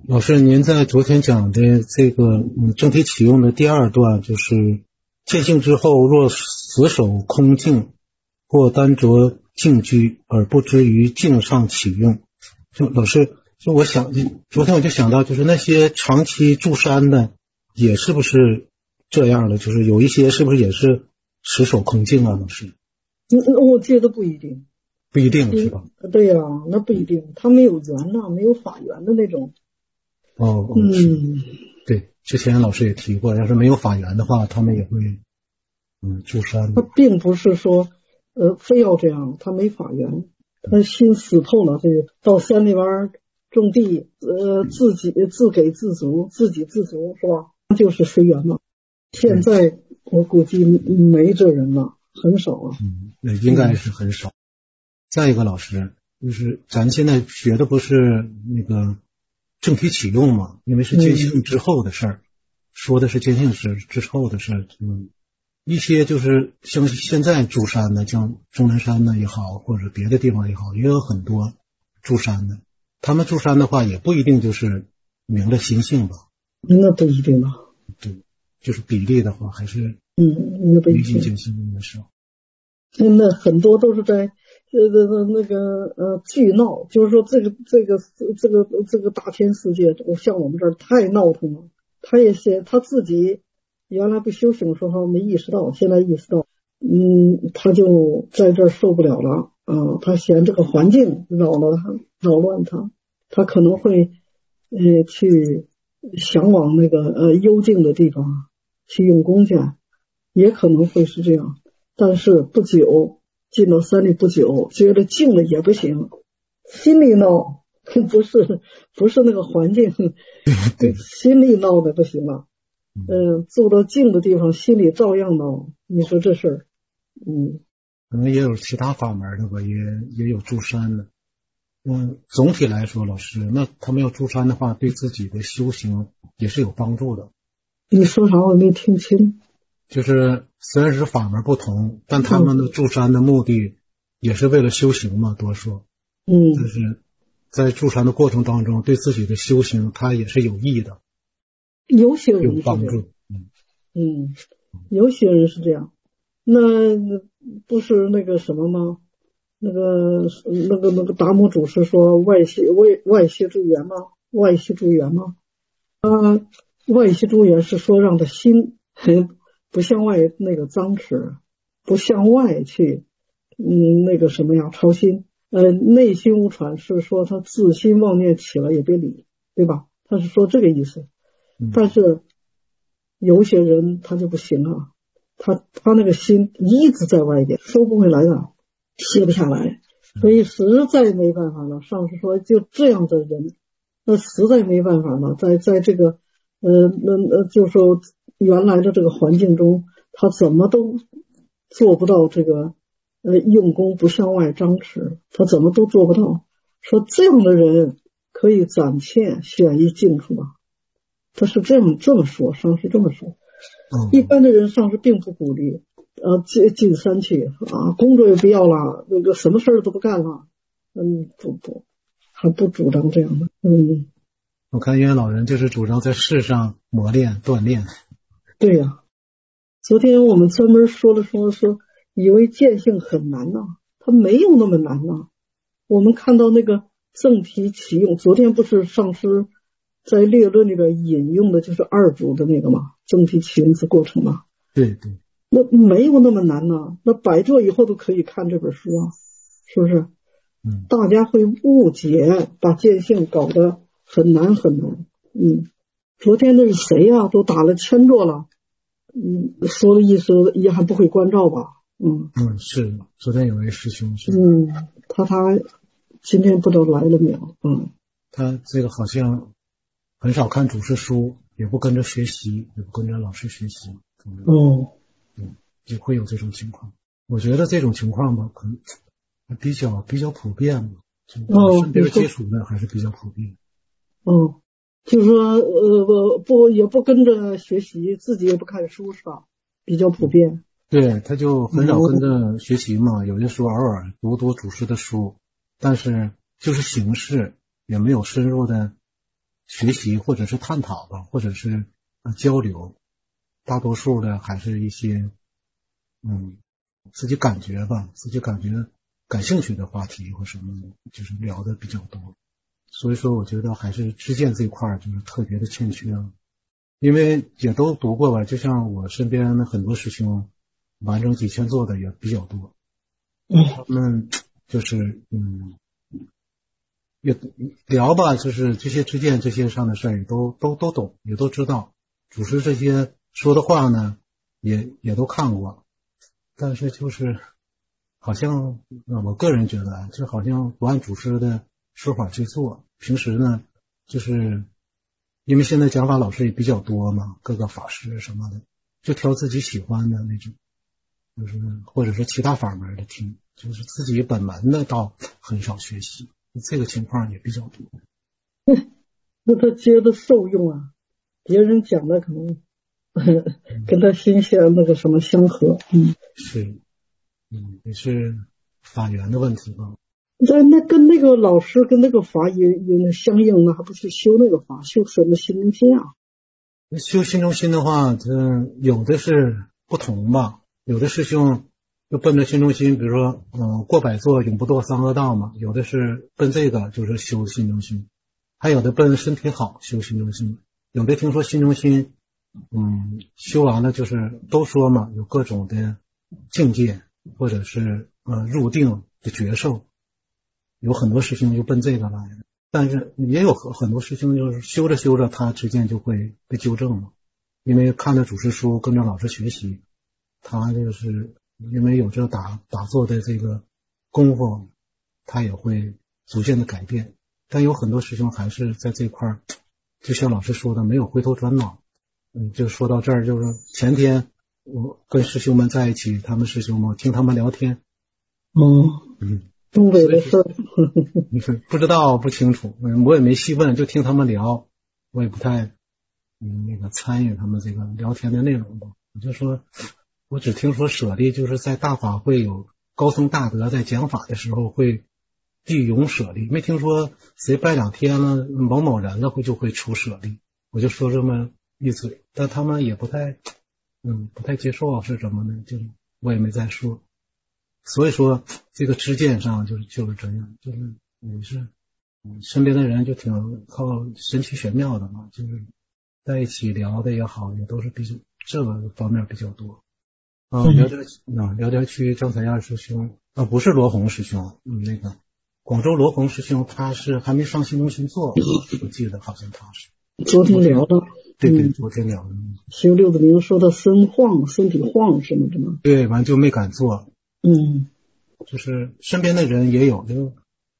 老师，您在昨天讲的这个正体启用的第二段，就是见性之后，若死守空境，或单着静居而不知于境上启用。就老师，就我想，昨天我就想到，就是那些长期住山的，也是不是这样的？就是有一些是不是也是死守空境啊？老师， 我觉得不一定， 不一定是吧？ 对呀，那不一定，他没有缘呐，没有法缘的那种。 是，对，之前老师也提过，要是没有法缘的话，他们也会住山。 他并不是说非要这样，他没法缘，他心死透了，这个到山里边种地，自己自给自足，自给自足是吧？就是随缘嘛。现在我估计没这人了，很少啊。 应该是很少。再一个，老师，就是咱现在学的不是那个正体启用嘛，因为是见性之后的事儿，说的是见性之后的事儿。一些就是像现在住山的，像终南山的也好，或者别的地方也好，也有很多住山的。他们住山的话，也不一定就是明了心性吧？ 那不一定吧？ 对，就是比例的话，还是那不一定。 见性的少。 那很多都是在巨闹，就是说这个大千世界，像我们这儿太闹腾了。他自己原来不修行的时候没意识到，现在意识到，他就在这儿受不了了啊！他嫌这个环境扰乱他，他可能会去向往那个幽静的地方去用功去，也可能会是这样。但是不久进到山里不久，觉得静了也不行，心里闹，不是那个环境，心里闹的不行了。住到静的地方，心里照样闹。你说这事儿， 可能也有其他法门的吧，也有住山的。总体来说，老师，那他们要住山的话，对自己的修行也是有帮助的。 你说啥我没听清。 就是虽然是法门不同，但他们的住山的目的也是为了修行嘛，多说。就是在住山的过程当中，对自己的修行他也是有益的， 有些人有帮助。 有些人是这样。那不是那个什么吗？那个达摩祖师说外息助缘吗？外息助缘吗？外息助缘是说让他心不向外那个张弛，不向外去那个什么呀操心。内心无传是说他自心妄念起了也别理，对吧？他是说这个意思。但是有些人他就不行啊，他那个心一直在外边，收不回来的，歇不下来，所以实在没办法了。上师说就这样的人，那实在没办法了，在这个就说原来的这个环境中，他怎么都做不到这个用功不向外张弛，他怎么都做不到。说这样的人可以暂且选一静处吧，他是这么说，上师这么说。一般的人上师并不鼓励进山去啊，工作也不要了，那个什么事儿都不干了。还不主张这样的。 我看因为老人就是主张在世上磨练锻炼。 对呀，昨天我们专门说以为见性很难呐，它没有那么难呐。我们看到那个正体启用，昨天不是上师在列论里边引用的就是二祖的那个嘛，正体启用之过程嘛。 对， 那没有那么难呐，那摆座以后都可以看这本书啊，是不是？大家会误解，把见性搞得很难很难。昨天那是谁呀？都打了1000座了。说的意思也还不会关照吧？ 是昨天有位师兄是。 他今天不知道来了没有？ 他这个好像很少看主持书，也不跟着学习，也不跟着老师学习。也会有这种情况。我觉得这种情况吧，可能比较普遍吧。身边接触的还是比较普遍。 就是说也不跟着学习，自己也不看书，是吧？比较普遍。 对，他就很少跟着学习嘛。有些时候偶尔读主师的书，但是就是形式，也没有深入的学习或者是探讨吧，或者是交流，大多数的还是一些自己感觉吧，自己感觉感兴趣的话题或什么的，就是聊的比较多。所以说我觉得还是知见这一块就是特别的欠缺，因为也都读过吧，就像我身边的很多师兄完成几千座的也比较多，他们就是也聊吧，就是这些知见这些上的事儿也都懂，也都知道，祖师这些说的话呢也都看过，但是就是好像我个人觉得就好像不按祖师的说法去做。平时呢就是因为现在讲法老师也比较多嘛，各个法师什么的，就挑自己喜欢的那种，就是或者是其他法门的听，就是自己本门的倒很少学习，这个情况也比较多。 那他接的受用啊，别人讲的可能跟他心相那个什么相合。 是，也是法源的问题吧。 那跟那个老师跟那个法也相应，那还不去修那个法，修什么心中心啊？ 修心中心的话，它有的是不同吧，有的师兄就奔着心中心，比如说过百座永不堕三恶道嘛，有的是奔这个就是修心中心，还有的奔身体好修心中心，有的听说心中心修完了就是都说嘛，有各种的境界或者是入定的觉受，有很多师兄就奔这个来的。但是也有很多师兄就是修着修着他知见就会被纠正了，因为看着祖师书跟着老师学习，他就是因为有这打坐的这个功夫，他也会逐渐的改变。但有很多师兄还是在这块就像老师说的没有回头转脑。就说到这儿，就是前天我跟师兄们在一起，他们师兄们听他们聊天， 东北的事儿， 不知道不清楚，我也没细问，就听他们聊，我也不太那个参与他们这个聊天的内容吧。我就说，我只听说舍利就是在大法会有高僧大德在讲法的时候会递永舍利，没听说谁拜2天了某某人了就会出舍利。我就说这么一嘴，但他们也不太接受是什么呢？就是我也没再说。所以说这个知见上就是这样，就是也是身边的人就挺靠神奇玄妙的嘛，就是在一起聊的也好，也都是比较这个方面比较多。聊天区张才亚师兄不是罗红师兄，那个广州罗红师兄他是还没上心中心做，我记得好像他是昨天聊的。 对，昨天聊的。 修六字明说他身体晃是吗？ 对，完就没敢做。就是身边的人也有，就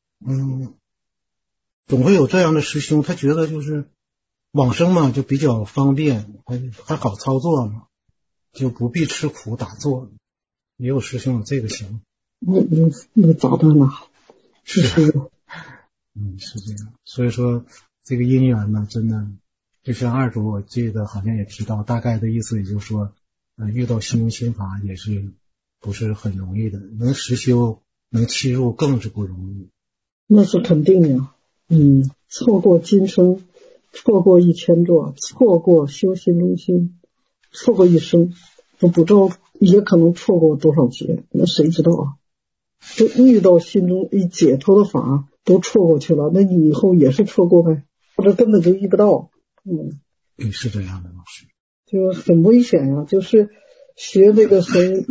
总会有这样的师兄，他觉得就是往生嘛，就比较方便，还好操作嘛，就不必吃苦打坐。也有师兄有这个想法。 那咋办呢？是是这样。所以说这个因缘呢，真的就像二主我记得好像也提到，大概的意思也就是说，遇到心中心法也是不是很容易的，能实修能契入更是不容易。 那是肯定的。错过今生，错过1000座，错过修心中心，错过一生，都不知道也可能错过多少劫，那谁知道啊？就遇到心中一解脱的法都错过去了，那你以后也是错过呗，或者根本就遇不到。 是这样的，老师就很危险呀。就是学那个谁，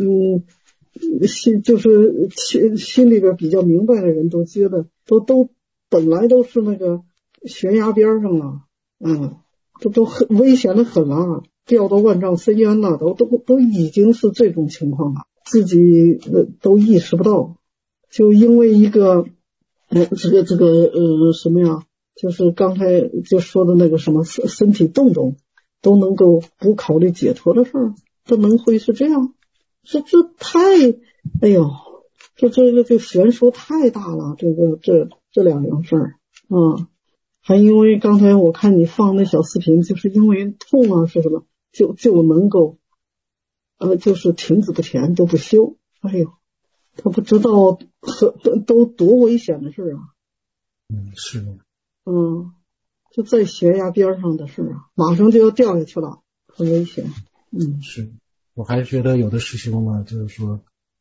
就是心里边比较明白的人都觉得都本来都是那个悬崖边上了，都很危险的很了，掉到万丈深渊了，都已经是这种情况了，自己都意识不到，就因为一个这个什么呀，就是刚才就说的那个什么身体动都能够不考虑解脱的事儿，这能会是这样？这太，哎呦，这个悬殊太大了，这两样事儿还因为刚才我看你放那小视频，就是因为痛是什么，就能够就是停止不前都不休，哎呦，他不知道都多危险的事儿啊。 是的。 就在悬崖边上的事啊，马上就要掉下去了，很危险。 是，我还是觉得有的师兄呢，就是说，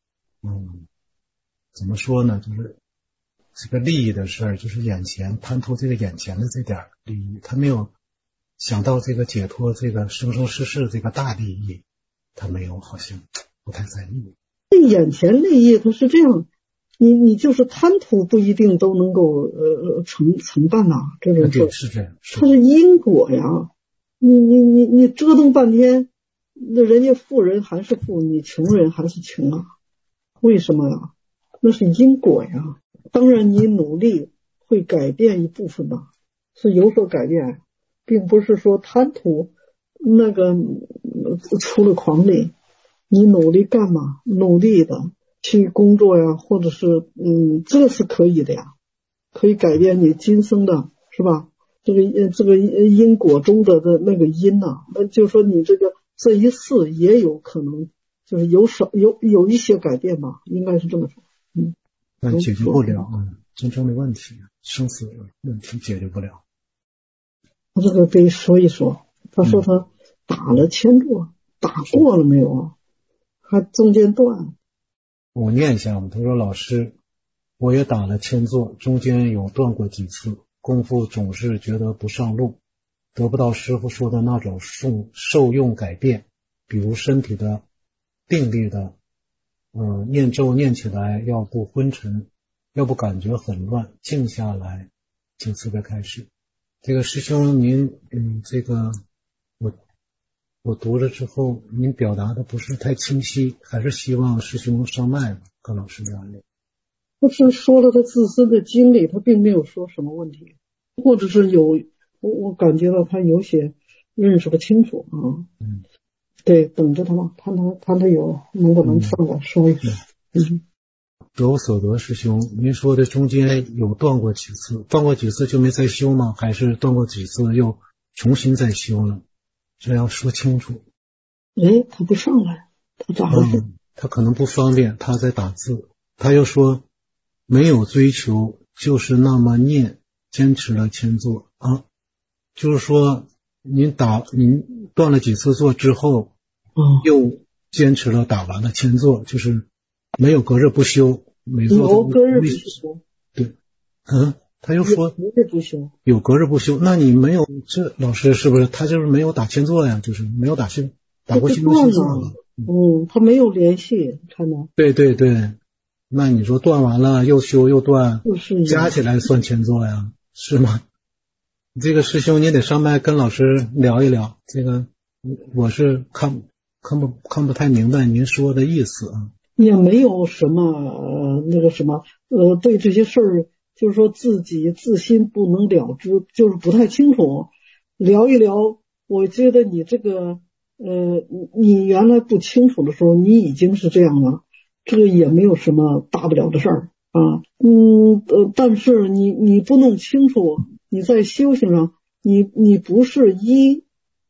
怎么说呢，就是这个利益的事儿，就是眼前贪图这个眼前的这点利益，他没有想到这个解脱这个生生世世这个大利益，他没有，好像不太在意。 这眼前利益它是这样，你就是贪图不一定都能够承办呐，这种事是这样， 它是因果呀。你折腾半天，那人家富人还是富，你穷人还是穷啊？为什么呀？那是因果呀。当然你努力会改变一部分吧，是有所改变，并不是说贪图那个出了狂里。你努力干嘛？努力的去工作呀，或者是这是可以的呀，可以改变你今生的，是吧？这个因果中的那个因呐，那就说你这一世也有可能就是有一些改变吧，应该是这么说。 但解决不了真正的问题，生死问题解决不了。 他这个得说一说，他说他打了千座，打过了没有啊？还中间断。 我念一下，他说老师，我也打了千座，中间有断过几次，功夫总是觉得不上路，得不到师父说的那种受用改变，比如身体的定力的念咒念起来要不昏沉，要不感觉很乱，静下来，请慈悲开示。这个师兄您这个我读了之后，您表达的不是太清晰，还是希望师兄上麦跟老师聊聊。 不是说了他自身的经历，他并没有说什么问题，或者是我感觉到他有些认识不清楚啊。对，等着他吧，看他有能不能上来说一说。 得我所得师兄，您说的中间有断过几次，断过几次就没再修吗？还是断过几次又重新再修了？这要说清楚。 他不上来，他咋回事？ 他可能不方便，他在打字。他又说没有追求，就是那么念，坚持了千座啊。就是说您断了几次座之后，又坚持了打完了千座，就是没有隔日不休，每座都有隔日不休。 对，他又说有隔日不休， 有隔日不休。那你没有，这老师是不是他就是没有打千座呀？就是没有打过千座了。 他没有联系，看到？ 对对对，那你说断完了又修又断，加起来算千座呀，是吗？这个师兄你得上麦跟老师聊一聊，这个我是看不太明白您说的意思啊。 也没有什么那个什么对这些事儿，就是说自己自心不能了知，就是不太清楚。聊一聊，我觉得你这个你原来不清楚的时候，你已经是这样了，这个也没有什么大不了的事儿啊。但是你不弄清楚，你在修行上，你不是依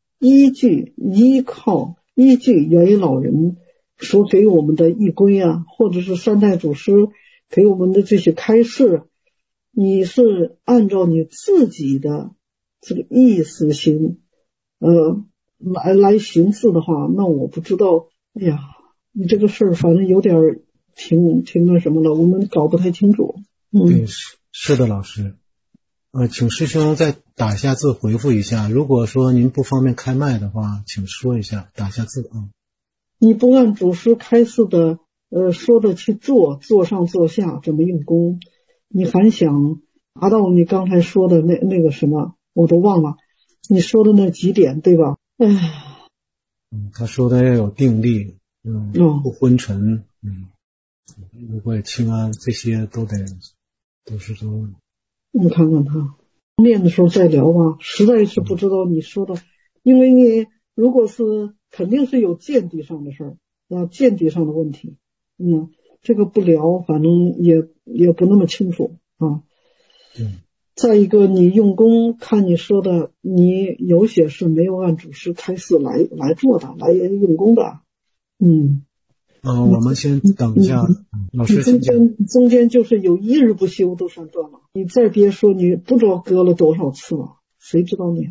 据元婴老人所给我们的义规啊，或者是三代祖师给我们的这些开示，你是按照你自己的这个意识心来行事的话，那我不知道，哎呀，你这个事儿反正有点挺那什么了，我们搞不太清楚。 对，是的，老师。请师兄再打一下字回复一下，如果说您不方便开麦的话，请说一下，打一下字啊。 你不按祖师开示的说的去做上做下，怎么用功，你还想达到你刚才说的那个什么，我都忘了你说的那几点，对吧？ 他说的要有定力，不昏沉，如果清安，这些都是都。 你看看他练的时候再聊吧，实在是不知道你说的，因为你如果是肯定是有见地上的事儿见地上的问题，这个不聊，反正也不那么清楚啊。再一个，你用功，看你说的，你有些是没有按祖师开示来做的，来用功的。 我们先等一下，老师中间就是有一日不休都算断了，你再别说你不知道割了多少次了， 谁知道你？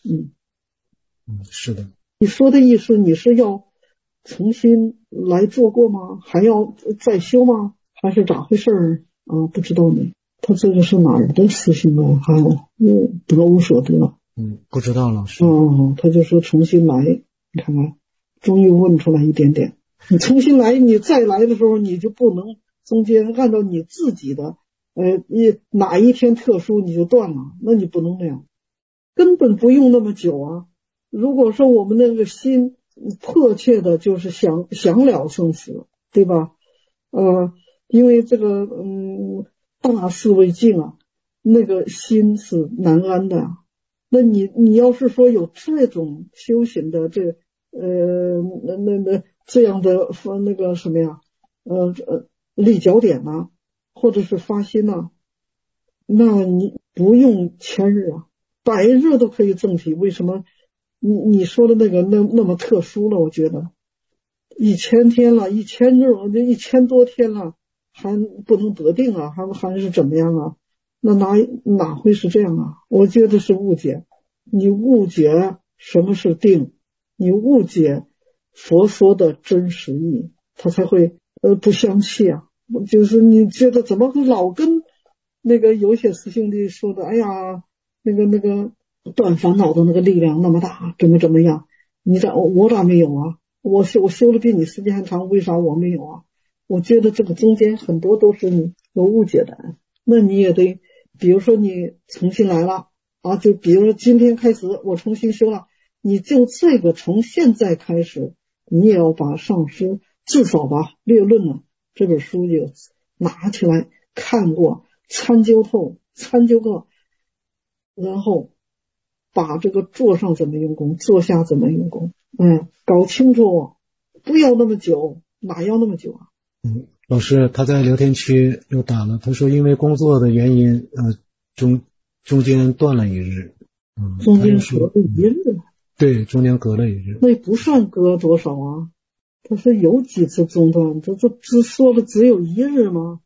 是的。 你说的意思，你是要重新来做过吗？还要再修吗？还是咋回事啊？不知道呢。他这个是哪儿的思想啊？还有得无所得。 不知道老师。 他就说重新来，你看看，终于问出来一点点。你重新来，你再来的时候，你就不能中间按照你自己的，哪一天特殊你就断了，那你不能那样，根本不用那么久啊。如果说我们那个心迫切的就是想了生死，对吧？因为这个大事为敬啊，那个心是难安的啊。那你要是说有这种修行的这样的那个什么呀，立脚点呐，或者是发心呐，那你不用1000日啊，100日都可以证体。为什么你说的那个那么特殊了？我觉得1000天了，1000日，1000多天了，还不能得定啊，还是怎么样啊？那哪会是这样啊？我觉得是误解，你误解什么是定，你误解佛说的真实意，他才会不相契啊。就是你觉得怎么老跟那个有些师兄弟说的，哎呀，那个断烦恼的那个力量那么大，怎么样？我咋没有啊？我修的比你时间还长，为啥我没有啊？我觉得这个中间很多都是你有误解的。那你也得，比如说你重新来了啊，就比如说今天开始我重新修了，你就这个从现在开始，你也要把上师至少把略论呢这本书就拿起来看过，参究过，然后把这个坐上怎么用功，坐下怎么用功，搞清楚，不要那么久，哪要那么久啊？ 老师他在聊天区又打了，他说因为工作的原因，中间断了1日， 中间隔了1日， 对，中间隔了1日， 那不算隔多少啊？他是有几次中断，这只说了只有1日吗？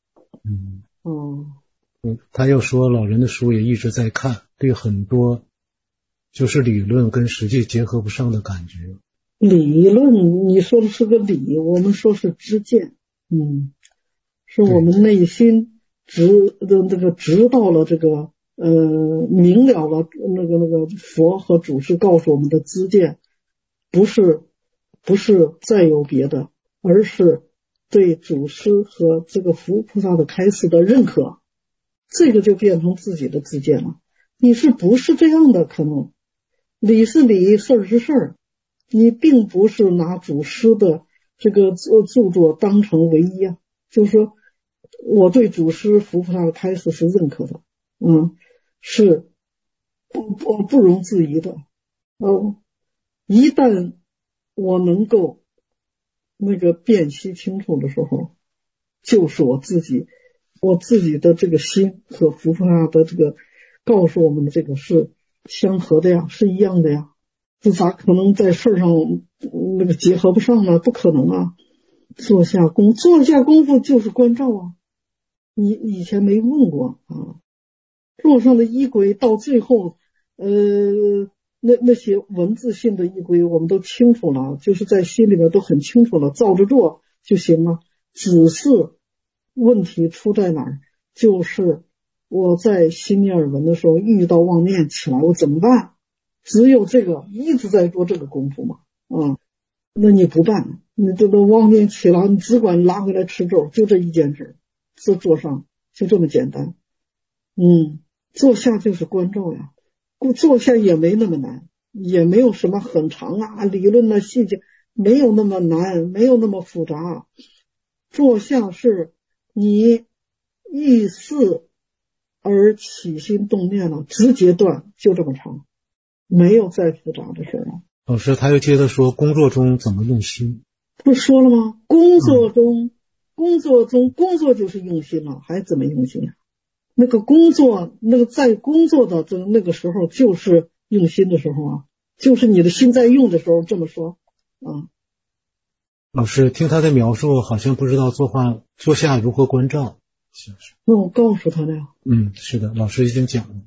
他又说老人的书也一直在看，对很多就是理论跟实际结合不上的感觉。 理论你说的是个理，我们说是知见，是我们内心知道了这个明了了那个佛和祖师告诉我们的知见，不是再有别的，而是对祖师和这个佛菩萨的开示的认可，这个就变成自己的知见了。你是不是这样的？可能理是理，事儿是事儿，你并不是拿祖师的这个著作当成唯一啊。就是说我对祖师佛菩萨的开示是认可的，是不容置疑的。一旦我能够那个辨析清楚的时候，就是我自己的这个心和佛菩萨的这个告诉我们的这个是相合的呀，是一样的呀，这咋可能在事上那个结合不上呢？不可能啊！做下功夫就是关照啊！你以前没问过啊？座上的依归到最后，那些文字性的依归我们都清楚了，就是在心里面都很清楚了，照着做就行了。只是问题出在哪儿？就是我在心念耳闻的时候遇到妄念起来，我怎么办？只有这个一直在做这个功夫嘛，那你不办，你这个妄念起来，你只管拉回来吃咒，就这一件事，这做上就这么简单。坐下就是关照呀，坐下也没那么难，也没有什么很长啊理论的细节，没有那么难，没有那么复杂。坐下是你意识而起心动念了，直接断，就这么长，没有再复杂的事了。 老师他又接着说工作中怎么用心， 不是说了吗？工作就是用心了，还怎么用心啊？那个工作，那个在工作的那个时候就是用心的时候啊，就是你的心在用的时候，这么说啊。 老师听他的描述好像不知道坐下如何关照。 那我告诉他了呀。 是的，老师已经讲了。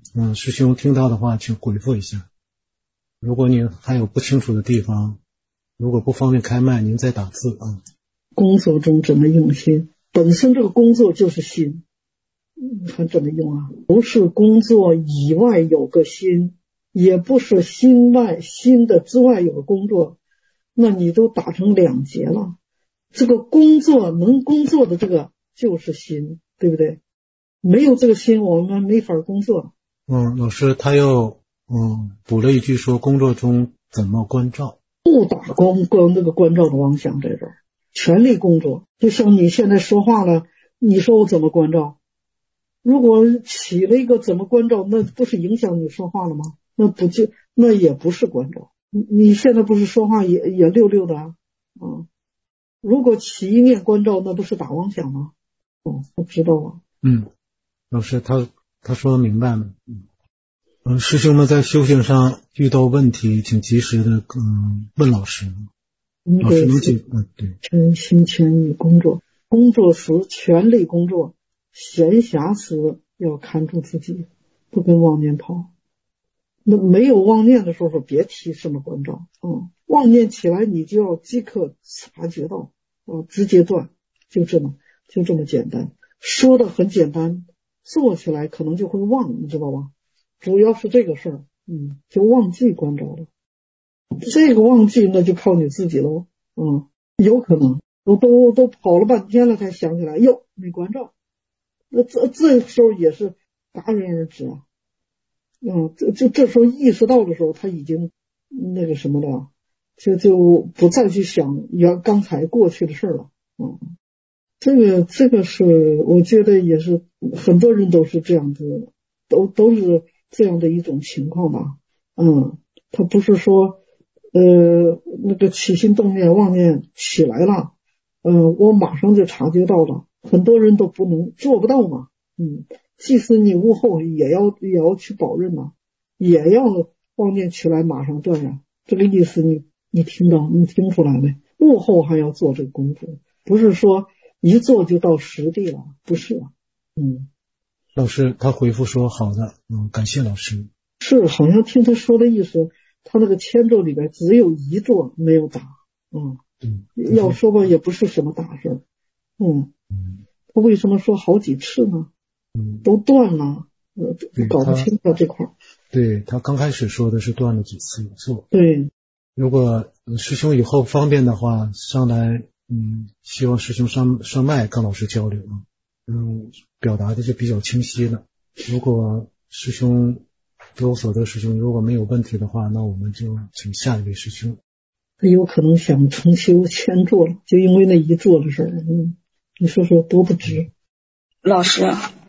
师兄听到的话请回复一下，如果你还有不清楚的地方，如果不方便开麦您再打字啊。 工作中怎么用心，本身这个工作就是心，还怎么用啊？不是工作以外有个心，也不是心的之外有个工作，那你都打成两截了。这个工作能工作的这个就是心，对不对？没有这个心我们没法工作。 老师他又补了一句说工作中怎么关照， 不打那个关照的妄想在这儿，全力工作。就像你现在说话了，你说我怎么关照？如果起了一个怎么关照，那不是影响你说话了吗？那也不是关照。你现在不是说话也溜溜的啊？如果起一念关照，那不是打妄想吗？我知道了。 老师他说明白了。师兄们在修行上遇到问题，请及时的问老师。老师能解对。 全心全意工作，工作时全力工作，闲暇时要看住自己，不跟妄念跑。那没有妄念的时候别提什么关照。妄念起来你就要即刻察觉到，直接断，就这么简单。说的很简单，做起来可能就会忘，你知道吧？主要是这个事儿，就忘记关照了。这个忘记那就靠你自己喽。有可能都跑了半天了才想起来，哟，没关照。那这时候也是戛然而止啊。这时候意识到的时候，他已经那个什么了，就不再去想刚才过去的事了。这个是我觉得也是很多人都是这样子，都是这样的一种情况吧。他不是说那个起心动念妄念起来了，我马上就察觉到了，很多人都做不到嘛。即使你悟后也要去保任嘛，也要妄念起来马上断然。这个意思你听出来没？悟后还要做这个功夫，不是说一做就到实地了，不是。 老师他回复说好的，感谢老师。 是好像听他说的意思，他那个签咒里边只有一座没有打。要说吧也不是什么大事。他为什么说好几次呢？都断了，搞不清楚这块。 对，他刚开始说的是断了几次错。 对， 如果师兄以后方便的话上来，希望师兄上麦跟老师交流啊。表达的就比较清晰了。如果师兄有所得，师兄如果没有问题的话，那我们就请下一位师兄。 他有可能想重修千座了，就因为那一座的事儿。你说说多不值。 老师，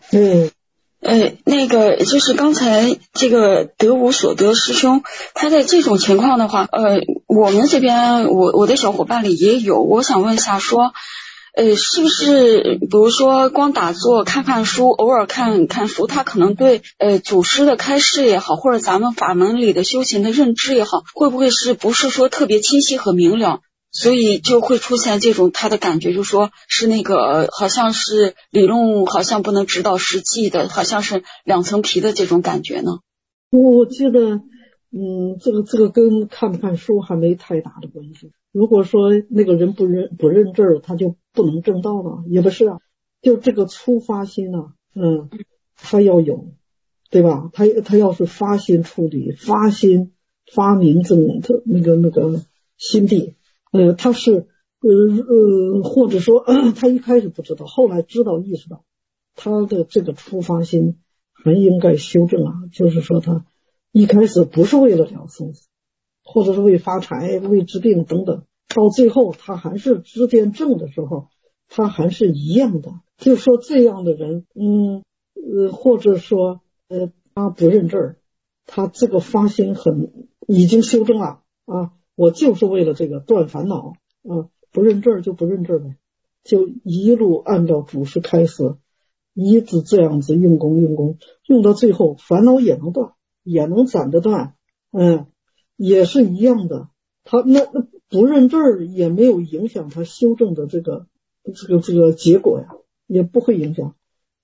那个就是刚才这个得无所得师兄，他在这种情况的话，我们这边我的小伙伴里也有，我想问一下说，是不是比如说光打坐看看书，偶尔看看书，他可能对祖师的开示也好，或者咱们法门里的修行的认知也好，会不会不是说特别清晰和明了，所以就会出现这种他的感觉，就说是那个好像是理论好像不能指导实际的，好像是两层皮的这种感觉呢？ 我记得这个跟看不看书还没太大的关系。如果说那个人不认字儿，他就不能证道了，也不是啊。就这个初发心啊，他要有，对吧？他要是发心处理，发心发明这种那个心地，他是或者说他一开始不知道，后来知道意识到，他的这个初发心还应该修正啊。就是说他一开始不是为了了生死，或者是为发财、为治病等等，到最后他还是知见正的时候，他还是一样的。就说这样的人，或者说他不认字儿，他这个发心已经修正了啊，我就是为了这个断烦恼啊，不认字儿就不认字儿呗，就一路按照祖师开示，一直这样子用功，用到最后烦恼也能断，也能斩得断，也是一样的。他那不认字儿也没有影响他修正的这个结果呀，也不会影响。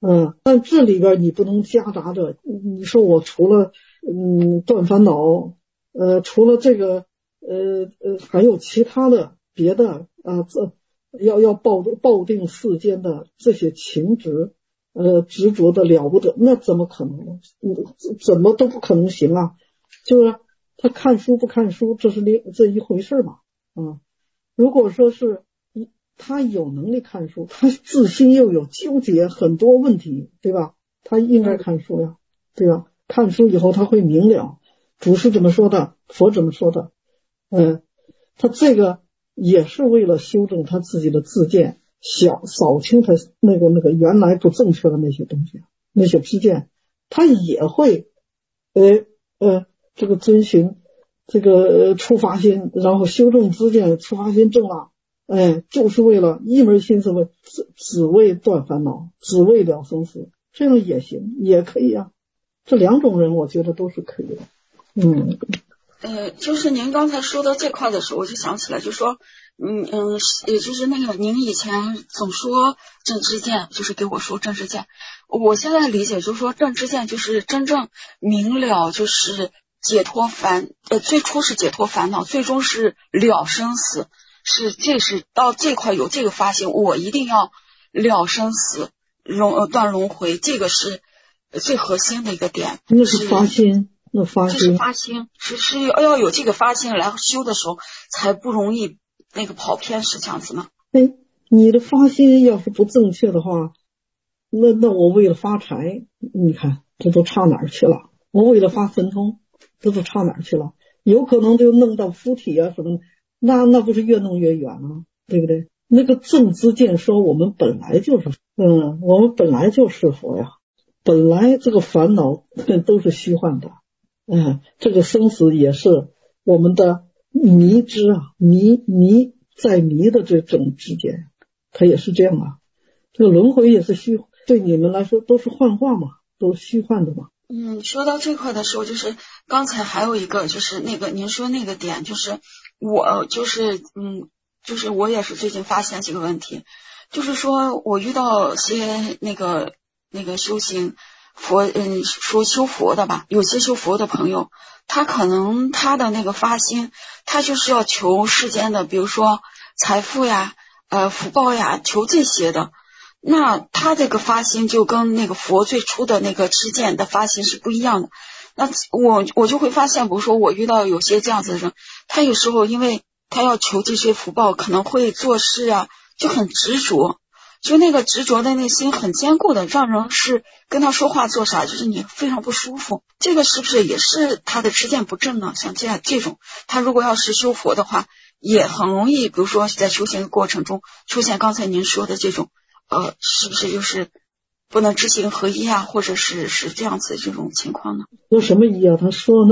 但这里边你不能夹杂着，你说我除了断烦恼，除了这个还有其他的别的要抱定世间的这些情执，执着的了不得，那怎么可能呢？怎么都不可能行啊！就是他看书不看书，这一回事嘛。如果说是他有能力看书，他自心又有纠结很多问题，对吧？他应该看书呀，对吧？看书以后他会明了，祖师怎么说的，佛怎么说的，他这个也是为了修正他自己的自见，扫清他那个原来不正确的那些东西，那些知见，他也会这个遵循这个出发心，然后修正知见，出发心正了，就是为了一门心思只为断烦恼，只为了生死，这样也行，也可以啊。这两种人我觉得都是可以的。 就是您刚才说到这块的时候，我就想起来，就说，也就是那个您以前总说正知见，就是给我说正知见。我现在理解就是说，正知见就是真正明了，就是解脱最初是解脱烦恼，最终是了生死，这是到这块有这个发心，我一定要了生死，断轮回，这个是最核心的一个点。 那是发心。 这是发心，是要有这个发心来修的时候，才不容易那个跑偏，是这样子吗？ 你的发心要是不正确的话，那我为了发财，你看这都差哪儿去了？我为了发神通，这都差哪儿去了？有可能就弄到附体啊什么的，那不是越弄越远了，对不对？那个正知见说我们本来就是我们本来就是佛呀，本来这个烦恼都是虚幻的。这个生死也是我们的迷之迷在迷的这种之间，它也是这样啊。这个轮回也是对你们来说都是幻化嘛，都是虚幻的嘛。 说到这块的时候，就是刚才还有一个就是那个您说那个点，就是我就是我也是最近发现这个问题，就是说我遇到些那个修行说修佛的吧，有些修佛的朋友，他可能他的那个发心，他就是要求世间的，比如说财富呀、福报呀，求这些的。那他这个发心就跟那个佛最初的那个知见的发心是不一样的。那我就会发现，比如说我遇到有些这样子的人，他有时候因为他要求这些福报，可能会做事啊就很执着。就那个执着的内心很坚固的，让人是跟他说话做啥，就是你非常不舒服。这个是不是也是他的知见不正呢？像这种，他如果要是修佛的话，也很容易，比如说在修行的过程中出现刚才您说的这种，是不是就是不能知行合一啊，或者是这样子这种情况呢？ 说什么一啊？他说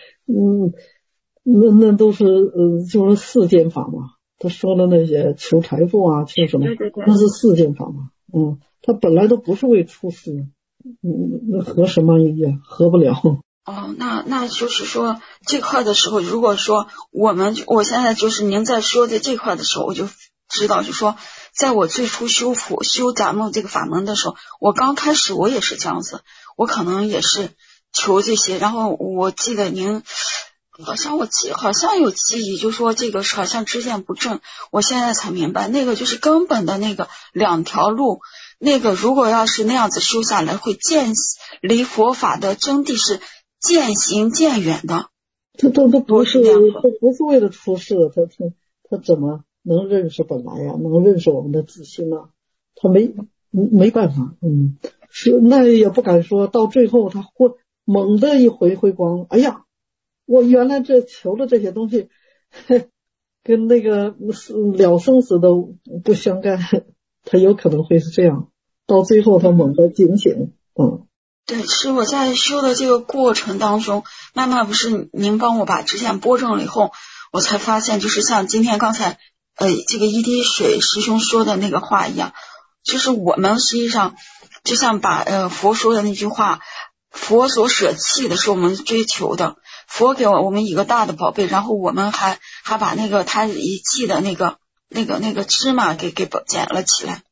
那都是就是世间法嘛。他说的那些求财富啊，求什么， 对， 那是世间法嘛。他本来都不是为出世，那合什么意啊？合不了。 那就是说这块的时候，如果说我现在就是您在说的这块的时候，我就知道，就说在我最初修咱们这个法门的时候，我刚开始我也是这样子，我可能也是求这些，然后我记得您。好像有记忆，就说这个好像知见不正，我现在才明白，那个就是根本的那个两条路，那个如果要是那样子修下来，会离佛法的真谛是渐行渐远的。 这都不是为了出世，他怎么能认识本来呀？能认识我们的自心呢？他没办法，是那也不敢说，到最后他会猛地一回光，哎呀！我原来求的这些东西跟那个了生死都不相干，他有可能会是这样，到最后他猛地警醒。 对，是我在修的这个过程当中，慢慢不是您帮我把知见拨正了以后，我才发现就是像今天刚才这个一滴水师兄说的那个话一样，就是我们实际上就像把佛说的那句话，佛所舍弃的是我们追求的，佛给我们一个大的宝贝，然后我们还把那个他遗弃的那个芝麻给捡了起来。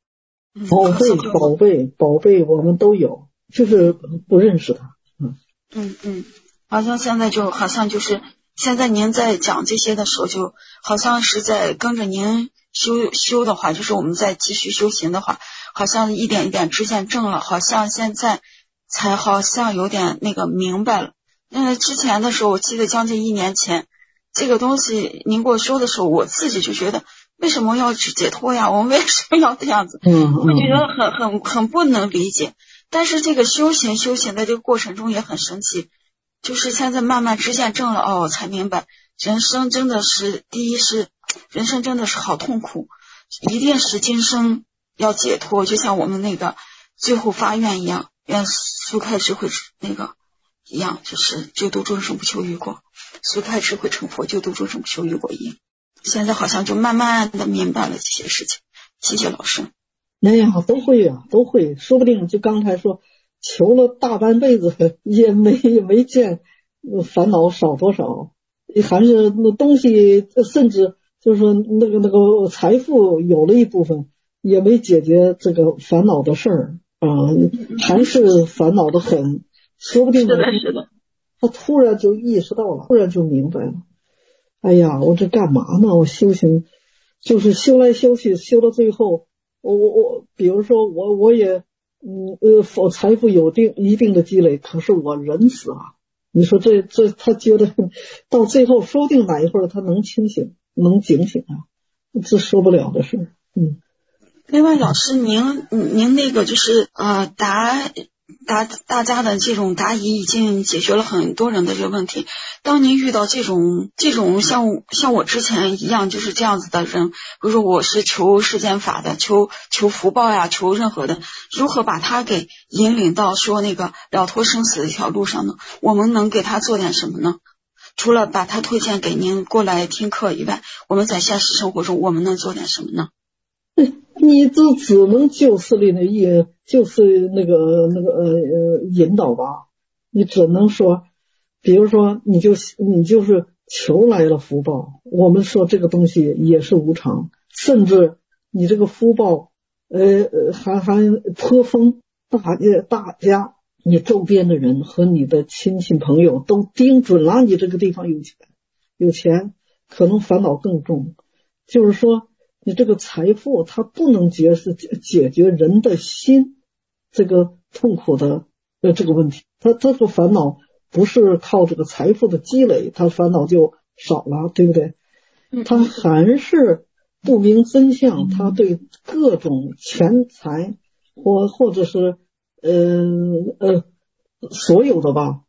宝贝，我们都有，就是不认识他。 好像现在就是现在您在讲这些的时候，就好像是在跟着您修的话，就是我们在继续修行的话，好像一点一点知见正了，好像现在才好像有点那个明白了。之前的时候，我记得将近1年前，这个东西您给我说的时候，我自己就觉得为什么要去解脱呀？我们为什么要这样子？我觉得很不能理解。但是这个修行的这个过程中也很神奇，就是现在慢慢知见正了，才明白人生真的是，第一是人生真的是好痛苦，一定是今生要解脱，就像我们那个最后发愿一样，愿速开智慧那个一样，就是救度众生不求于果，速开智慧成佛，救度众生不求于果一样。现在好像就慢慢的明白了这些事情。谢谢老师。 哎呀，都会，说不定就刚才说求了大半辈子也没见烦恼少多少，还是那东西，甚至就是说那个财富有了一部分也没解决这个烦恼的事儿还是烦恼的很，说不定是的他突然就意识到了，突然就明白了。哎呀，我这干嘛呢？我修行就是修来修去，修到最后，我比如说我也财富有一定的积累，可是我人死了。你说这他觉得到最后说不定哪一会儿他能清醒，能警醒这说不了的事。 另外老师您那个就是大家的这种答疑已经解决了很多人的这个问题。当您遇到这种像我之前一样就是这样子的人，比如说我是求世间法的，求福报呀，求任何的，如何把他给引领到说那个了脱生死的一条路上呢？我们能给他做点什么呢？除了把他推荐给您过来听课以外，我们在现实生活中我们能做点什么呢？ 你就只能就事论事，就是那个引导吧。你只能说，比如说你就是求来了福报，我们说这个东西也是无常，甚至你这个福报还颇丰，大家你周边的人和你的亲戚朋友都盯准了你这个地方有钱，可能烦恼更重。就是说你这个财富它不能解决人的心这个痛苦的这个问题，他这个烦恼不是靠这个财富的积累，他烦恼就少了，对不对？他还是不明真相，他对各种钱财或者是所有的吧，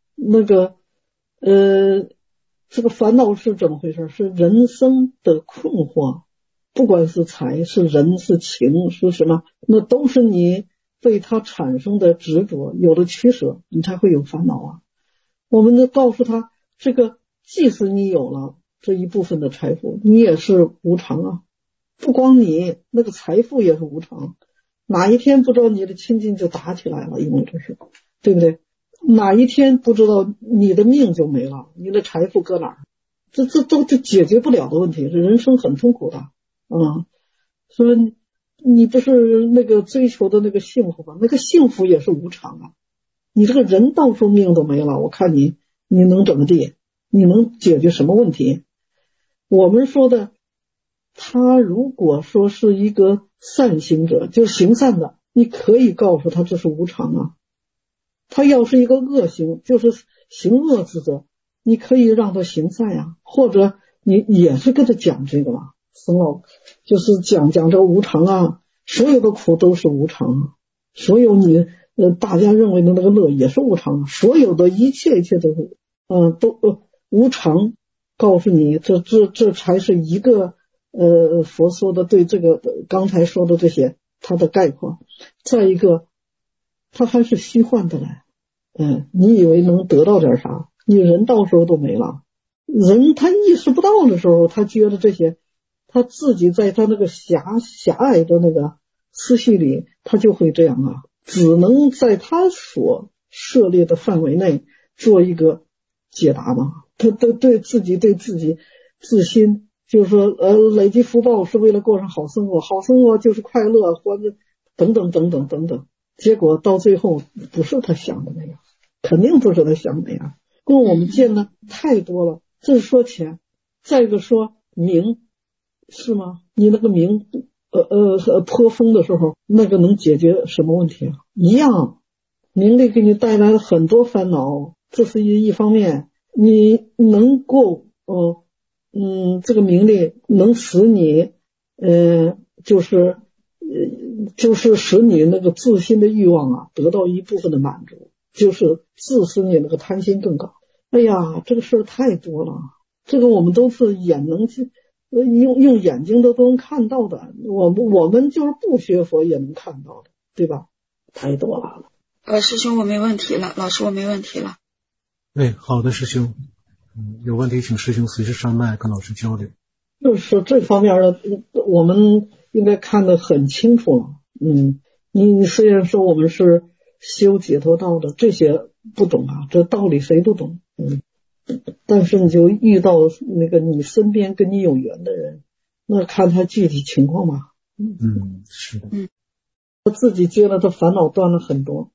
这个烦恼是怎么回事？是人生的困惑，不管是财是人是情是什么，那都是你对它产生的执着，有了取舍，你才会有烦恼我们就告诉他，这个即使你有了这一部分的财富，你也是无常不光你那个财富也是无常，哪一天不知道你的亲近就打起来了，因为这是对不对？哪一天不知道你的命就没了，你的财富搁哪儿？这都解决不了的问题，这人生很痛苦的所以你不是那个追求的那个幸福吧？那个幸福也是无常你这个人到时候命都没了，我看你能怎么地？你能解决什么问题？我们说的，他如果说是一个善行者，就是行善的，你可以告诉他这是无常他要是一个恶行，就是行恶之者，你可以让他行善或者你也是跟他讲这个嘛，就是讲这个无常所有的苦都是无常所有你大家认为的那个乐也是无常所有的一切都是都无常。告诉你，这才是一个佛说的对这个刚才说的这些它的概括。再一个，它还是虚幻的你以为能得到点啥？你人到时候都没了。人他意识不到的时候，他觉得这些，他自己在他那个狭隘的那个思绪里，他就会这样只能在他所涉猎的范围内做一个解答嘛。他对自己自心，就是说累积福报是为了过上好生活，好生活就是快乐，或者等等等等等等，结果到最后不是他想的那样，肯定不是他想的那样。因为我们见的太多了，这是说钱，再一个说名，是吗？你那个名颇丰的时候，那个能解决什么问题啊？一样，名利给你带来了很多烦恼，这是一方面。你能够这个名利能使你就是使你那个自心的欲望啊得到一部分的满足，就是致使你那个贪心更高。哎呀，这个事儿太多了，这个我们都是眼能用眼睛都能看到的，我们就是不学佛也能看到的，对吧？太多了。 师兄我没问题了，老师我没问题了。 哎，好的，师兄，有问题请师兄随时上麦跟老师交流。 就是这方面的，我们应该看得很清楚了。你虽然说我们是修解脱道的，这些不懂啊，这道理谁都懂。但是你就遇到那个你身边跟你有缘的人，那看他具体情况吧。 是的。 他自己觉得他烦恼断了很多。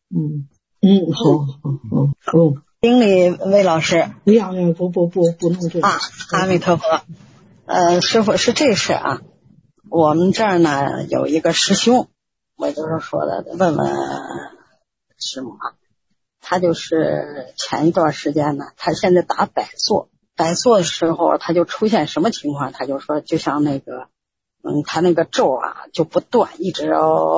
好。 经理魏老师， 呀，不弄这个啊！阿弥陀佛。师傅是这事啊，我们这儿呢有一个师兄，我就是说的问问师母啊，他就是前一段时间呢，他现在打摆坐的时候，他就出现什么情况？他就说就像那个他那个咒啊就不断，一直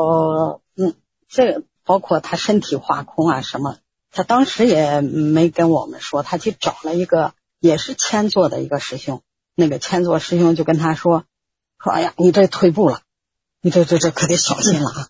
这包括他身体化空啊什么。他当时也没跟我们说，他去找了一个也是谦坐的一个师兄，那个谦坐师兄就跟他说哎呀，你这退步了，你这可得小心了啊。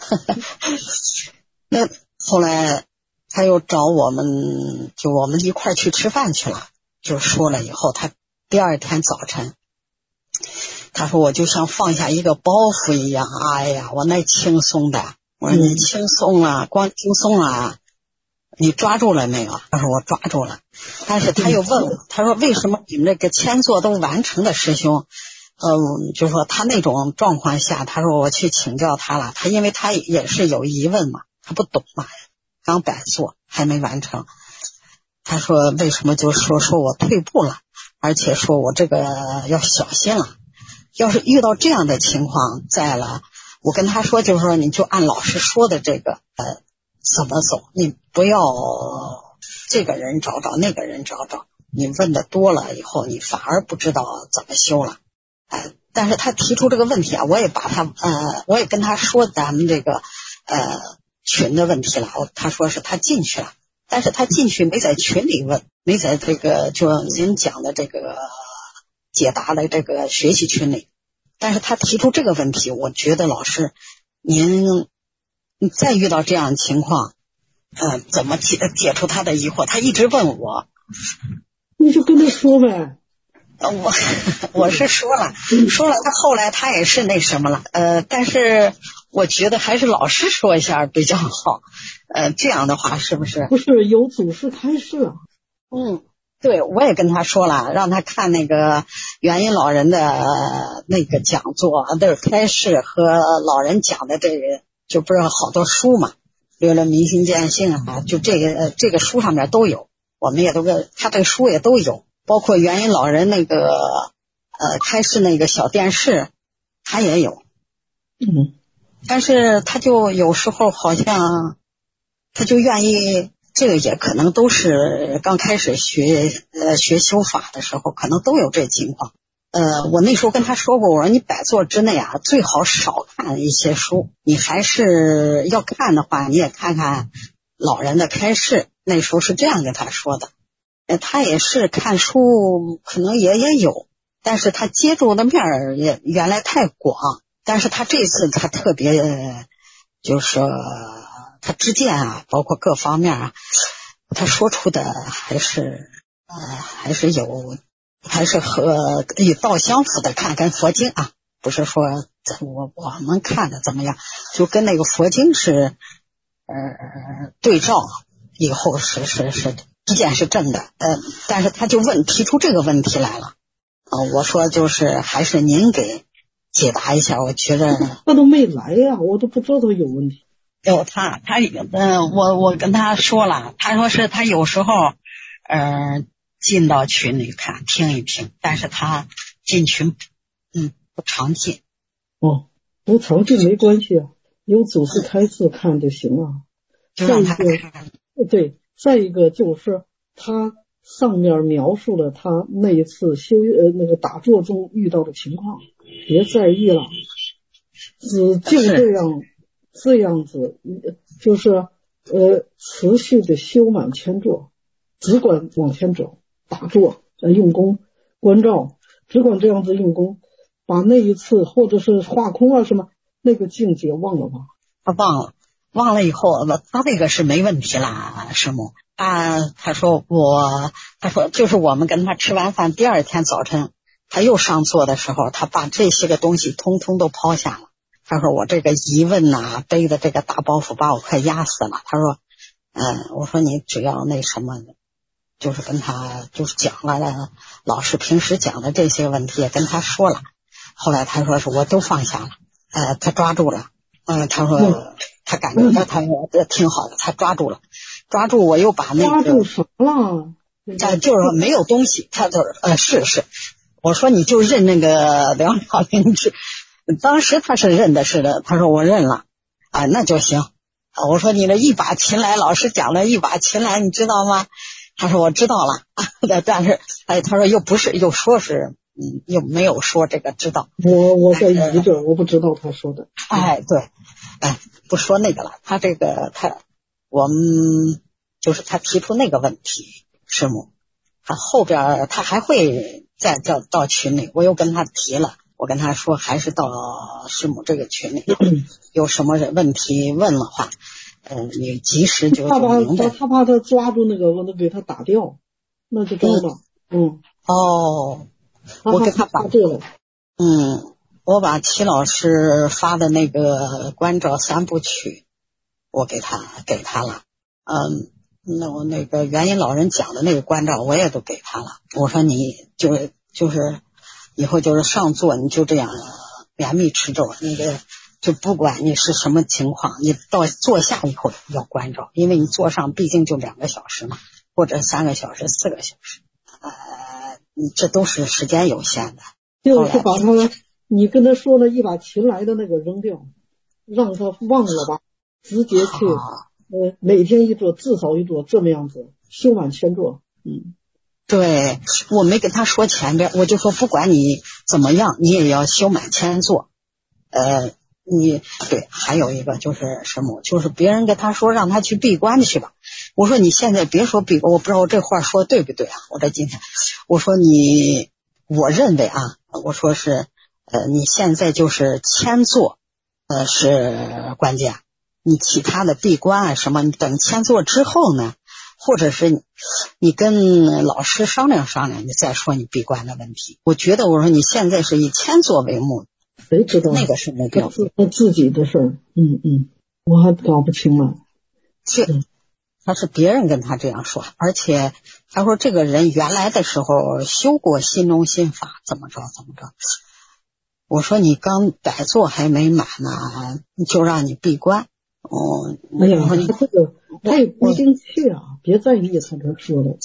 那后来他又找我们一块儿去吃饭去了，就说了以后，他第二天早晨他说我就像放下一个包袱一样，哎呀，我那轻松的。我说你轻松了，光轻松了，你抓住了没有？他说我抓住了。但是他又问我，他说为什么你们这个谦坐都完成的师兄，就说他那种状况下，他说我去请教他了，因为他也是有疑问嘛，他不懂嘛，刚摆坐还没完成。他说为什么就说我退步了，而且说我这个要小心了，要是遇到这样的情况再了，我跟他说就是说你就按老师说的这个怎么走，你不要这个人找那个人找，你问的多了以后你反而不知道怎么修了。但是他提出这个问题啊，我也跟他说咱们这个群的问题了。他说是他进去了，但是他进去没在群里问，没在这个就您讲的这个解答的这个学习群里。但是他提出这个问题，我觉得老师您再遇到这样的情况怎么解除他的疑惑？他一直问我， 你就跟他说呗。 我是说了，他后来他也是那什么了，但是我觉得还是老师说一下比较好，这样的话是不是？ 不是有祖师开示啊？ 对，我也跟他说了，让他看那个元音老人的那个讲座，都是开示和老人讲的这个，就不是好多书嘛，有了明心见性啊，就这个书上面都有，我们也都他这个书也都有。包括元音老人那个开示那个小电视他也有。但是他就有时候好像他就愿意，这个也可能都是刚开始学修法的时候可能都有这情况。我那时候跟他说过，我说你摆坐之内啊最好少看一些书，你还是要看的话你也看看老人的开示，那时候是这样跟他说的。他也是看书可能也有，但是他接触的面儿也原来太广，但是他这次他特别就是说他知见啊，包括各方面啊，他说出的还是和与道相符的看，跟佛经啊，不是说我们看的怎么样，就跟那个佛经是对照以后是知见是正的。但是他就提出这个问题来了。我说就是还是您给解答一下，我觉得他都没来呀，我都不知道他有问题。 有我跟他说了，他说是他有时候进到群里看听一听，但是他进群不常进。 哦，不常进没关系啊，有组织开示看就行了。 就让他看。 对，再一个就是他上面描述了他那一次那个打坐中遇到的情况，别在意了，就这样子，就是持续的修满千坐，只管往前走，打坐用功关照，只管这样子用功，把那一次或者是化空啊什么那个境界忘了吧？ 他忘了以后，他那个是没问题啦，师母。他说就是我们跟他吃完饭，第二天早晨他又上座的时候，他把这些个东西通通都抛下了。他说我这个疑问呐，背的这个大包袱把我快压死了。他说我说你只要那什么，就是跟他就是讲了老师平时讲的这些问题也跟他说了。后来他说是我都放下了，他抓住了，他说他感觉他说挺好的，他抓住了，我又把那个抓住什么了？ 就是说没有东西，他就是我说你就认那个梁老灵芝，当时他是认的是的，他说我认了那就行我说你这一把琴来，老师讲了一把琴来，你知道吗？他说我知道了但是他说又不是，又说是又没有说这个知道。 我在疑着，我不知道他说的。 对，不说那个了。他这个我们就是他提出那个问题，师母，他后边他还会再到群里，我又跟他提了，我跟他说还是到师母这个群里，有什么问题问的话，你及时就明白。 他怕他抓住那个给他打掉，那就糟了。 我给他把这了。 我把齐老师发的那个关照三部曲，我给他了。我那个元音老人讲的那个关照我也都给他了。我说你就是以后就是上座你就这样绵密持咒，那个就不管你是什么情况，你到坐下以后要关照，因为你坐上毕竟就2个小时嘛，或者3个小时、4个小时，这都是时间有限的。 就是把你跟他说了一把琴来的那个扔掉，让他忘了吧，直接去每天一坐，至少一坐，这么样子修满千坐。 对，我没跟他说前边，我就说不管你怎么样，你也要修满千坐。对，还有一个就是什么，就是别人跟他说让他去闭关去吧。我说你现在别说闭关，我不知道我这话说对不对啊？我今天我说我认为我说是你现在就是千坐是关键，你其他的闭关什么，你等千坐之后呢，或者是你跟老师商量商量，你再说你闭关的问题。我觉得我说你现在是以千坐为目的， 谁知道那个是目标， 他自己的事儿。我还搞不清了。 他是别人跟他这样说，而且他说这个人原来的时候修过心中心法，怎么着。我说你刚打坐还没满呢，就让你闭关。 他也不一定去别在意他这说的。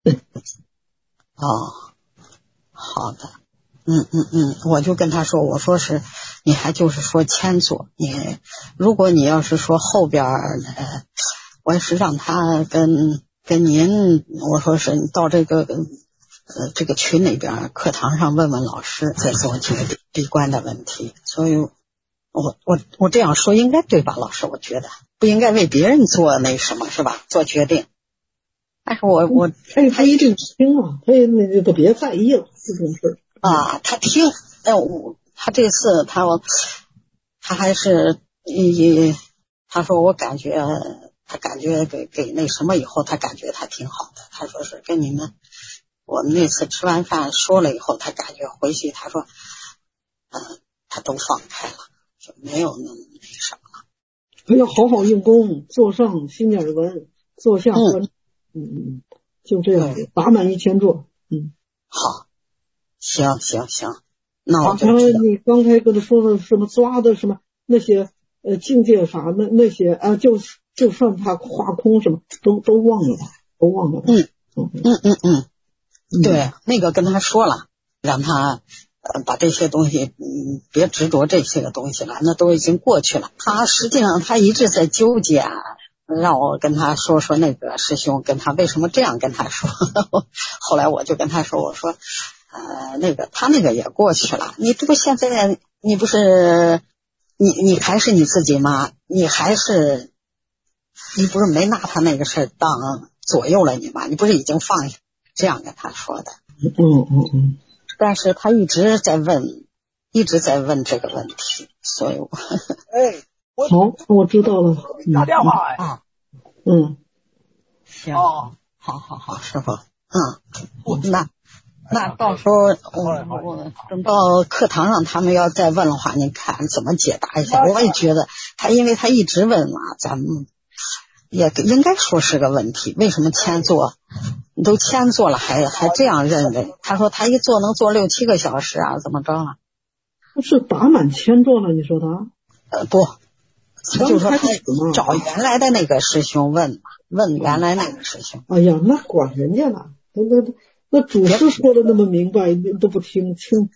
好的。我就跟他说，我说是你还就是说千坐，如果你要是说后边我也是让他跟您，我说是你到这个群里边课堂上问问老师，再做这个闭关的问题。所以我这样说应该对吧，老师？我觉得不应该为别人做那什么是吧？做决定。但是他一定听他也都别在意了这种事他听，他这次他还是他说我感觉他感觉给那什么以后，他感觉他挺好的。他说是跟你们我们那次吃完饭说了以后，他感觉回去他说他都放开了，就没有那什么了。 他要好好用功，坐上心眼文，坐下关就这样打满1000坐。 好，行， 那我就知道。 你刚才跟他说的什么抓的什么那些境界法那些啊，就算他画空什么都忘了吧，都忘了吧。 对，那个跟他说了，让他把这些东西别执着这些个东西了，那都已经过去了。他实际上他一直在纠结啊，让我跟他说那个师兄跟他为什么这样跟他说。后来我就跟他说，我说那个他那个也过去了，你这不现在你不是你还是你自己吗？你不是没拿他那个事当左右了你吗？你不是已经放下？这样跟他说的。但是他一直在问这个问题，所以我好，我知道了。 打电话啊，行，好，师傅，那到时候我等到课堂上他们要再问的话，你看怎么解答一下？我也觉得因为他一直问嘛，咱们也应该说是个问题。为什么签做？你都签做了还这样认为？他说他一做能做6-7个小时啊，怎么着了？ 不是打满签做了？你说他？ 不，就是说他找原来的那个师兄问原来那个师兄。 哎呀，那管人家呢？那主师说的那么明白，你都不听清。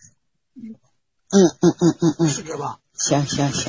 是吧？ 行。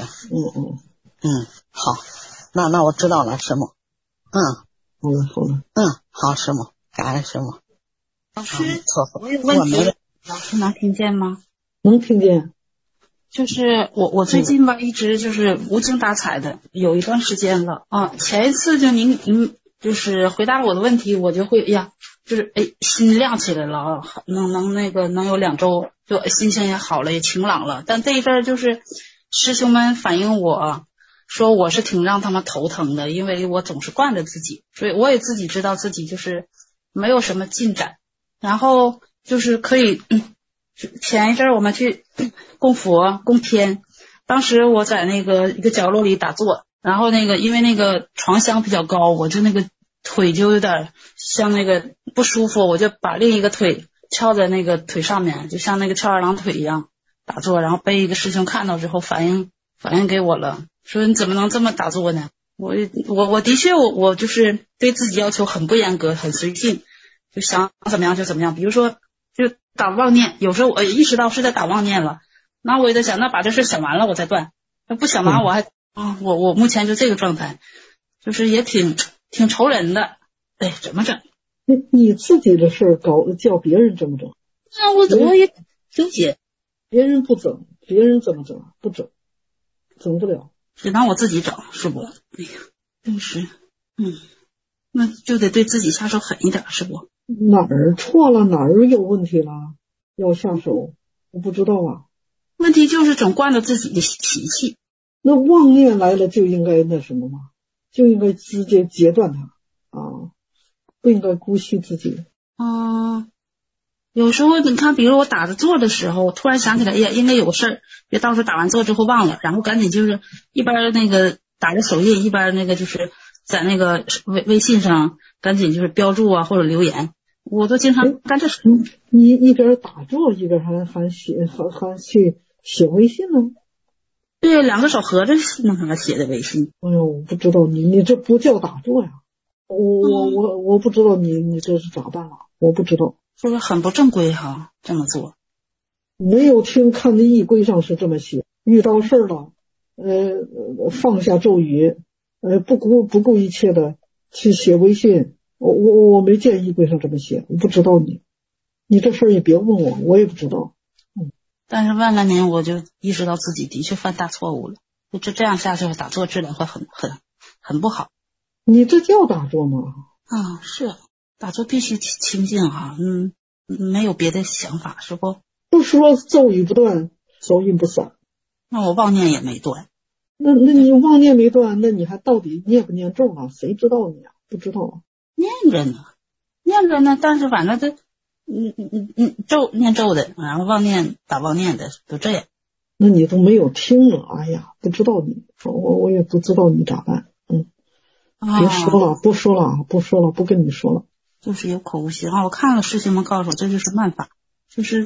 好，那我知道了，师母。 好了。 好，师母，感恩师母。 老师，我有问题，老师能听见吗？ 能听见。 就是我最近吧，一直就是无精打采的，有一段时间了啊。前一次就您就是回答了我的问题，我就会就是心亮起来了啊，能有2周，就心情也好了，也晴朗了。但这一阵就是师兄们反映我说我是挺让他们头疼的，因为我总是惯着自己，所以我也自己知道自己就是没有什么进展。然后就是可以前一阵我们去供佛供天，当时我在那个一个角落里打坐，然后因为那个床香比较高，我就那个腿就有点像那个不舒服，我就把另一个腿翘在那个腿上面，就像那个翘二郎腿一样打坐，然后被一个师兄看到之后反映给我了，说你怎么能这么打坐呢？我的确我就是对自己要求很不严格，很随性，就想怎么样就怎么样。比如说就打妄念，有时候我意识到是在打妄念了，那我也在想，那把这事想完了我再断，那不想完我还我目前就这个状态，就是也挺愁人的。怎么整？ 你自己的事叫别人这么整？ 那我也纠结。 别人不整，别人怎么整？不整不了， 只能我自己整，是不？真是，那就得对自己下手狠一点，是不？ 哪儿错了？哪儿有问题了？要下手？我不知道啊。 问题就是总惯着自己的脾气。 那妄念来了就应该那什么吗？就应该直接截断它不应该姑息自己。 有时候你看，比如我打着坐的时候，突然想起来，应该有个事儿，别到时候打完坐之后忘了，然后赶紧就是一边那个打着手印，一边那个就是在那个微信上赶紧就是标注或者留言，我都经常干这事。 你一边打坐一边还去写微信呢？ 对，2个手合着弄上写的微信。 哎呦，我不知道你这不叫打坐呀！我不知道你这是咋办了？我不知道。 是不是很不正规这么做？ 没有看的仪规上是这么写，遇到事了，放下咒语，不顾一切的去写微信。我没见仪规上这么写，我不知道你这事儿也别问我也不知道。 但是问了您，我就意识到自己的确犯大错误了。就这样下去，打坐质量会很不好。 你这叫打坐吗？ 是打坐必须清静没有别的想法，是不？ 不说咒语不断，手印不散。 那我妄念也没断。 那你妄念没断，那你还到底念不念咒啊？谁知道你啊？不知道啊。 念着呢，但是反正这念咒的，然后妄念打妄念的，都这样。 那你都没有听了，哎呀，不知道你，我也不知道你咋办。别说了，不说了，不跟你说了。 就是有口无心我看了师兄们告诉我，这就是慢法，就是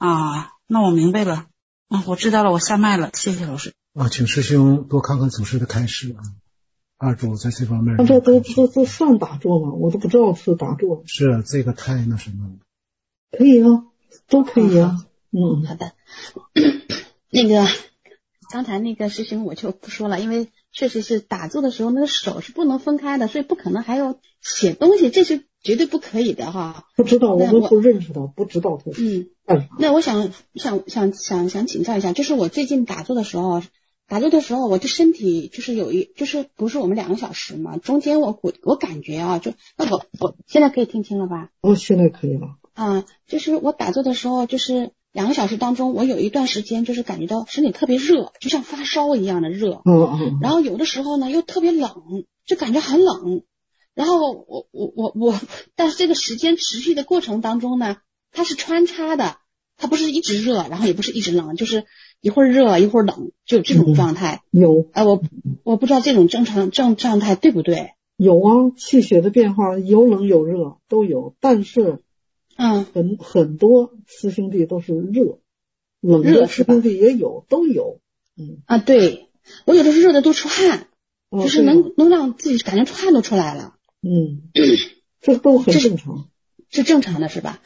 啊，那我明白了。我知道了，我下麦了，谢谢老师。 请师兄多看看祖师的开示啊。二主在这方面， 这都算打坐吗？我都不知道是打坐。 是这个太那什么了。 可以啊，都可以啊。 好的。那个刚才那个师兄我就不说了，因为确实是打坐的时候那个手是不能分开的，所以不可能还有写东西，这是绝对不可以的哈。 不知道，我们不认识他，不知道他。 那我想请教一下，就是我最近打坐的时候，我的身体就是就是不是我们2个小时嘛，中间我感觉啊，我现在可以听清了吧？ 现在可以了。 就是我打坐的时候，就是2个小时当中，我有一段时间就是感觉到身体特别热，就像发烧一样的热。然后有的时候呢又特别冷，就感觉很冷。然后但是这个时间持续的过程当中呢，它是穿插的，它不是一直热，然后也不是一直冷，就是一会儿热一会儿冷，就有这种状态。 有我不知道这种正常状态对不对？ 有啊，气血的变化有冷有热都有，但是很多师兄弟都是热，冷的师兄弟也有，都有。 对，我有的是热的都出汗，就是能让自己感觉出汗都出来了。 这都很正常， 是正常的是吧？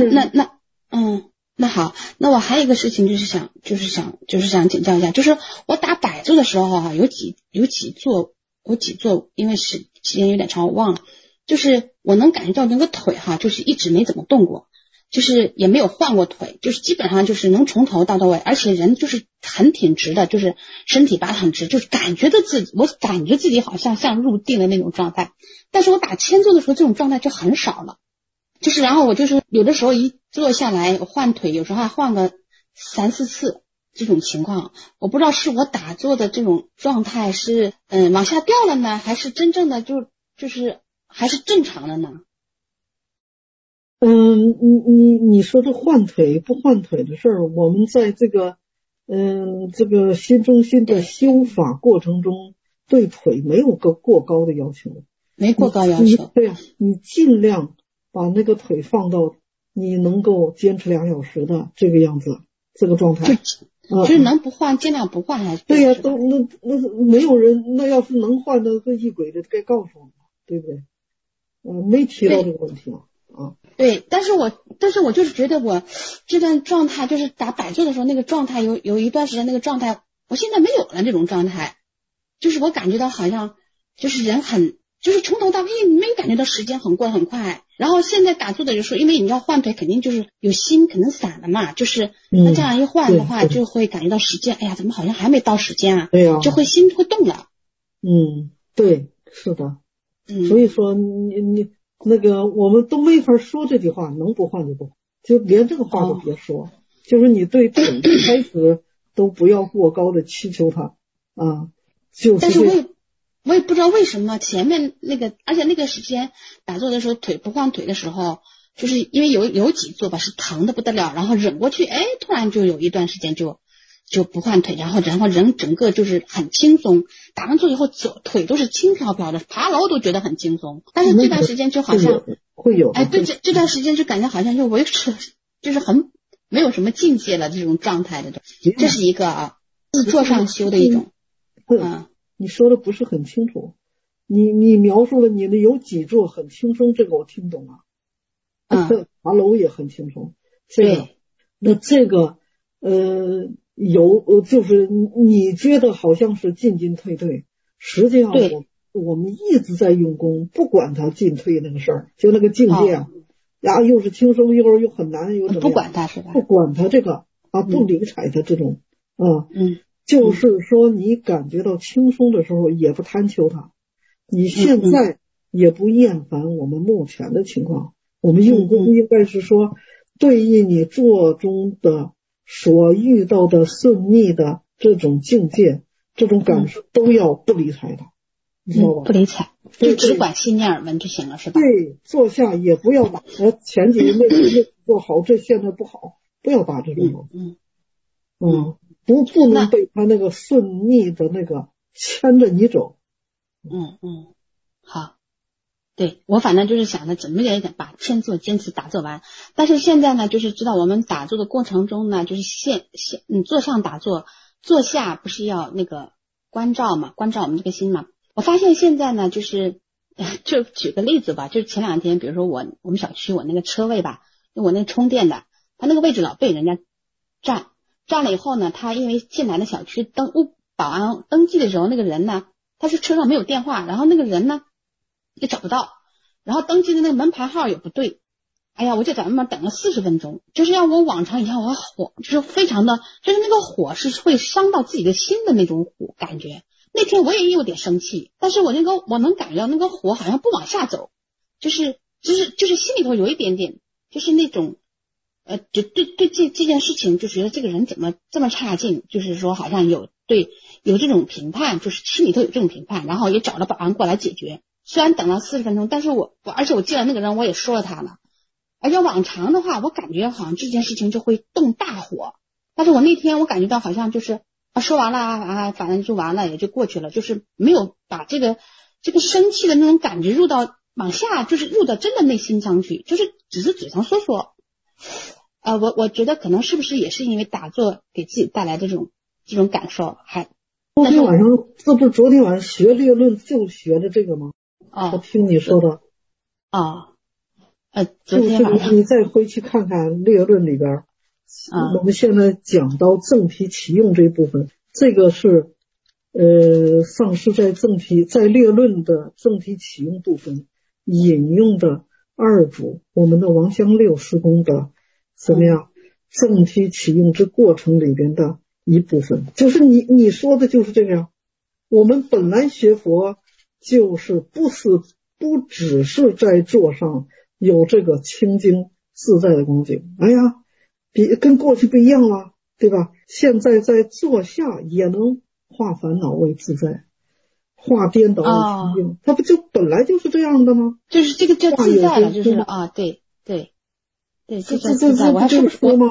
那好，那我还有一个事情就是想请教一下，就是我打摆坐的时候有几座，因为时间有点长我忘了，就是我能感觉到那个腿就是一直没怎么动过，就是也没有换过腿，就是基本上就是能从头到尾，而且人就是很挺直的，就是身体拔得很直，就是我感觉自己好像入定的那种状态。但是我打千坐的时候这种状态就很少了，就是然后我就是有的时候一坐下来我换腿，有时候还换个3-4次这种情况，我不知道是我打坐的这种状态是往下掉了呢，还是真正的就是还是正常的呢？ 你说这换腿不换腿的事儿，我们在这个新中心的修法过程中，对腿没有个过高的要求， 没过高要求。 对啊，你尽量把那个腿放到你能够坚持2小时的这个样子，这个状态。 就是能不换尽量不换还是对呀，都那没有人，那要是能换的个异鬼的该告诉我们，对不对？没提到这个问题对，但是我就是觉得我这段状态，就是打摆坐的时候那个状态，有一段时间那个状态，我现在没有了这种状态，就是我感觉到好像就是人就是从头到尾没有感觉到时间过得很快。然后现在打坐的时候，因为你要换腿，肯定就是有心可能散了嘛，就是那这样一换的话，就会感觉到时间，哎呀，怎么好像还没到时间啊？ 对呀， 就会心会动了。 对，是的。所以说你那个我们都没法说这句话，能不换就不换，就连这个话都别说。就是你对腿开始都不要过高的祈求它就是。 但是我也不知道为什么前面而且那个时间打坐的时候腿不换腿的时候，就是因为有几座吧是疼的不得了，然后忍过去，突然就有一段时间就不换腿，然后人整个就是很轻松，打完坐以后腿都是轻飘飘的，爬楼都觉得很轻松。但是这段时间就好像会有对这段时间就感觉好像就维持就是很没有什么境界了这种状态的，这是一个自坐上修的一种。 你说的不是很清楚，你描述了你的有几座很轻松，这个我听懂了。爬楼也很轻松，那这个就是你觉得好像是进进退退，实际上我们一直在用功，不管它进退那个事儿，就那个境界又是轻松，一会儿又很难，又怎么样， 不管它是吧？ 不管它这个不理睬它这种就是说你感觉到轻松的时候也不贪求它，你现在也不厌烦我们目前的情况。我们用功应该是说对应你坐中的所遇到的顺逆的这种境界，这种感受都要不理睬它，你知道吧？ 不理睬，就只管心念耳闻就行了，是吧？ 对，坐下也不要打前几那做好，这现在不好，不要打这种不能被他那个顺逆的那个牵着你走。 好， 对，我反正就是想着怎么也得把千坐坚持打坐完。但是现在呢，就是知道我们打坐的过程中呢，就是坐上打坐，坐下不是要那个关照嘛，关照我们这个心嘛。我发现现在呢，就是就举个例子吧，就是前2天，比如说我们小区我那个车位吧，我那充电的，他那个位置老被人家占了以后呢，他因为进来的小区保安登记的时候，那个人呢，他是车上没有电话，然后那个人呢也找不到，然后登记的那个门牌号也不对，哎呀，我就在那边等了40分钟，就是要我往常一样，我火就是非常的，就是那个火是会伤到自己的心的那种火感觉。那天我也有点生气，但是我能感觉到那个火好像不往下走，就是心里头有一点点，就是那种就对这件事情就觉得这个人怎么这么差劲，就是说好像有这种评判，就是心里头有这种评判，然后也找了保安过来解决。虽然等了40分钟，但是而且我见了那个人，我也说了他了。而且往常的话，我感觉好像这件事情就会动大火，但是我那天我感觉到好像就是说完了反正就完了，也就过去了，就是没有把这个生气的那种感觉往下，就是入到真的内心上去，就是只是嘴上说。我觉得可能是不是也是因为打坐给自己带来这种感受， 昨天晚上这不是昨天晚上学列论就学的这个吗？我听你说的。 昨天晚上你再回去看看列论里边，我们现在讲到正题启用这一部分，这个是上师在列论的正题启用部分引用的二祖我们的王香六师公的什么呀？正题启用之过程里边的一部分，就是你说的就是这个呀。我们本来学佛就是不只是在座上有这个清净自在的光景，哎呀，跟过去不一样了，对吧？现在在座下也能化烦恼为自在，化颠倒为清净，它不就本来就是这样的吗？ 就是这个叫自在了，就是对，这叫自在。我还说吗？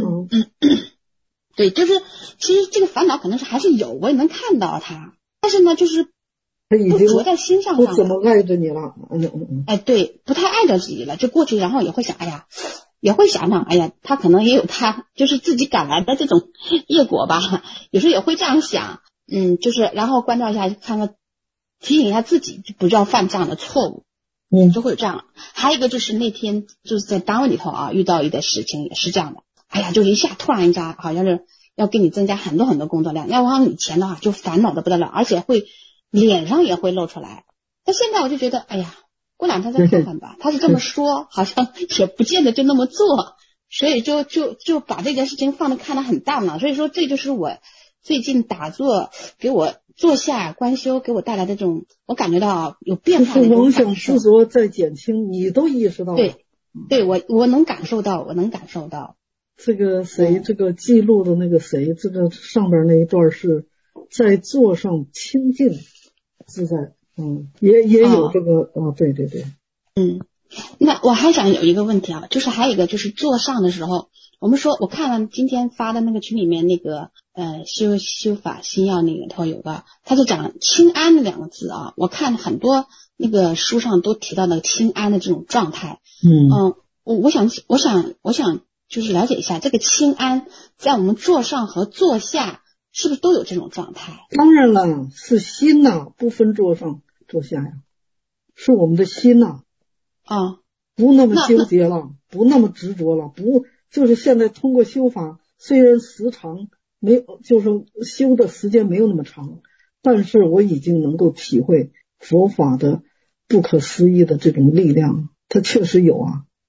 对，就是其实这个烦恼可能是还是有，我也能看到它，但是呢，就是不着在心上， 不怎么爱着你了。 对，不太爱着自己了，就过去，然后也会想，也会想想，他可能也有他就是自己赶来的这种业果吧，有时候也会这样想，就是然后关照一下，看看提醒一下自己，就不要犯这样的错误，就会有这样。还有一个就是那天就是在单位里头遇到一个事情也是这样的，就是突然一下好像是要给你增加很多很多工作量，要往以前的话就烦恼的不得了，而且会脸上也会露出来。但现在我就觉得，过2天再看看吧。他是这么说，好像也不见得就那么做，所以就把这件事情看得很淡了。所以说，这就是我最近打坐给我坐下观修给我带来的这种，我感觉到有变化的一种感受。 妄想执着在减轻，你都意识到了。 对，我能感受到， 这个谁，这个记录的那个谁，这个上边那一段是在座上清净自在。也有这个对。 那我还想有一个问题就是还有一个就是坐上的时候，我看了今天发的那个群里面那个修法新药那个头有个，他就讲清安的2个字我看很多那个书上都提到的清安的这种状态。我想就是了解一下这个清安在我们坐上和坐下是不是都有这种状态？ 当然了，是心不分坐上坐下呀，是我们的心不那么纠结了，不那么执着了，就是现在通过修法，虽然时长就是修的时间没有那么长，但是我已经能够体会佛法的不可思议的这种力量，它确实有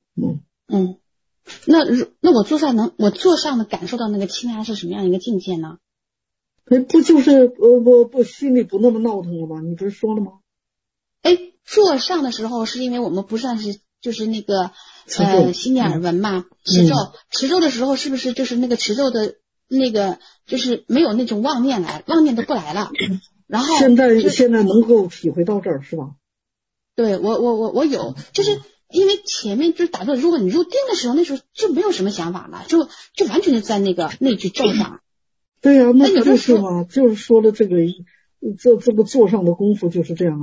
那我坐上的感受到那个清安是什么样一个境界呢？ 不就是不心里不那么闹腾了吗？你不是说了吗？ 坐上的时候是因为我们不算是就是那个心念耳闻嘛，持咒的时候是不是就是那个持咒的那个就是没有那种妄念都不来了，然后现在能够体会到这儿是吧？ 对，我有，就是因为前面就是打坐，如果你入定的时候，那时候就没有什么想法了，就完全就在那句咒上。 对呀，那不就是嘛，就是说的这个这个座上的功夫就是这样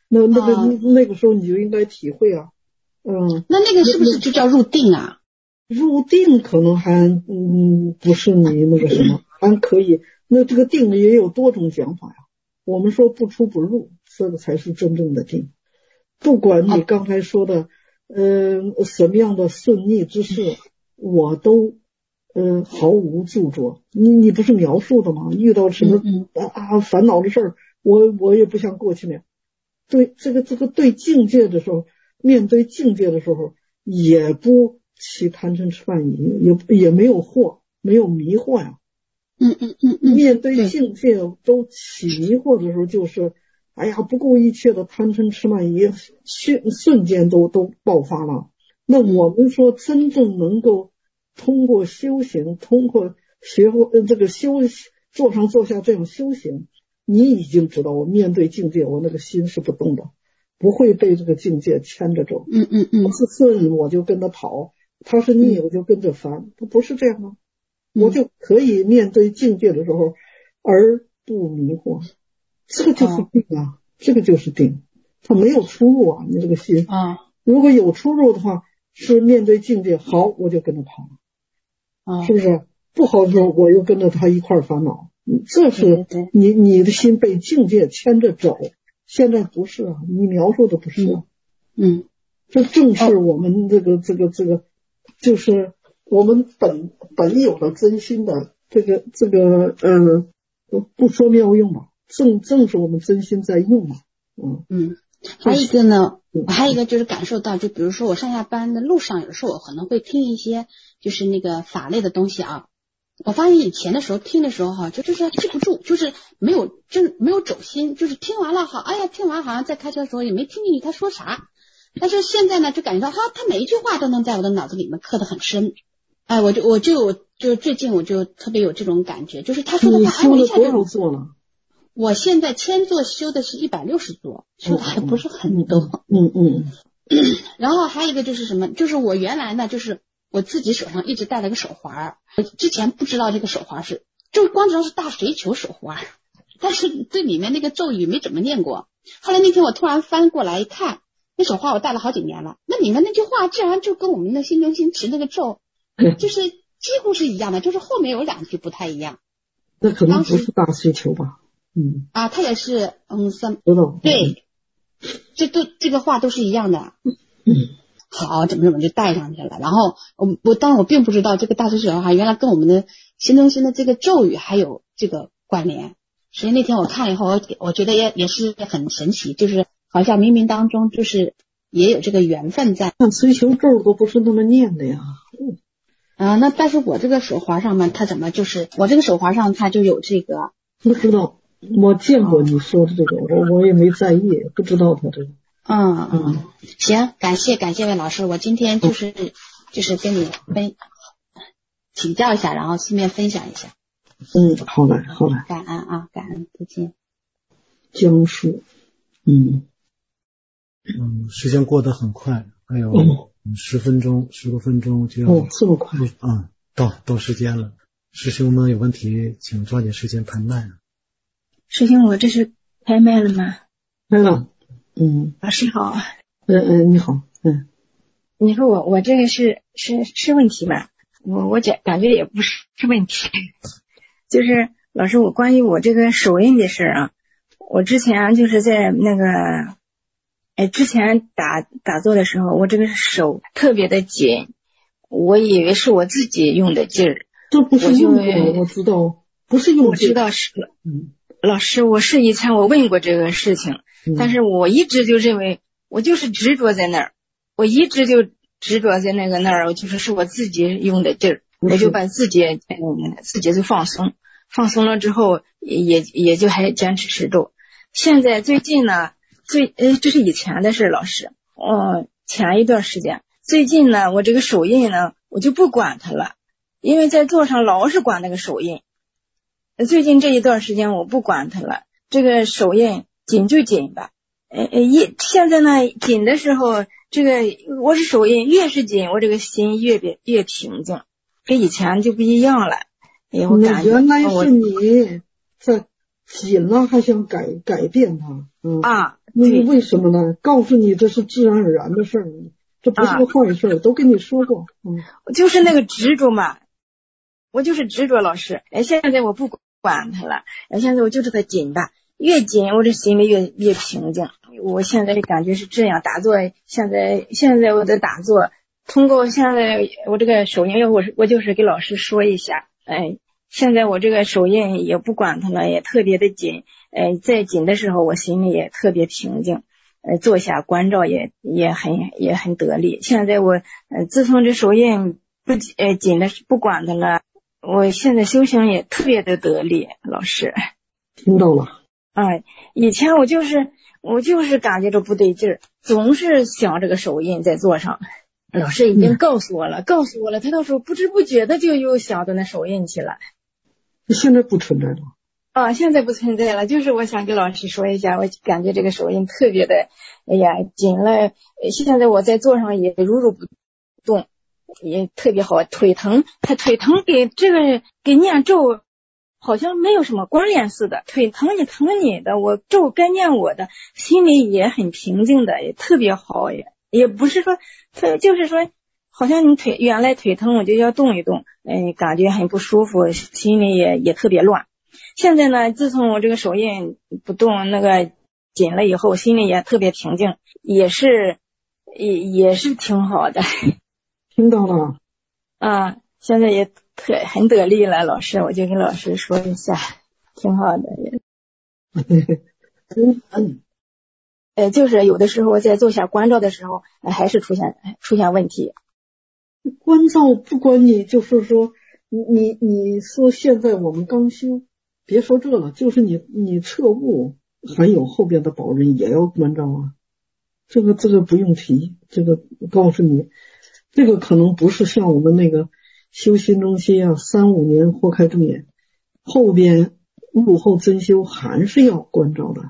那个时候你就应该体会啊。 那个是不是就叫入定啊？ 入定可能还不是你那个什么，还可以。那这个定也有多种讲法呀。我们说不出不入，这个才是真正的定。不管你刚才说的什么样的顺逆之事，我都毫无著作。你不是描述的吗？遇到什么烦恼的事儿，我也不像过去那样。对这个对境界的时候，面对境界的时候，也不起贪嗔痴慢疑，也没有惑，没有迷惑呀。面对境界都起迷惑的时候，就是哎呀，不顾一切的贪嗔痴慢疑，瞬间都爆发了。那我们说，真正能够通过修行，通过学会这个坐上坐下这样修行，你已经知道，我面对境界，我那个心是不动的，不会被这个境界牵着走。不是顺我就跟着跑，他是逆我就跟着烦，不是这样吗？我就可以面对境界的时候而不迷惑，这个就是定啊，这个就是定，它没有出入啊，你这个心如果有出入的话，是面对境界好我就跟着跑是不是？不好的时候我又跟着他一块烦恼，这是你的心被境界牵着走。现在不是啊，你描述的不是啊。这正是我们这个就是我们本有的真心的这个不说妙用吧，正是我们真心在用嘛。 还有一个呢，还有一个就是感受到，就比如说我上下班的路上，有时候我可能会听一些就是那个法类的东西啊。我发现以前的时候听的时候就是记不住，就是没有走心，就是听完了听完好像在开车的时候也没听进去他说啥。但是现在呢，就感觉到他每一句话都能在我的脑子里面刻得很深。我就最近我就特别有这种感觉，就是他说的话，我一下就做了。 我现在千座修的是160座，修的还不是很多。然后还有一个就是什么，就是我原来呢，就是我自己手上一直戴了个手环，我之前不知道这个手环就光知道是大水球手环，但是对里面那个咒语没怎么念过。后来那天我突然翻过来一看，那手环我戴了好几年了，那里面那句话竟然就跟我们的心中心持那个咒就是几乎是一样的，就是后面有2句不太一样。 那可能不是大水球吧。 它也是知道。 对，这个话都是一样的。好，怎么就带上去了。然后当然我并不知道这个大水手原来跟我们的心中心的这个咒语还有这个关联。所以那天我看了以后，我觉得也是很神奇，就是好像冥冥当中就是也有这个缘分在。 那追求咒都不是那么念的呀。 那但是我这个手环上面它怎么就是我这个手环上它就有这个。 不知道，我见过你说的这个，我也没在意，不知道他这个。 行，感谢魏老师，我今天就是跟你请教一下，然后顺便分享一下。 好嘞。 感恩啊，感恩，再见。 江苏。 时间过得很快，还有10多分钟就要这么快到时间了。师兄们有问题请抓紧时间拍麦。 师兄，我这是开麦了吗？ 开了。 老师好。 你好。 你说我这个是问题吗？我感觉也不是问题。就是老师，我关于我这个手印的事啊，我之前就是在那个之前打坐的时候，我这个手特别的紧，我以为是我自己用的劲儿。 这不是用的，我知道不是用的。 我知道是。老师，我是以前我问过这个事情，但是我一直就认为我就是执着在那儿，我一直就执着在那儿，就是我自己用的劲儿，我就把自己就放松了之后，也就还坚持持住。现在最近呢，这是以前的事，老师。前一段时间，最近呢，我这个手印呢，我就不管它了，因为在座上老是管那个手印。最近这一段时间我不管它了，这个手印紧就紧吧。现在呢，紧的时候，这个我是手印越是紧，我这个心越平静，跟以前就不一样了。我感觉原来是你这紧了还想改变它。 那为什么呢？告诉你这是自然而然的事儿，这不是个坏事，都跟你说过。 就是那个执着嘛，我就是执着老师。现在我不管他了，现在我就是他紧吧，越紧我这心里越平静。我现在的感觉是这样，打坐现在我的打坐，通过现在我这个手印，我就是给老师说一下，现在我这个手印也不管它了，也特别的紧，在紧的时候我心里也特别平静，坐下关照也很得力。现在我自从这手印不紧的不管它了，我现在修行也特别的得力。老师听到了。 以前我就是感觉着不对劲儿，总是想这个手印在座上。老师已经告诉我了，他到时候不知不觉的就又想到那手印去了。 现在不存在了。 现在不存在了，就是我想跟老师说一下，我感觉这个手印特别的，紧了。现在我在座上也如不动，也特别好。腿疼给念咒好像没有什么关联似的，腿疼你疼你的，我咒该念我的，心里也很平静的，也特别好，也不是说就是说好像你原来腿疼我就要动一动，感觉很不舒服，心里也特别乱。现在呢，自从我这个手印不动那个紧了以后，心里也特别平静，也是挺好的。 听到了。 现在也很得力了，老师，我就跟老师说一下，挺好的也。就是有的时候在坐下关照的时候，还是出现问题。 关照不管你，就是说你说现在我们刚修，别说这了，就是你彻悟，还有后边的保人也要关照啊。这个不用提，这个告诉你，这个可能不是像我们那个修心中心3-5年豁开正眼，后边悟后真修还是要关照的。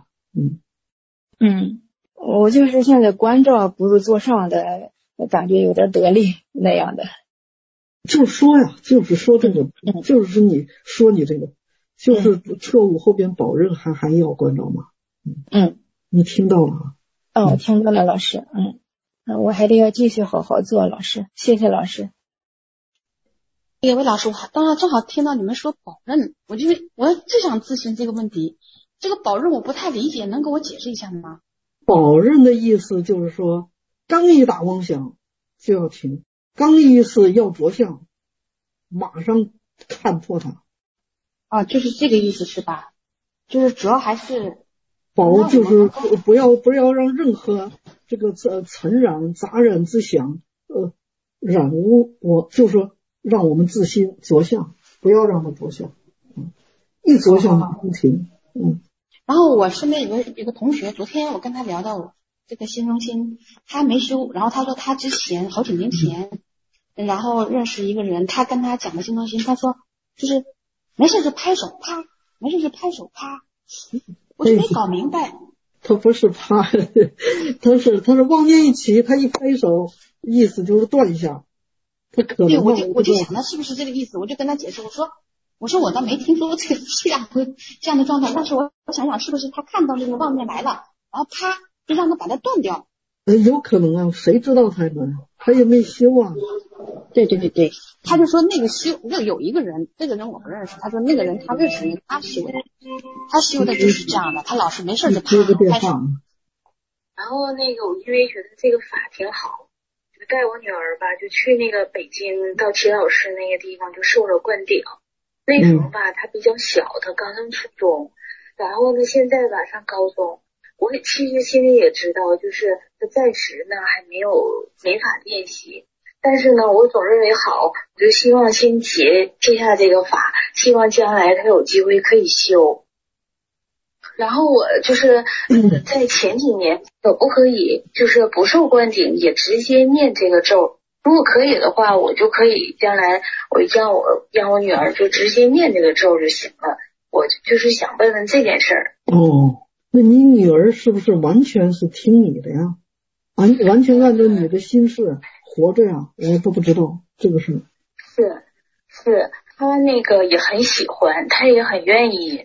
我就是现在关照不如坐上的，感觉有点得力那样的。 就是说就是说这个，就是你说你这个，就是彻悟后边保任还要关照吗？你听到了？ 我听到了，老师。我还得要继续好好做，老师，谢谢老师。 位老师，我刚刚正好听到你们说保任，我就想咨询这个问题。这个保任我不太理解，能给我解释一下吗？ 保任的意思就是说，刚一打妄想就要停，刚意识要着相，马上看破它。 就是这个意思是吧？就是主要还是保，就是不要让任何这个尘染杂染之想染污我，就是说让我们自心着相，不要让它着相。一着相马上停。 然后我身边有个同学，昨天我跟他聊到这个心中心，他没修，然后他说他之前好几年前，然后认识一个人，他跟他讲的心中心，他说就是没事就拍手啪，没事就拍手啪，我就没搞明白。 他不是啪，他是妄念一起，他一拍手，意思就是断一下。他可能对，我就想他是不是这个意思，我就跟他解释，我说我倒没听说这样的状态，但是我想想是不是他看到这个妄念来了，然后啪就让他把它断掉。 有可能啊，谁知道他呢？他也没修啊。 对，他就说那个修有一个人，这个人我不认识，他说那个人他认识人，他修的就是这样的，他老是没事就啪拍手。 然后我因为觉得这个法挺好，就带我女儿吧，就去那个北京到齐老师那个地方就受了灌顶。那时候吧，他比较小，他刚上初中，然后呢，现在吧上高中。我其实心里也知道，就是他暂时呢还没法练习，但是呢，我总认为好，我就希望先接下这个法，希望将来他有机会可以修。然后我就是在前几年，可不可以就是不受灌顶，也直接念这个咒？如果可以的话，我就可以将来让我女儿就直接念这个咒就行了。我就是想问问这件事儿。 那你女儿是不是完全是听你的呀？完全按照你的心事活着呀？我都不知道这个事。 是，她也很喜欢，她也很愿意，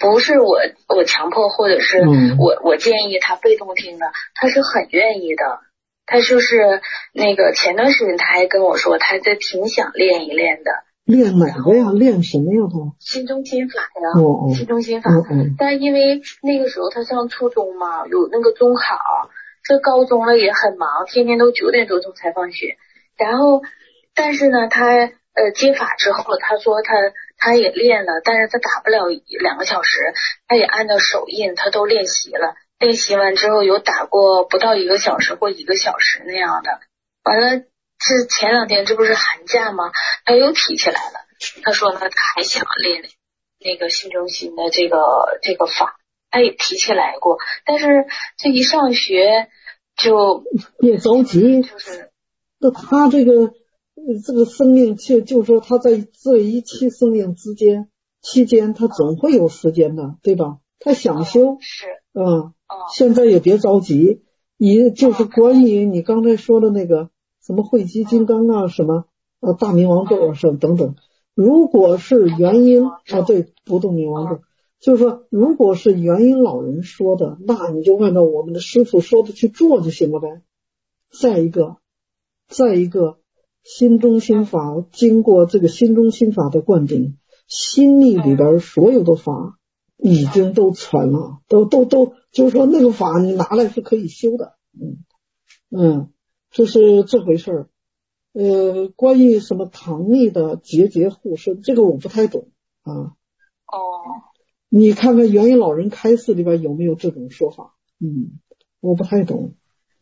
不是我强迫，或者是我建议他被动听的，他是很愿意的。他就是那个前段时间他还跟我说，他挺想练一练的。 练哪个呀？练什么呀？他心中心法呀，心中心法。但是因为那个时候他上初中嘛，有那个中考，这高中了也很忙，天天都9点多钟才放学。然后，但是呢，他接法之后，他说他也练了，但是他打不了2个小时，他也按照手印，他都练习了。练习完之后有打过不到1个小时或1个小时那样的。完了，是前2天这不是寒假吗？他又提起来了。他说呢，他还想练那个心中心的这个法，他也提起来过，但是这一上学就别着急， 就是那他这个生命就是说他在这一期生命期间，他总会有时间的，对吧？他想修， 是， 现在也别着急。就是关于你刚才说的那个什么汇集金刚啊，什么大明王咒啊，什么等等，如果是元婴对，不动明王咒，就是说如果是元婴老人说的，那你就按照我们的师父说的去做就行了呗。再一个心中心法，经过这个心中心法的灌顶，心力里边所有的法已经都传了，都就是说那个法你拿来是可以修的。这是这回事儿。关于什么唐密的结护身，这个我不太懂啊。你看看元婴老人开示里边有没有这种说法？我不太懂。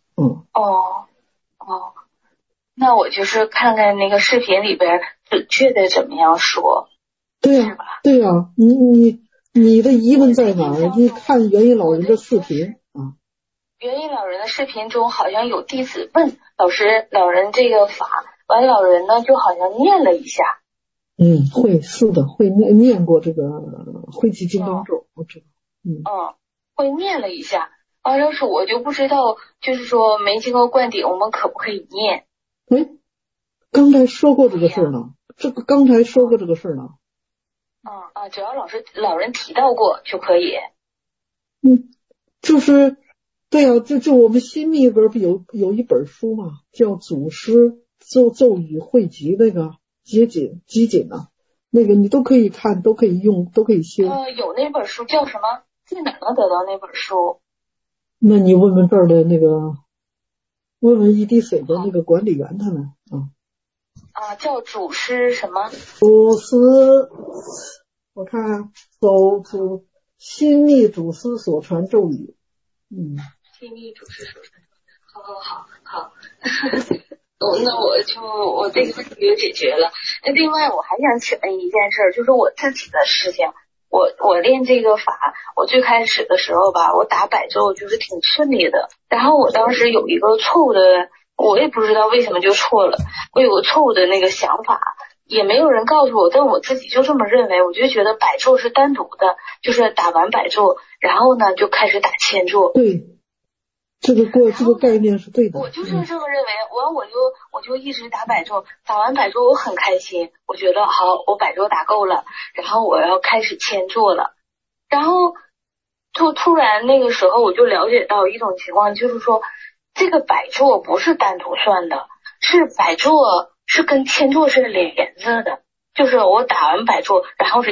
那我就是看看那个视频里边准确的怎么样说。 对呀，对呀，你的疑问在哪儿？你看元婴老人的视频啊。 元婴老人的视频中好像有弟子问老人这个法，完老人呢就好像念了一下。 是的，会念过这个汇集金刚咒，我知道。 会念了一下。完了是我就不知道，就是说没经过灌顶，我们可不可以念？ 刚才说过这个事儿呢。刚才说过这个事儿呢。 只要老人提到过就可以。 就是对啊，就我们新密本有一本书嘛，叫祖师咒语汇集，那个集锦啊，那个你都可以看，都可以用，都可以修。 有那本书叫什么？在哪能得到那本书？ 那你问问这儿的那个，问问一滴水的那个管理员他们叫祖师什么？ 祖师，我看新密祖师所传咒语。 新密祖师所传咒语。好。那我这个问题就解决了。那另外我还想请问一件事，就是我自己的事情。我练这个法，我最开始的时候吧，我打摆咒就是挺顺利的。然后我当时有一个错误的，我也不知道为什么就错了，我有个错误的那个想法，也没有人告诉我，但我自己就这么认为，我就觉得摆咒是单独的，就是打完摆咒，然后呢就开始打千咒。 对，这个概念是对的。 我就是这么认为，我就一直打摆咒，打完摆咒我很开心，我觉得好，我摆咒打够了，然后我要开始千咒了，然后就突然那个时候我就了解到一种情况，就是说这个摆咒不是单独算的，是摆咒是跟千咒是连着的，就是我打完摆咒，然后是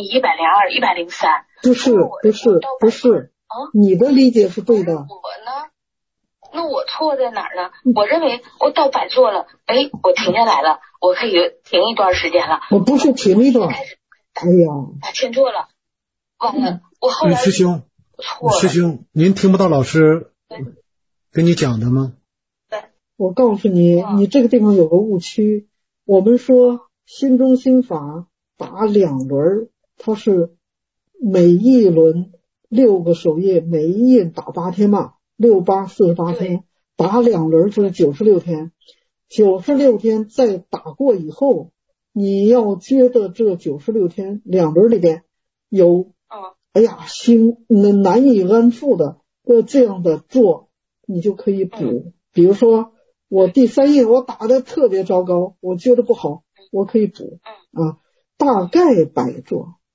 101、102、103。 不是。你的理解是对的。 我呢？那我错在哪儿呢？我认为我到摆咒了，我停下来了，我可以停一段时间了。 我不是停一段。 打千咒了。完了，我后来师兄，您听不到老师跟你讲的吗？ 对。 我告诉你，你这个地方有个误区。我们说心中心法打2轮，它是每一轮6个手印，每一印打8天嘛，6、8、48天，打2轮就是96天。96天再打过以后，你要觉得这96天2轮里边有心难以安富的这样的做，你就可以补。比如说我第3印我打的特别糟糕，我觉得不好，我可以补大概摆做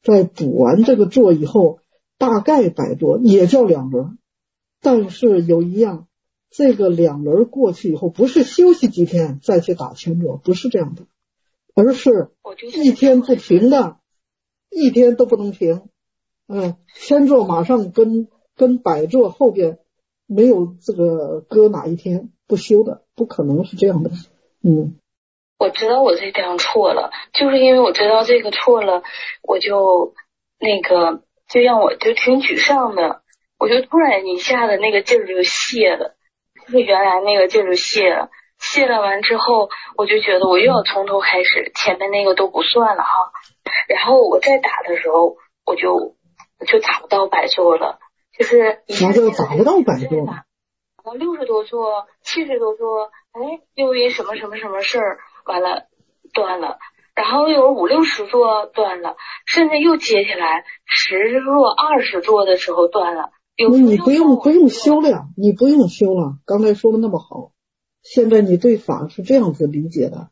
在补完这个座以后，大概摆座也叫2轮，但是有一样，这个2轮过去以后，不是休息几天再去打前座，不是这样的，而是一天不停的，一天都不能停。前座马上跟摆座后边没有这个搁哪一天不休的，不可能是这样的。 我知道我这样错了，就是因为我知道这个错了，我就就让我就挺沮丧的，我就突然一下子那个劲儿就泄了，就是原来那个劲儿就泄了完之后，我就觉得我又要从头开始，前面那个都不算了哈。然后我再打的时候，我就打不到摆座了，就是啥叫打不到摆座？ 打到60多座、70多座，又因什么什么什么事儿，完了断了。然后有50-60座断了，甚至又接下来10座、20座的时候断了。 你不用修了呀，你不用修了。刚才说的那么好，现在你对法是这样子理解的，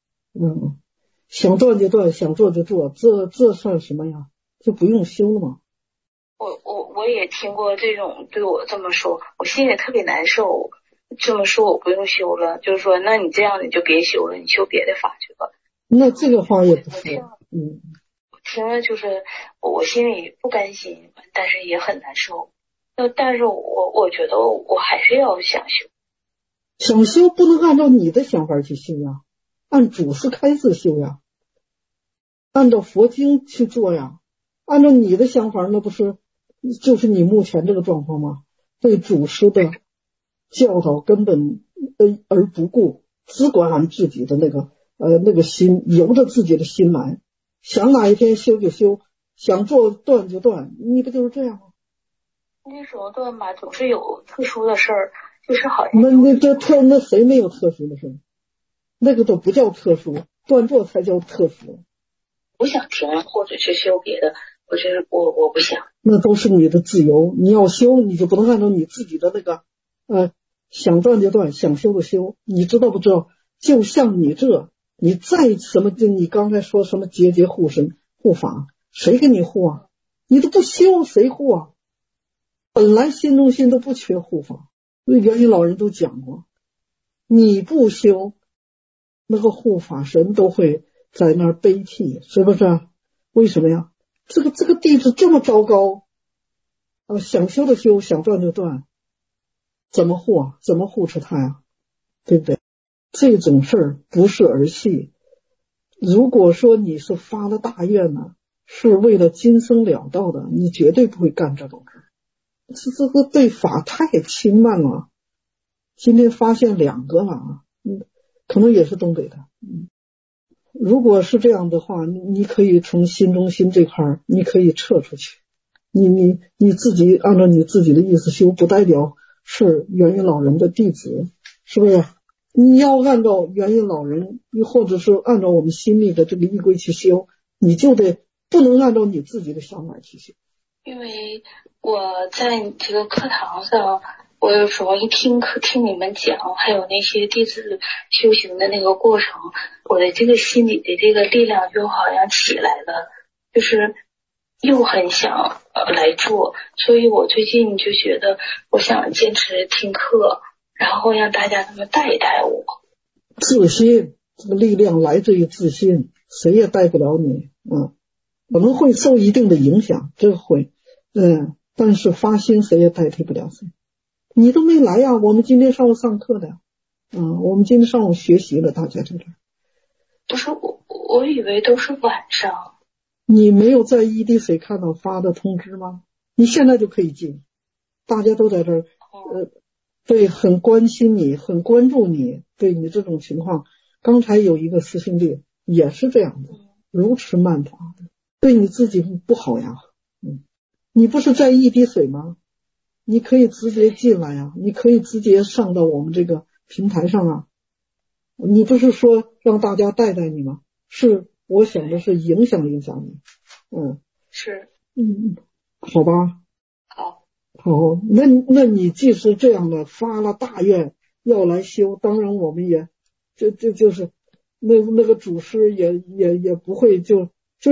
想断就断，想做就做，这算什么呀？就不用修了吗？ 我也听过这种对我这么说，我心里特别难受。这么说我不用修了，就是说那你这样你就别修了，你修别的法去吧。 那这个话也不是， 听了就是我心里不甘心，但是也很难受。但是我觉得我还是要想修。 想修不能按照你的想法去修呀，按祖师开示修呀，按照佛经去做呀。按照你的想法，那不是就是你目前这个状况吗？对祖师的教导根本而不顾，只管按自己的那个心，由着自己的心来，想哪一天修就修，想做断就断，你不就是这样吗？ 那时候断吧，总是有特殊的事儿，就是好像那谁没有特殊的事？那个都不叫特殊，断座才叫特殊。 不想停了，或者去修别的，我不想。 那都是你的自由，你要修你就不能按照你自己的那个想断就断，想修就修，你知道不知道？就像你再什么，你刚才说什么节护身护法，谁给你护啊？你都不修，谁护啊？本来心中心都不缺护法，所以元音老人都讲过，你不修，那个护法神都会在那儿悲泣，是不是？为什么呀？这个弟子这么糟糕，想修的修，想断就断，怎么护啊？怎么护持他呀？对不对？这种事儿不是儿戏。如果说你是发了大愿呢，是为了今生了道的，你绝对不会干这种事。这个对法太轻慢了。今天发现2个了啊，可能也是东北的。如果是这样的话，你可以从心中心这块你可以撤出去。你自己按照你自己的意思修，不代表是元音老人的弟子，是不是？你要按照元音老人，或者是按照我们心里的这个依规去修，你就不能按照你自己的想法去修。 因为我在这个课堂上，我有时候一听你们讲，还有那些弟子修行的那个过程，我的这个心里的这个力量就好像起来了，就是又很想来做，所以我最近就觉得我想坚持听课，然后让大家他们带一带我。 自信，这个力量来自于自信，谁也带不了你，可能会受一定的影响，这会，但是发心谁也代替不了谁。你都没来呀，我们今天上午上课的，我们今天上午学习了，大家在这儿。 不是我以为都是晚上。 你没有在EDC看到发的通知吗？你现在就可以进，大家都在这儿，对，很关心你，很关注你，对你这种情况。刚才有一个师兄弟也是这样的，如持慢法的，对你自己不好呀。你不是在EDC吗？你可以直接进来呀，你可以直接上到我们这个平台上啊。你不是说让大家带带你吗？是，我想的是影响你。 是。 好吧。 好， 那你既是这样的发了大愿要来修，当然我们也就是那个祖师也不会就是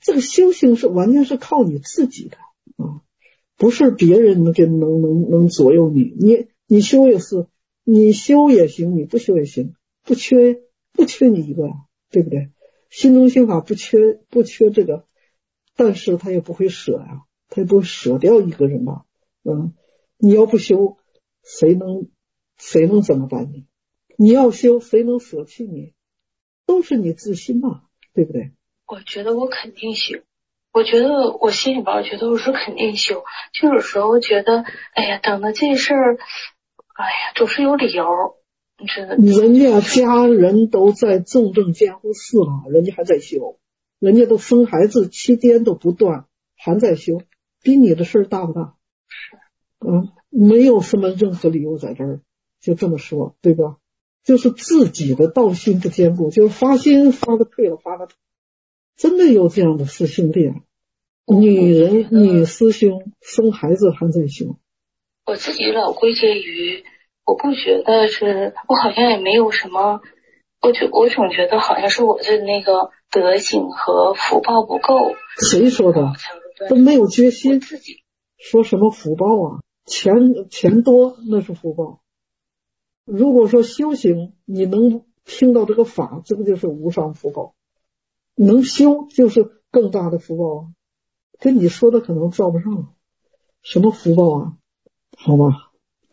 这个修行是完全是靠你自己的啊，不是别人能左右你。你修也是，你修也行，你不修也行，不缺你一个呀，对不对？心中心法不缺这个，但是他也不会舍呀，他也不会舍掉一个人吧。你要不修，谁能怎么办你？你要修，谁能舍弃你？都是你自心嘛，对不对？ 我觉得我肯定修，我觉得我心里边觉得我是肯定修，就有时候觉得，哎呀，等到这事儿，哎呀，总是有理由，你知道？ 人家家人都在重症监护室了，人家还在修，人家都生孩子期间都不断，还在修，比你的事儿大不大？ 是， 没有什么任何理由在这儿，就这么说，对吧？就是自己的道心不坚固，就是发心发的退了，真的有这样的师兄弟，女师兄生孩子还在修。 我自己老归结于，我不觉得是，我好像也没有什么，我总觉得好像是我的那个德行和福报不够。 谁说的？都没有决心，自己说什么福报啊？钱多那是福报。如果说修行，你能听到这个法，这个就是无上福报。能修就是更大的福报啊，跟你说的可能照不上。什么福报啊？好吧，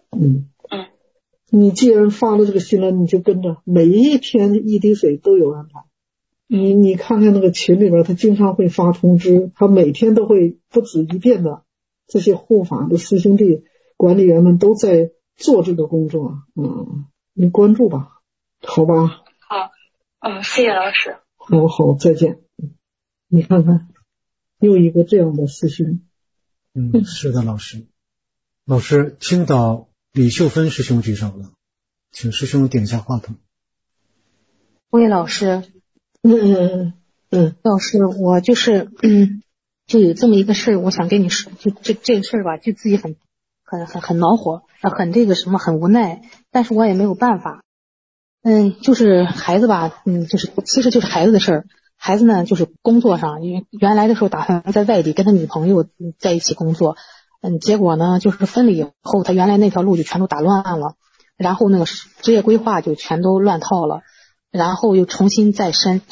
你既然发了这个心了，你就跟着，每一天一滴水都有安排。你看看那个群里边，他经常会发通知，他每天都会不止一遍的，这些护法的师兄弟管理员们都在做这个工作。你关注吧，好吧？ 好，谢谢老师。 好，再见。你看看，又一个这样的师兄。 是的，老师，青岛李秀芬师兄举手了，请师兄点一下话筒。 喂，老师。老师，我就有这么一个事儿，我想跟你说，就这个事儿吧，就自己很恼火，很这个什么，很无奈，但是我也没有办法。就是孩子吧，其实就是孩子的事儿。孩子呢，就是工作上，因为原来的时候打算在外地跟他女朋友在一起工作，结果呢，就是分了以后，他原来那条路就全都打乱了，然后那个职业规划就全都乱套了，然后又重新再深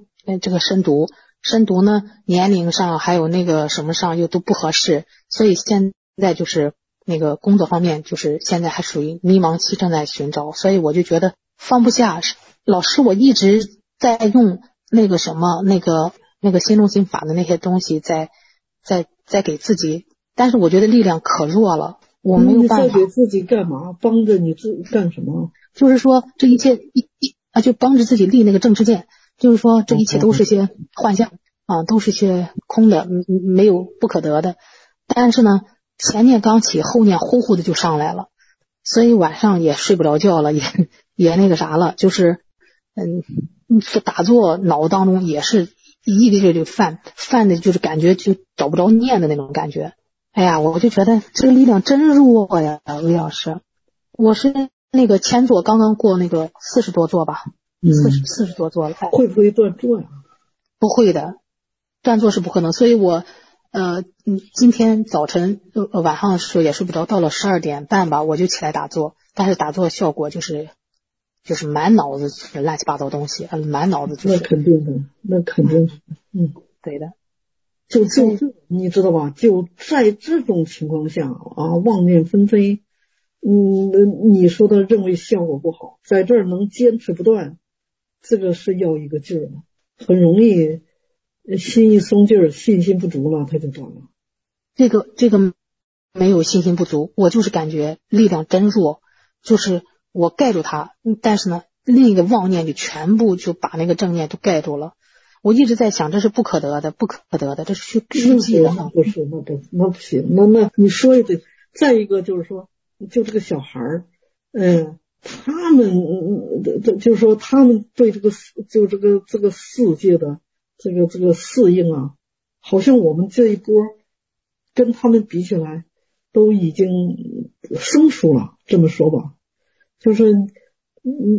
读呢，年龄上还有那个什么上又都不合适，所以现在就是那个工作方面，就是现在还属于迷茫期，正在寻找，所以我就觉得放不下。老师，我一直在用那个什么那个心中心法的那些东西在给自己，但是我觉得力量可弱了，我没有办法。 你在给自己干嘛？帮着你自己干什么？ 就是说这一切就帮着自己立那个正知见，就是说这一切都是些幻象都是些空的，没有不可得的。但是呢，前念刚起，后念呼呼的就上来了，所以晚上也睡不着觉了，也那个啥了，就是打坐脑当中也是一个就犯的，就是感觉就找不着念的那种感觉。哎呀，我就觉得这个力量真弱呀，魏老师。我是那个前座刚刚过那个40多座吧，40多座了。 会不会断座呀？ 不会的，断座是不可能。所以我今天早晨晚上也睡不着，到了12点半吧，我就起来打坐，但是打坐效果就是满脑子乱七八糟东西，满脑子就是。 那肯定的。 对的。 就你知道吧？就在这种情况下妄念纷飞，你说的认为效果不好，在这儿能坚持不断，这个是要一个劲儿的，很容易心一松劲儿，信心不足了，它就断了。 这个没有信心不足，我就是感觉力量真弱，就是我盖住它，但是呢，另一个妄念就全部就把那个正念都盖住了。我一直在想，这是不可得的，这是虚迹的。 那不行，那你说一句。再一个就是说，就这个小孩儿，他们就是说他们对这个世界的这个适应好像我们这一波跟他们比起来都已经生疏了，这么说吧，就是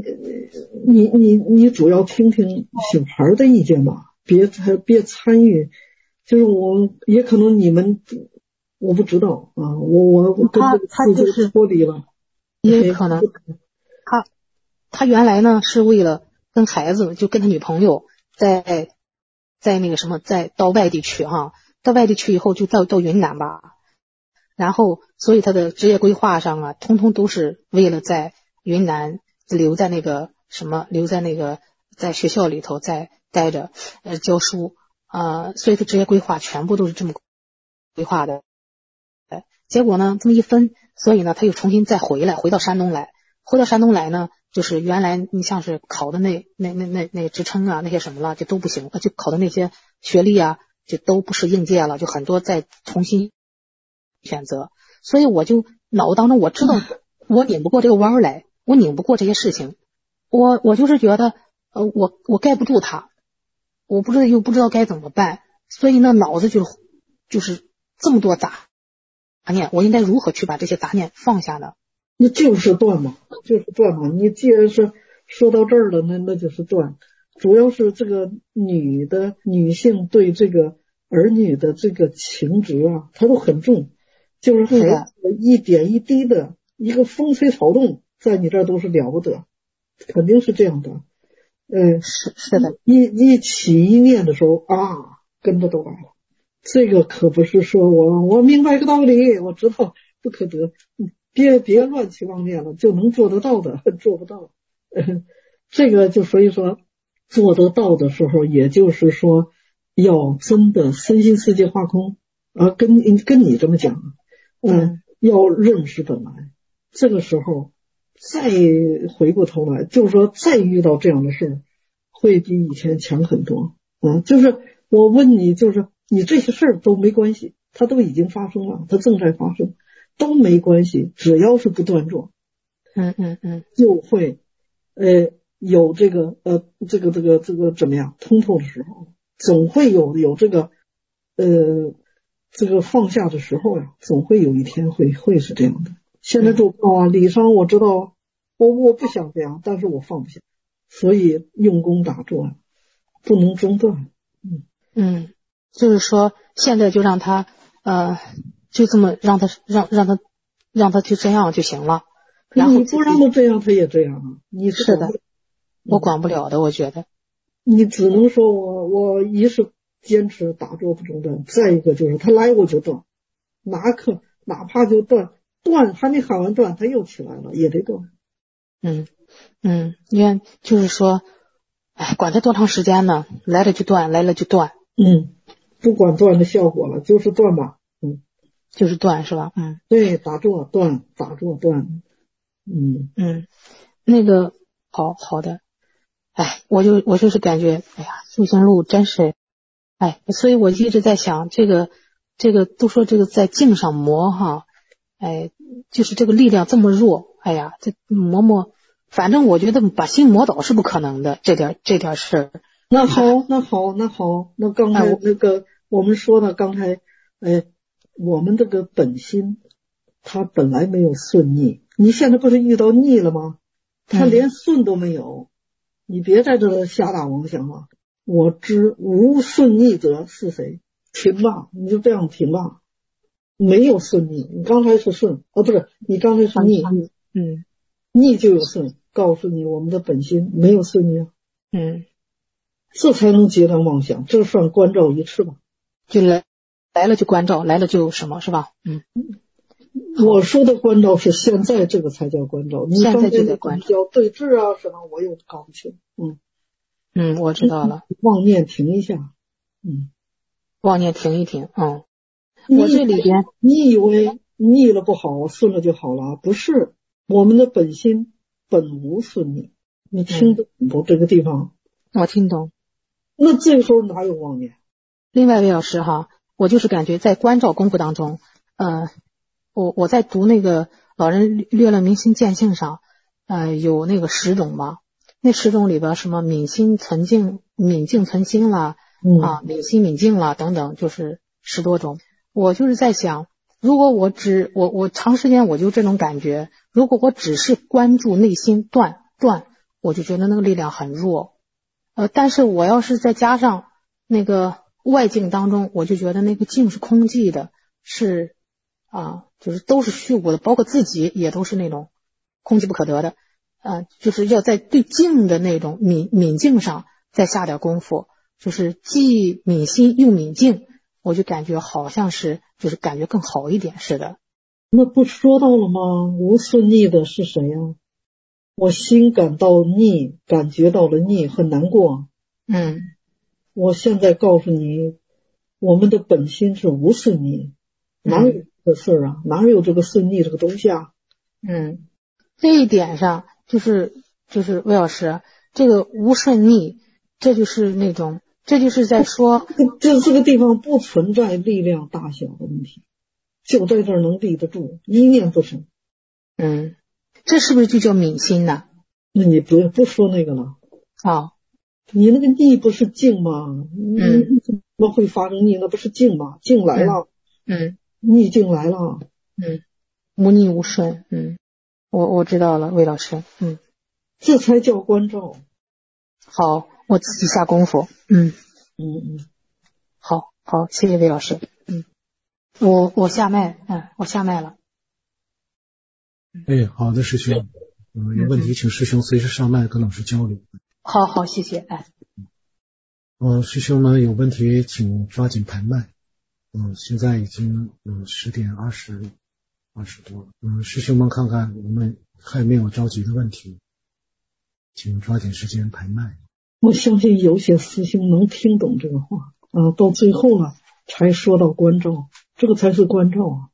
你主要听听小孩的意见吧，别参与就是我也可能你们我不知道啊，我跟这个他就是脱离了， 也可能他原来呢是为了跟孩子就跟他女朋友在那个什么到外地去哈，到外地去以后就到云南吧，然后所以他的职业规划上啊，通通都是为了在云南留在那个在学校里头再待着教书所以他职业规划全部都是这么规划的。结果呢这么一分，所以呢他又重新再回到山东来。回到山东来呢，就是原来你像是考的那职称啊那些什么了就都不行，就考的那些学历啊就都不是应届了，就很多再重新选择。所以我就脑子当中我知道我拧不过这个弯来，我拧不过这些事情，我就是觉得我盖不住他，我又不知道该怎么办，所以呢脑子就是这么多杂念，我应该如何去把这些杂念放下呢？ 那就是断嘛，你既然是说到这儿了，那就是断。主要是这个女性对这个儿女的这个情执啊，她都很重，就是孩子一点一滴的一个风吹草动，在你这儿都是了不得，肯定是这样的。 是的， 一起一念的时候啊，跟着都来了。这个可不是说我明白个道理，我知道不可得，别乱起妄念了，就能做得到的，做不到。这个就所以说做得到的时候，也就是说要真的身心世界化空啊，跟你这么讲，要认识本来。这个时候再回过头来，就是说再遇到这样的事会比以前强很多。就是我问你，就是你这些事儿都没关系，它都已经发生了，它正在发生，都没关系，只要是不断做，就会有这个怎么样通透的时候，总会有这个放下的时候呀，总会有一天会是这样的。现在做不到啊，李商我知道，我不想这样，但是我放不下，所以用功打坐不能中断。 就是说现在就让他就这么让他就这样就行了。然后你不让他这样，他也这样啊。 是的，我管不了的，我觉得。 你只能说我一是坚持打坐不中断，再一个就是他来我就断，哪怕就断还没喊完断，他又起来了，也得断。 因为就是说，管他多长时间呢？来了就断，来了就断。 不管断的效果了，就是断吧。 就是断是吧？ 对，打坐断，打坐断。 那个好的。我就是感觉，修行路真是，所以我一直在想，这个都说这个在境上磨哈，就是这个力量这么弱，这磨，反正我觉得把心磨倒是不可能的，这点事儿。 那好，那刚才那个我们说的刚才，我们这个本心，它本来没有顺逆，你现在不是遇到逆了吗？它连顺都没有，你别在这瞎打妄想了。我知无顺逆者是谁？停吧，你就这样停吧。没有顺逆，你刚才是顺，不是，你刚才是逆，逆就有顺。告诉你，我们的本心没有顺逆啊。这才能截断妄想，这算关照一次吧。 就来了就关照，来了就什么是吧？ 我说的关照是现在这个才叫关照，你现在就在关照， 叫对峙啊什么，我又搞不清。 我知道了。 妄念停一下。 妄念停一停。我这里边， 你以为逆了不好，顺了就好了？不是，我们的本心本无顺逆。你听懂不？这个地方我听懂。 那这个时候哪有妄念？ 另外魏老师哈，我就是感觉在关照功夫当中，我在读那个老人略论明心见性上，有那个10种吧，那10种里边什么泯心存静、泯静存心啦，泯心泯静啦等等，就是10多种。我就是在想，如果我长时间我就这种感觉，如果我只是关注内心断，我就觉得那个力量很弱。但是我要是再加上那个外境当中，我就觉得那个境是空寂的，是就是都是虚无的，包括自己也都是那种空寂不可得的，就是要在对境的那种敏境上再下点功夫，就是既敏心又敏境，我就感觉好像是就是感觉更好一点似的。 那不说到了吗？无顺逆的是谁呀？我心感到逆，感觉到了逆，很难过。我现在告诉你，我们的本心是无顺逆，哪有这事儿啊？哪有这个顺逆这个东西啊？ 这一点上就是魏老师，这个无顺逆，这就是那种，这就是在说， 这个地方不存在力量大小的问题，就在这儿能立得住，一念不生。 这是不是就叫敏心呢？ 那你不说那个了。你那个逆不是静吗？你怎么会发生逆？那不是静吗？静来了，逆境来了， 无逆无顺，我知道了，魏老师， 这才叫关照。 好，我自己下功夫，好，谢谢魏老师，我下麦，我下麦了。 好的，师兄，有问题请师兄随时上麦跟老师交流。 好，谢谢。 师兄们有问题请抓紧排麦。现在已经10点20多了。师兄们看看我们还没有着急的问题，请抓紧时间排麦。 我相信有些师兄能听懂这个话到最后了才说到关照，这个才是关照啊。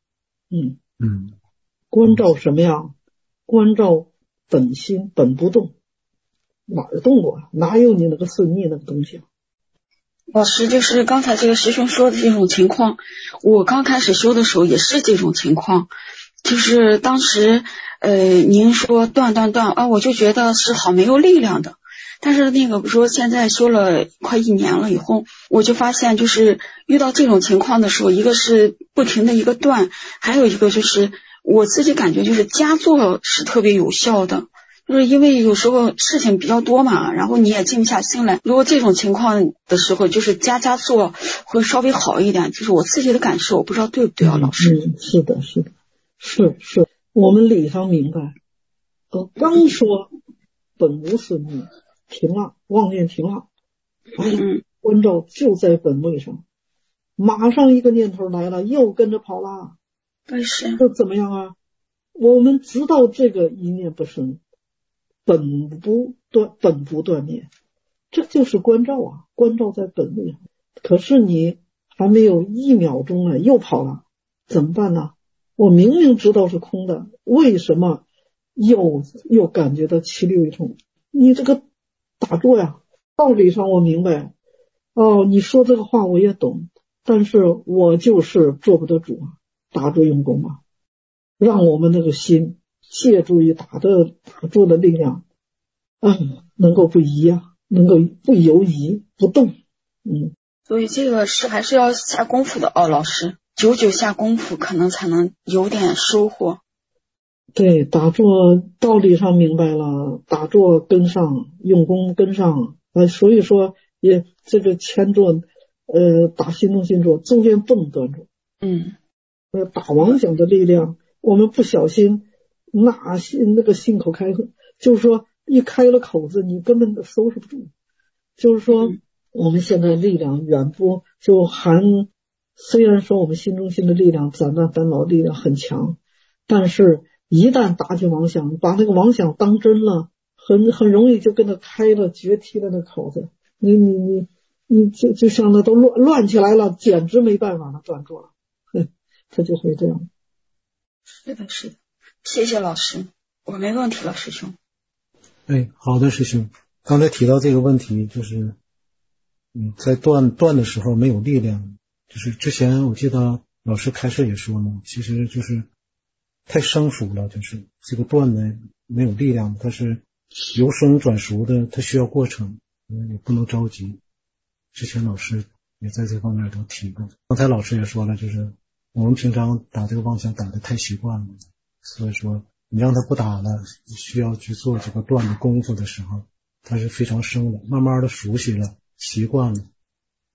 关照什么呀？关照本心本不动，哪儿动过？哪有你那个顺逆那个东西啊？ 老师，就是刚才这个师兄说的这种情况，我刚开始修的时候也是这种情况，就是当时您说断我就觉得是好没有力量的。但是比如说现在修了快1年了以后，我就发现就是遇到这种情况的时候，一个是不停的一个断，还有一个就是我自己感觉就是加坐是特别有效的。就是因为有时候事情比较多嘛，然后你也静不下心来，如果这种情况的时候就是加坐会稍微好一点，就是我自己的感受，我不知道对不对啊，老师。 是的，是我们理上明白。刚说本无顺逆，停了，妄念停了，关照就在本位上，马上一个念头来了，又跟着跑了。这怎么样啊？我们知道这个一念不生，本不断灭，这就是关照啊，关照在本位上。可是你还没有1秒钟又跑了，怎么办呢？我明明知道是空的，为什么又感觉到其六一通？你这个打坐呀，道理上我明白，你说这个话我也懂，但是我就是做不得主啊，打坐用功啊，让我们那个心借助于打坐的力量，能够不移啊，能够不游移不动。 所以这个是还是要下功夫的老师，久久下功夫可能才能有点收获。 对，打坐道理上明白了，打坐跟上，用功跟上，所以说也这个前坐打心动心坐中间不能断住。打妄想的力量，我们不小心那个心口开，就是说一开了口子你根本收拾不住。就是说我们现在力量远不就虽然说我们心中心的力量斩断烦恼力量很强，但是一旦打起妄想，把那个妄想当真了，很容易就跟他开了决堤的那口子，你就像那都乱起来了，简直没办法了，断住了，他就会这样。 是的，谢谢老师，我没问题了，师兄。 好的，师兄。刚才提到这个问题，就是在断的时候没有力量，就是之前我记得老师开示也说了，其实就是太生疏了，就是这个断的没有力量，它是由生转熟的，它需要过程，也不能着急。之前老师也在这方面都提过，刚才老师也说了，就是我们平常打这个妄想打得太习惯了，所以说你让他不打了，需要去做这个断的功夫的时候，它是非常生的，慢慢的熟悉了，习惯了，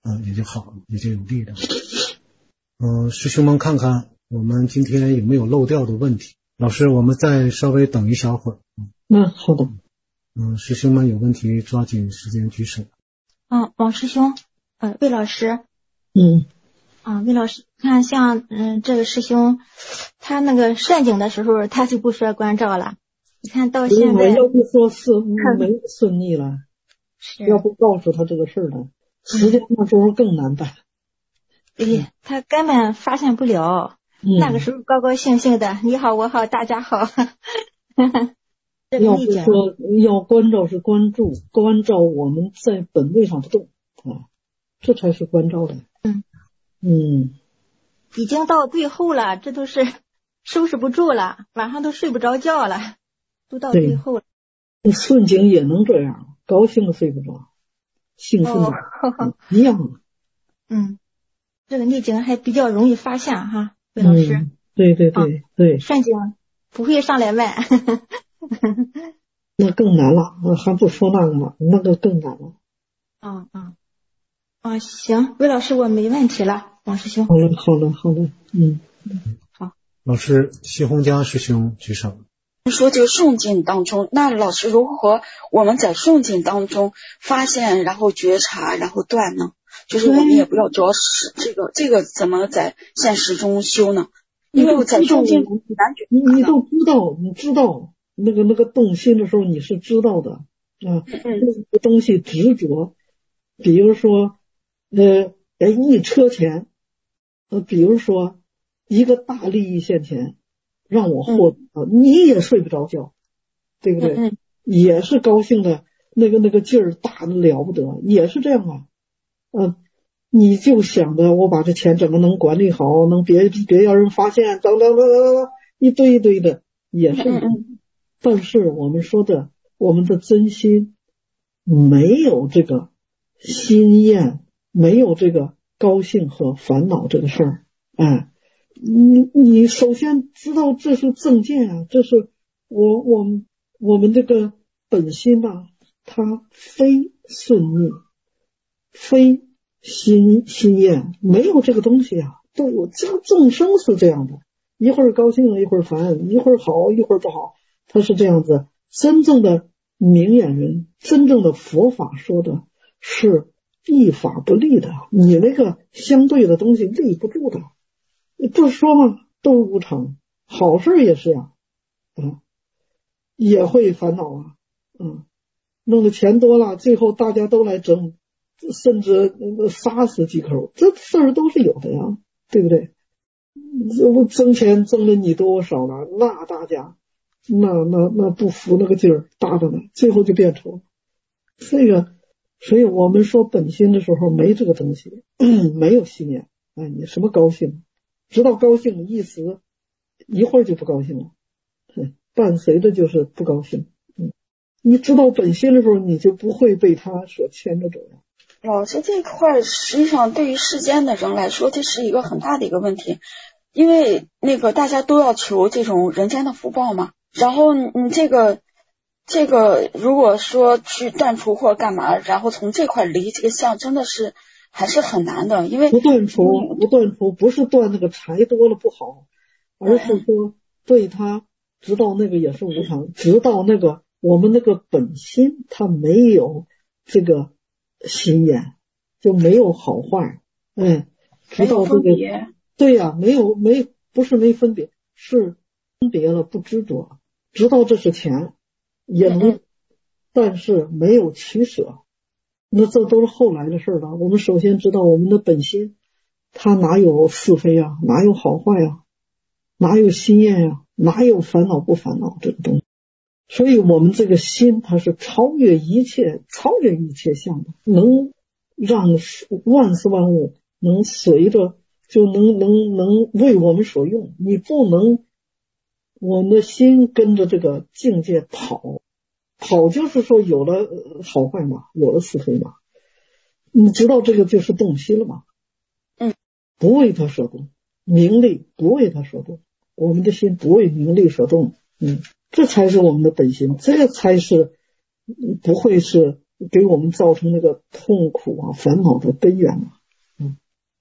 也就好了，也就有力量。师兄们看看我们今天有没有漏掉的问题。老师，我们再稍微等一小会儿。 好的。 师兄们有问题抓紧时间举手。 王师兄，魏老师。魏老师，看像这个师兄，他那个顺境的时候他就不说关照了，你看到现在要不说是没顺利了，要不告诉他这个事儿了，时间那时候更难办。 对，他根本发现不了。那个时候高高兴兴的，你好我好大家好。 要不说要关照是关照我们在本位上不动这才是关照的。 已经到最后了，这都是收拾不住了，晚上都睡不着觉了，都到最后了。 顺境也能这样，高兴的睡不着，兴奋的一样。 这个逆境还比较容易发现哈，魏老师。 对。 顺境不会上来问。 那更难了，还不说那个嘛，那个更难了。 行，魏老师我没问题了，王师兄。 好了。 好。 老师，西红家师兄举手。 说这个顺境当中，那老师如何我们在顺境当中发现，然后觉察，然后断呢？就是我们也不要着实这个怎么在现实中修呢？因为在顺境你都知道那个动心的时候你是知道的这个东西执着，比如说一车钱，比如说一个大利益现前让我获得，你也睡不着觉，对不对？也是高兴的，那个劲儿大的了不得，也是这样你就想着我把这钱怎么能管理好，能别让人发现，等一堆的也是。但是我们说的我们的真心没有这个心厌，没有这个高兴和烦恼这个事儿。你首先知道这是正见这是我们这个本心吧，它非顺逆，非心厌，没有这个东西都有。这众生是这样的，一会儿高兴一会儿烦，一会儿好一会儿不好，它是这样子。真正的明眼人，真正的佛法说的是一法不立的，你那个相对的东西立不住的。不是说吗？都是无常，好事也是也会烦恼弄得钱多了，最后大家都来争，甚至杀死几口，这事儿都是有的对不对？这不争钱争的你多我少了，那大家那不服那个劲儿大的呢，最后就变仇。这个，所以我们说本心的时候没这个东西，没有信念你什么高兴？直到高兴一时，一会儿就不高兴了，伴随的就是不高兴。你知道本心的时候，你就不会被他所牵着走了。 老师这块实际上对于世间的人来说，这是一个很大的一个问题，因为大家都要求这种人间的福报嘛。然后你这个如果说去断除或干嘛，然后从这块离这个相，真的是还是很难的。因为不断除不是断那个财多了不好，而是说对他直到那个也是无常，直到那个我们那个本心它没有这个心眼，就没有好坏，直到这个对不是没分别，是分别了不执着，直到这是钱也能但是没有取舍，那这都是后来的事了。我们首先知道我们的本心，它哪有是非哪有好坏哪有心厌哪有烦恼不烦恼这个东西。所以我们这个心它是超越一切相的，能让万事万物能随着就能为我们所用。你不能我们的心跟着这个境界跑就是说有了好坏嘛，有了是非嘛，你知道这个就是动心了嘛。不为它所动，名利不为它所动，我们的心不为名利所动。这才是我们的本心，这个才是不会是给我们造成那个痛苦烦恼的根源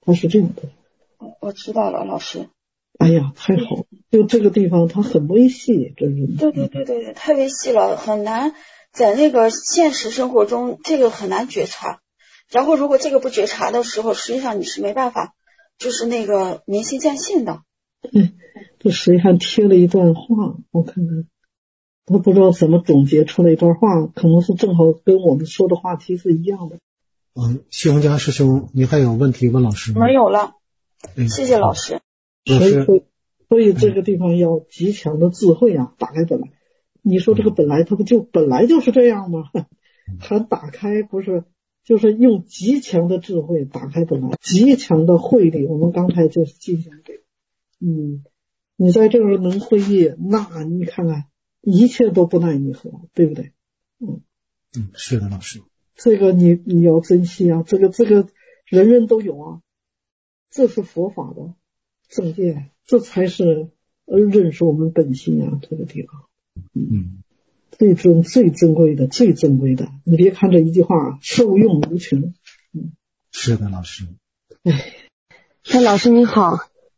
它是这样的。 我知道了，老师。 哎呀，太好了！就这个地方它很微细，真是。 对，太微细了，很难在那个现实生活中，这个很难觉察。然后如果这个不觉察的时候，实际上你是没办法，就是那个明心见性的。 这实际上贴了一段话，我看看，我不知道怎么总结出来一段话，可能是正好跟我们说的话题是一样的。 西红家师兄，你还有问题问老师吗？ 没有了，谢谢老师。 所以这个地方要极强的智慧啊，打开本来。你说这个本来它不就本来就是这样吗？还打开不是，就是用极强的智慧打开本来，极强的慧力。我们刚才就是进行这个，你在这儿能会意，那你看看一切都不奈你何，对不对？ 是的，老师。 这个你要珍惜啊，这个人人都有啊，这是佛法的正见，这才是认识我们本心啊，这个地方。最珍贵的，你别看这一句话受用无穷。 是的，老师。 老师你好。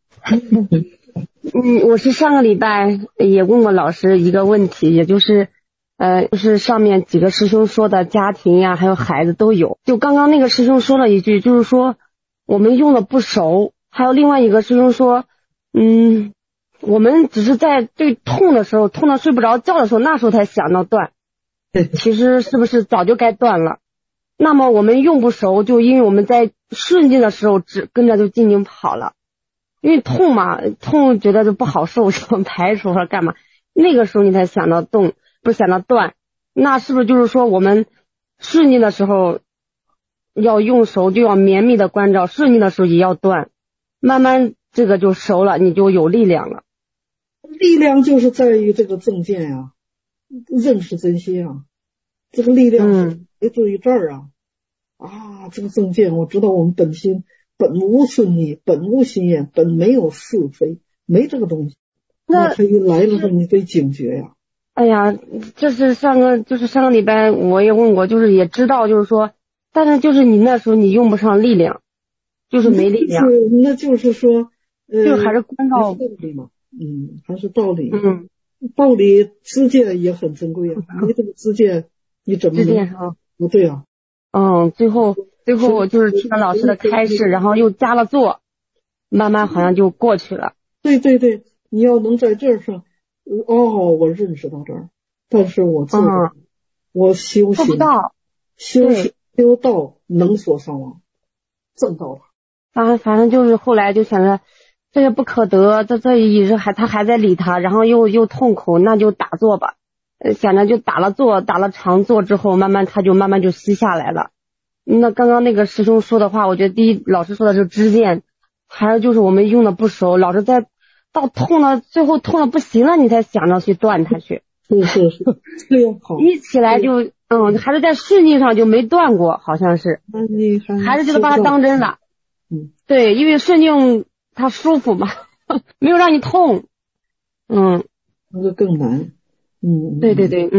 我是上个礼拜也问过老师一个问题，也就是就是上面几个师兄说的家庭呀还有孩子都有，就刚刚那个师兄说了一句，就是说我们用的不熟，还有另外一个师兄说我们只是在最痛的时候，痛到睡不着觉的时候，那时候才想到断，其实是不是早就该断了？那么我们用不熟，就因为我们在顺境的时候只跟着就静静跑了，因为痛嘛，痛觉得就不好受，想排除或者干嘛，那个时候你才想到动，不是想到断。那是不是就是说我们顺境的时候要用熟，就要绵密的关照，顺境的时候也要断，慢慢这个就熟了，你就有力量了。 力量就是在于这个正见呀，认识真心啊，这个力量也注意这儿这个正见，我知道我们本心本无顺逆，本无心眼，本没有是非，没这个东西。那他一来了时候，你得警觉呀。 哎呀，这是上个礼拜我也问过，就是也知道，就是说，但是就是你那时候你用不上力量，就是没力量。 那就是说， 就还是关照道理嘛。还是道理。道理知见也很珍贵啊，没这个知见，你怎么能？不对啊。 最后我就是听了老师的开示，然后又加了做，慢慢好像就过去了。 对，你要能在这儿上，我认识到这儿，但是我做我修行做不到， 修道能所上网，正道了。 反正就是后来就想着这也不可得，这一直他还在理他，然后又痛苦，那就打坐吧。想着就打了长坐之后，慢慢就息下来了。那刚刚那个师兄说的话，我觉得第一老师说的是知见，还有就是我们用的不熟，老是在到痛了，最后痛了不行了，你才想着去断它去。 是，这样好。 一起来就还是在顺境上就没断过，好像是。还是就是把它当真了。对，因为顺境它舒服嘛，没有让你痛。 那个更难。 对，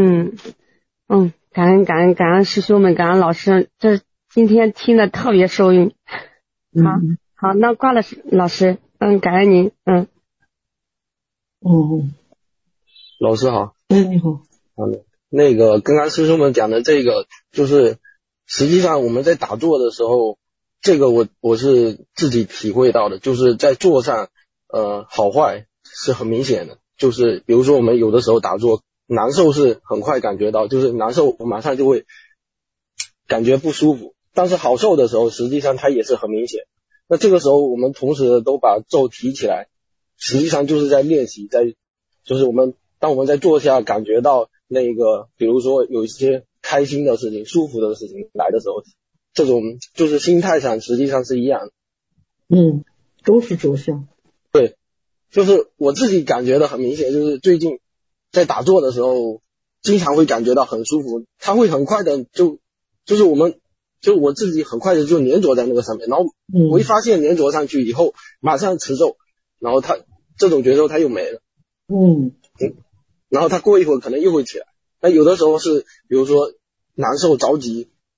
感恩师兄们，感恩老师，这今天听的特别受用。好，那挂了老师，感恩您， 老师好。 你好。 那个刚刚师兄们讲的这个，就是实际上我们在打坐的时候，这个我是自己体会到的，就是在坐上好坏是很明显的，就是比如说我们有的时候打坐难受是很快感觉到，就是难受我马上就会感觉不舒服，但是好受的时候实际上它也是很明显。那这个时候我们同时都把咒提起来，实际上就是在练习，就是当我们在坐下感觉到那个比如说有一些开心的事情舒服的事情来的时候，这种就是心态上实际上是一样的。 都是着相。 对，就是我自己感觉的很明显，就是最近在打坐的时候经常会感觉到很舒服，它会很快的就是我自己很快的就粘着在那个上面，然后我一发现粘着上去以后马上持咒，然后它这种觉受它又没了。然后它过一会儿可能又会起来。那有的时候是比如说难受着急，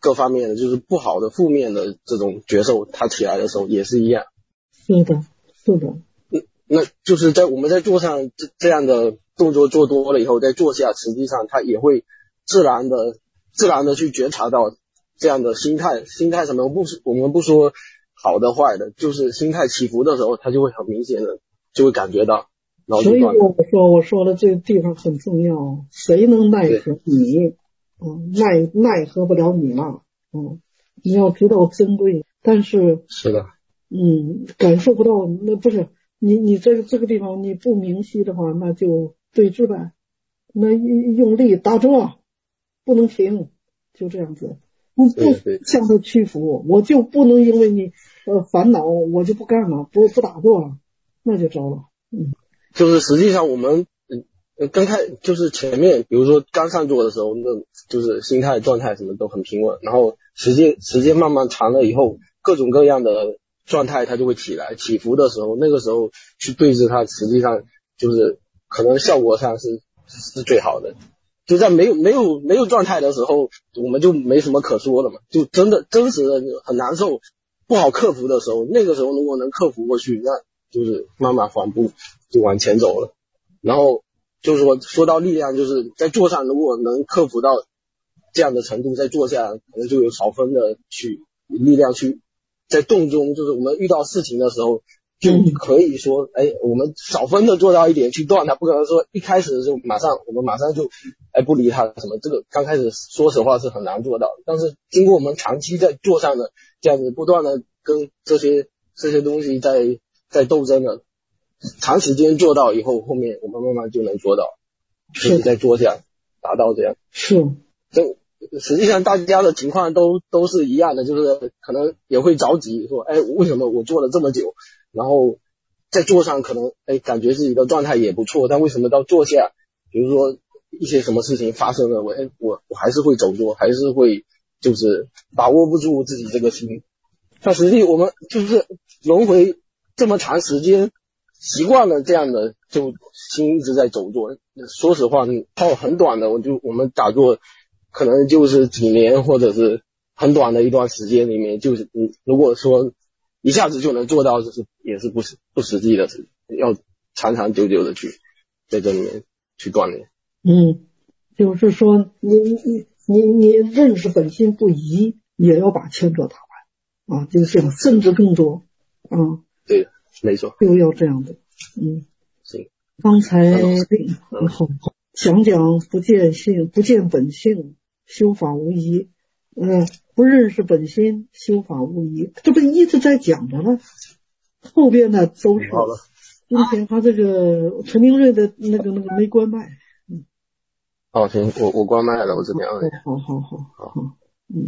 各方面的，就是不好的负面的这种觉受，它起来的时候也是一样。 是的，是的。 那就是我们在坐上这样的动作做多了以后，在坐下，实际上它也会自然的去觉察到这样的心态什么，我们不说好的坏的，就是心态起伏的时候，它就会很明显的就会感觉到。 所以我说的这个地方很重要，谁能奈何你？奈何不了你嘛。你要知道珍贵，但是是的， 感受不到，那不是你这个地方你不明晰的话，那就对峙呗，那用力打坐，不能停，就这样子，你不向他屈服，我就不能因为你烦恼我就不干了，不打坐了，那就糟了。 就是实际上我们刚开就是前面，比如说刚上座的时候，那就是心态状态什么都很平稳，然后时间慢慢长了以后，各种各样的状态它就会起来，起伏的时候，那个时候去对峙它，实际上就是可能效果上是最好的。就在没有状态的时候，我们就没什么可说的嘛，就真实的很难受，不好克服的时候，那个时候如果能克服过去，那就是慢慢缓步就往前走了。然后就是说到力量，就是在坐上如果能克服到这样的程度，在坐下可能就有少分的力量去在动中，就是我们遇到事情的时候就可以说我们少分的做到一点去断它，不可能说一开始就我们马上就不理它什么，这个刚开始说实话是很难做到，但是经过我们长期在坐上的这样子不断的跟这些东西在斗争的，长时间做到以后，后面我们慢慢就能做到，就是在坐下达到这样。 是， 就实际上大家的情况都是一样的，就是可能也会着急说，为什么我做了这么久，然后在坐上可能感觉自己的状态也不错，但为什么到坐下，比如说一些什么事情发生了，我还是会走弱，还是会就是把握不住自己这个心。但实际我们就是轮回这么长时间，习惯了这样的，就心一直在走弱。说实话，靠很短的，我们打坐可能就是几年或者是很短的一段时间里面，就是如果说一下子就能做到，就是也是不实际的，要长长久久的去在这里面去锻炼。 就是说你认识本心不移，也要把前者打完啊，就是这样，甚至更多啊。 对，没错， 就要这样的。 行。 刚才好讲不见性，不见本性，修法无疑。不认识本心，修法无疑，这不一直在讲着呢。后边呢都是。好了。今天他这个陈明瑞的那个没关麦。 行，我关麦了，我这边。 好。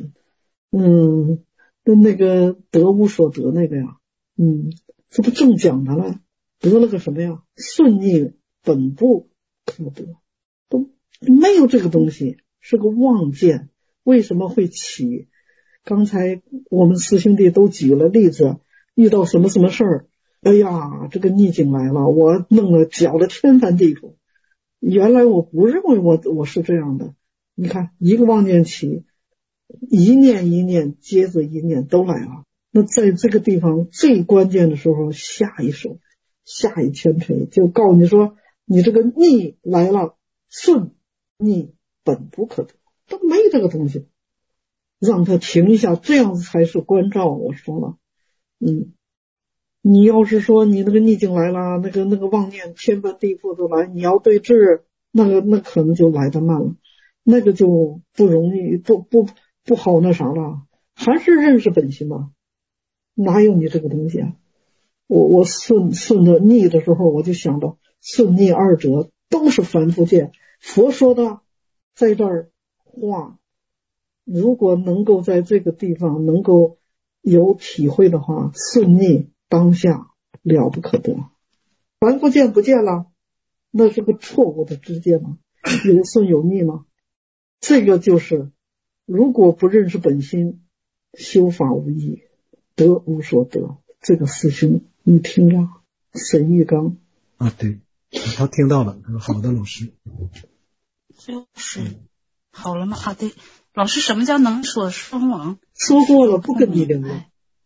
那个得无所得那个呀，这不正讲的了，得了个什么呀？顺逆本不可得，都没有这个东西，是个妄见。为什么会起？刚才我们师兄弟都举了例子，遇到什么事儿，这个逆境来了，我弄了搅得天翻地覆。原来我不认为我是这样的，你看一个妄念起，一念接着一念都来了。那在这个地方最关键的时候，下一手下一千锤就告诉你说，你这个逆来了，顺逆本不可得，都没这个东西，让他停一下，这样子才是关照。我说了，你要是说你那个逆境来了，那个妄念天翻地覆都来，你要对峙，那可能就来得慢了，那个就不容易，不好那啥了。还是认识本心嘛，哪有你这个东西啊？我顺着逆的时候，我就想到顺逆二者都是凡夫界，佛说的在这儿话，如果能够在这个地方能够有体会的话，顺逆当下了不可得。凡夫见不见了，那是个错误的知见吗？有顺有逆吗？这个就是如果不认识本心，修法无益，得无所得。这个师兄你听了？沈玉刚对，他听到了，好的老师。 是好了吗？对， 老师，什么叫能所双亡？ 说过了，不跟你聊了。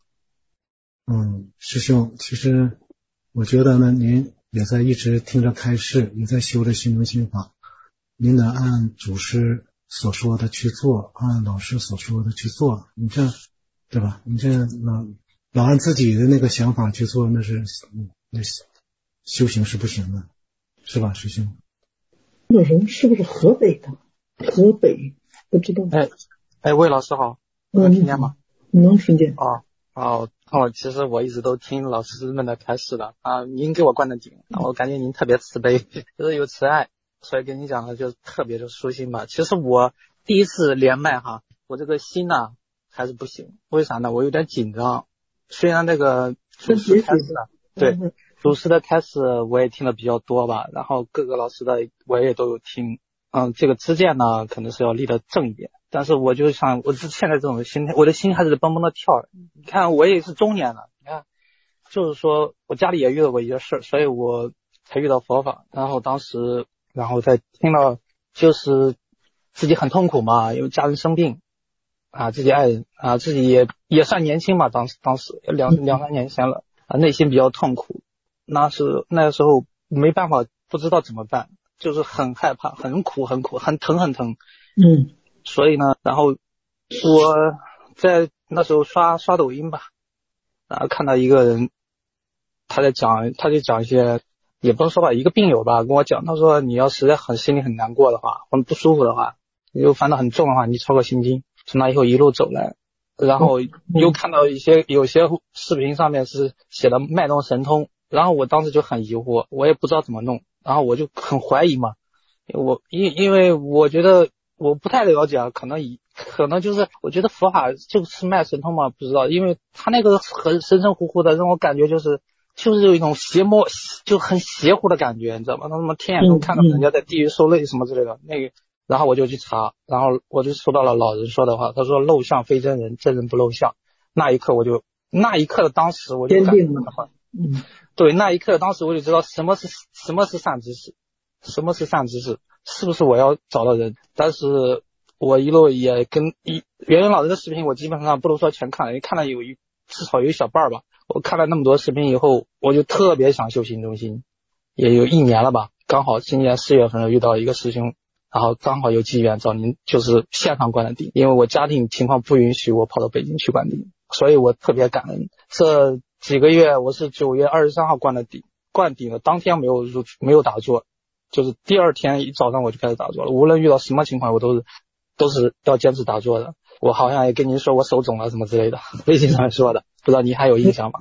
师兄，其实我觉得呢，您也在一直听着开示，也在修着心灵心法，您得按祖师所说的去做，按老师所说的去做，你这对吧？你这老按自己的那个想法去做，那修行是不行的，是吧，师兄？ 那人是不是河北的？河北不知道。 魏老师好，能听见吗？ 能听见。 其实我一直都听老师们的开示的啊，您给我灌的顶，我感觉您特别慈悲，就是有慈爱，所以跟你讲的就特别的舒心吧。其实我第一次连麦哈，我这个心呢还是不行，为啥呢？我有点紧张，虽然那个主师开示对主师的开示我也听的比较多吧，然后各个老师的我也都有听，这个知见呢可能是要立得正一点，但是我就想我现在这种心态，我的心还是蹦蹦的跳。你看我也是中年了，你看就是说我家里也遇到过一些事儿，所以我才遇到佛法，然后当时在听到就是自己很痛苦嘛，因为家人生病啊，自己爱人啊，自己也算年轻嘛，当时两三年前了啊，内心比较痛苦，那个时候没办法，不知道怎么办，就是很害怕，很苦，很疼。所以呢，然后我在那时候刷抖音吧，看到一个人，他就讲一些，也不是说吧，一个病友吧跟我讲，他说你要实在心里很难过的话，或者不舒服的话，你就烦恼很重的话，你抄个心经，从那以后一路走来。然后又看到有些视频上面是写的脉动神通，然后我当时就很疑惑，我也不知道怎么弄，然后我就很怀疑嘛，因为我觉得我不太了解，可能就是我觉得佛法就是脉神通嘛，不知道，因为他那个很神神乎乎的，让我感觉就是有一种就很邪乎的感觉，你知道吗？他什么天眼通看到人家在地狱受累什么之类的那个。然后我就去查，然后我就说到了老人说的话，他说漏相非真人，真人不漏相。那一刻的当时我就感觉对，那一刻当时我就知道什么是善知识，什么是善知识，是不是我要找到人。但是我一路也跟圆圆老人的视频我基本上不能说全看了，也看了至少有一小半吧。我看了那么多视频以后，我就特别想修行中心，也有1年了吧，刚好今年4月份遇到一个师兄，然后刚好有机缘找您，就是线上灌的顶，因为我家庭情况不允许我跑到北京去灌顶，所以我特别感恩。这几个月我是9月23号灌的顶，灌顶的当天没有打坐，就是第二天一早上我就开始打坐了，无论遇到什么情况我都是要坚持打坐的。我好像也跟您说我手肿了什么之类的，微信上说的，不知道您还有印象吗？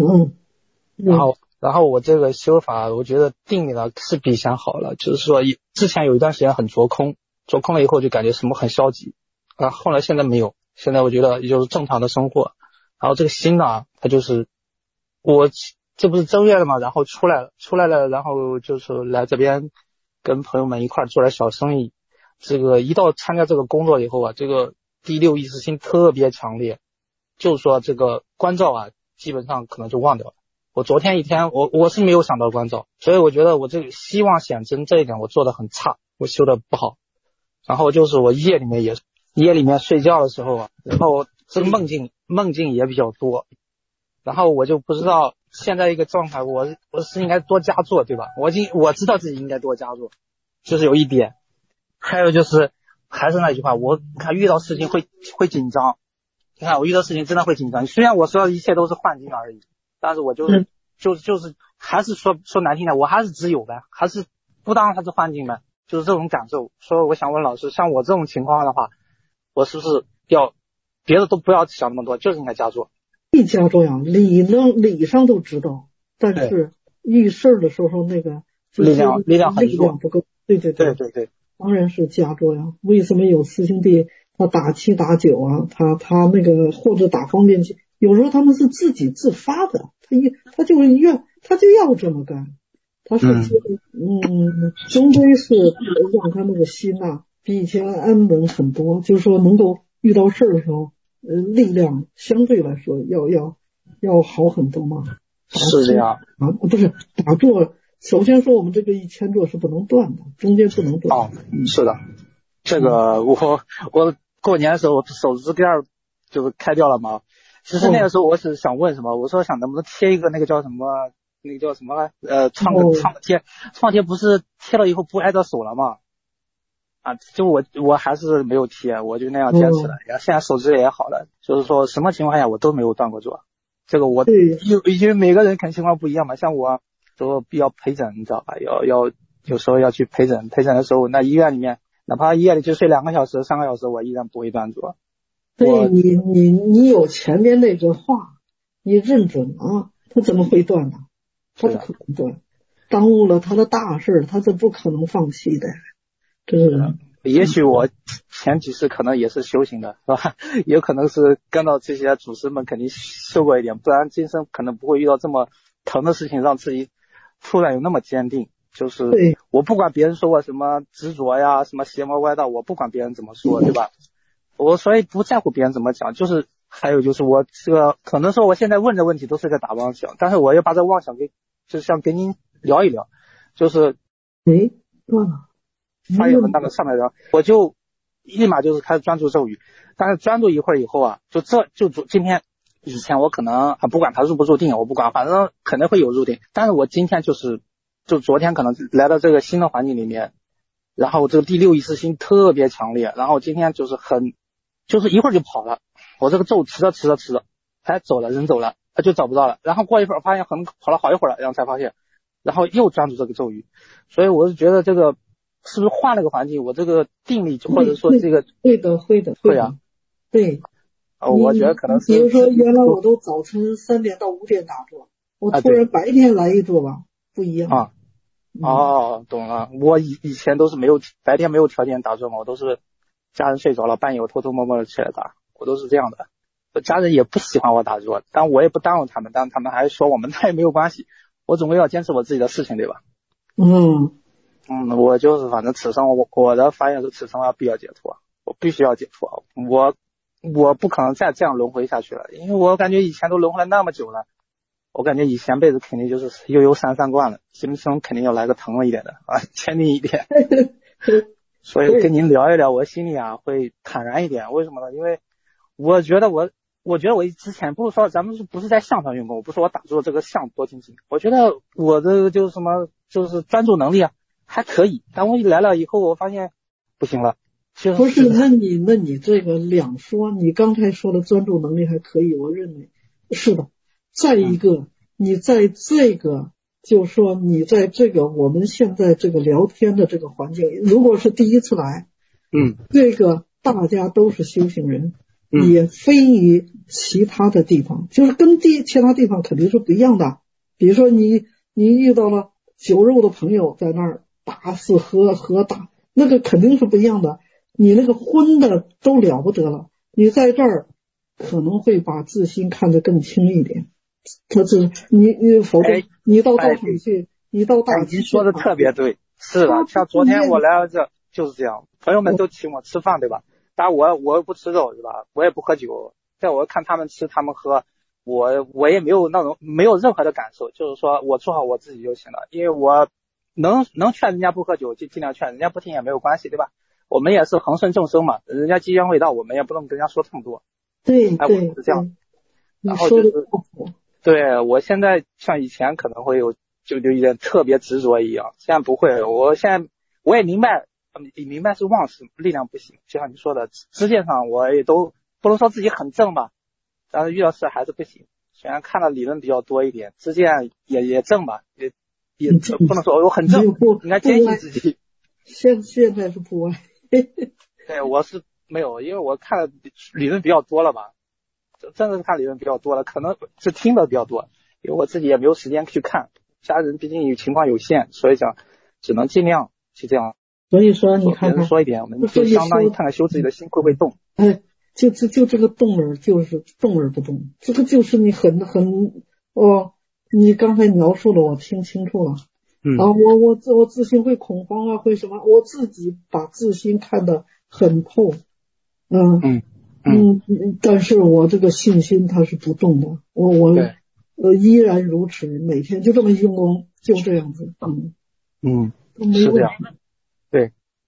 然后我这个修法，我觉得定力呢是比以前好了，就是说之前有一段时间很着空了以后就感觉什么很消极啊，后来现在没有，现在我觉得也就是正常的生活。然后这个心呢，它就是我这不是正月了嘛，然后出来了，然后就是来这边跟朋友们一块做点小生意。这个一到参加这个工作以后啊，这个第六意识心特别强烈，就是说这个关照啊，基本上可能就忘掉了。我昨天一天我是没有想到关照，所以我觉得我这个希望显真这一点我做的很差，我修的不好。然后就是我夜里面睡觉的时候啊，然后这个梦境也比较多，然后我就不知道现在一个状态，我是应该多加做，对吧？我知道自己应该多加做，就是有一点。还有就是还是那句话，我看遇到事情会紧张，你看我遇到事情真的会紧张，虽然我说的一切都是幻境而已，但是我就是还是说难听点，我还是只有呗，还是不当它是幻境呗，就是这种感受。所以我想问老师，像我这种情况的话，我是不是要别的都不要想那么多，就是应该加做？ 一加做呀，理上都知道，但是遇事的时候那个力量不够。对，当然是加做呀。为什么有师兄弟他打7打9啊，他那个或者打方便气，有时候他们是自己自发的，他就要这么干。他是终归是让他那个心呐比以前安稳很多，就是说能够遇到事儿的时候，力量相对来说要好很多嘛。 是这样啊，不是打坐。首先说我们这个1000坐是不能断的，中间不能断。 是的，这个我过年的时候手指盖就是开掉了嘛。其实那个时候我是想问什么，我说想能不能贴一个那个叫什么创贴不是贴了以后不挨着手了吗？啊，就我还是没有贴，我就那样坚持了。然后现在手指也好了，就是说什么情况下我都没有断过座。这个我因为每个人肯定情况不一样嘛，像我都比较陪诊，你知道吧？要有时候要去陪诊的时候，那医院里面哪怕医院里就睡2个小时、3个小时，我依然不会断座。 对，你有前面那个话，你认准啊，他怎么会断呢？他不可能断，耽误了他的大事，他是不可能放弃的。这是也许我前几世可能也是修行的，是吧？也可能是跟到这些祖师们肯定修过一点，不然今生可能不会遇到这么疼的事情，让自己突然有那么坚定。就是我不管别人说我什么执着呀，什么邪魔歪道，我不管别人怎么说，对吧？我所以不在乎别人怎么讲，就是还有就是我这个可能说我现在问的问题都是在打妄想，但是我要把这妄想就想跟您聊一聊，就是发言文那个上面的，我就立马就是开始专注咒语，但是专注一会儿以后啊，就今天以前我可能不管他入不入定，我不管，反正肯定会有入定，但是我今天就昨天可能来到这个新的环境里面，然后这个第6意识心特别强烈，然后今天就是一会儿就跑了，我这个咒持着，哎走了，人走了，他就找不到了，然后过一会儿发现可能跑了好一会儿了，然后才发现，然后又专注这个咒语，所以我是觉得这个是不是换了个环境，我这个定力或者说这个会啊，对， 我觉得可能是比如说原来我都早晨3点到5点打坐，我突然白天来一坐吧，不一样啊。懂了。我以前都是白天没有条件打坐嘛，我都是家人睡着了，半夜我偷偷摸摸的起来打，我都是这样的。家人也不喜欢我打坐，但我也不耽误他们，但他们还说我们那也没有关系，我总归要坚持我自己的事情，对吧？我就是反正此生我的发愿是此生我要必要解脱，我必须要解脱，我不可能再这样轮回下去了，因为我感觉以前都轮回了那么久了，我感觉以前辈子肯定就是悠悠三观了，今生肯定要来个疼了一点的啊，坚定一点。所以跟您聊一聊，我心里会坦然一点。为什么呢？因为我觉得我之前不是说咱们不是在相上用功，我不是说我打坐这个相多精进，我觉得我的就是专注能力还可以，但我一来了以后，我发现不行了。 不是，那你这个两说，你刚才说的专注能力还可以，我认为是的。再一个，你在这个，就是说你在这个我们现在这个聊天的这个环境，如果是第一次来，这个大家都是修行人，也非于其他的地方，就是跟其他地方肯定是不一样的。比如说你遇到了酒肉的朋友在那儿打死喝打，那个肯定是不一样的。你那个荤的都了不得了，你在这儿可能会把自心看得更轻一点。他是你否则你到道场去，你到大您说的特别对，是的，像昨天我来了这就是这样，朋友们都请我吃饭，对吧？当然我不吃肉，对吧？我也不喝酒，在我看他们吃他们喝，我也没有任何的感受，就是说我做好我自己就行了，因为我能劝人家不喝酒就尽量劝，人家不听也没有关系，对吧？我们也是恒顺众生嘛，人家机缘未到，我们也不能跟人家说这么多。 对， 我是这样。然后就是对我现在像以前可能会有就一点特别执着一样，现在不会。我也明白是妄识力量不行，就像你说的，知见上我也都不能说自己很正吧，但是遇到事还是不行。虽然看的理论比较多一点，知见也正吧，也不能说我很正，应该坚信自己。 现在是不歪。 对，我是没有，因为我看的理论比较多了吧，真的是看理论比较多了，可能是听的比较多，因为我自己也没有时间去看，家人毕竟情况有限，所以讲只能尽量去这样。 所以说你看看说一点，我们就相当于看看修自己的心会不会动。 就这个动而就是动而不动，这个就是你你刚才描述的我听清楚了。我自心会恐慌会什么？我自己把自心看得很透，但是我这个信心它是不动的，我依然如此，每天就这么用功，就这样子， 是这样。对，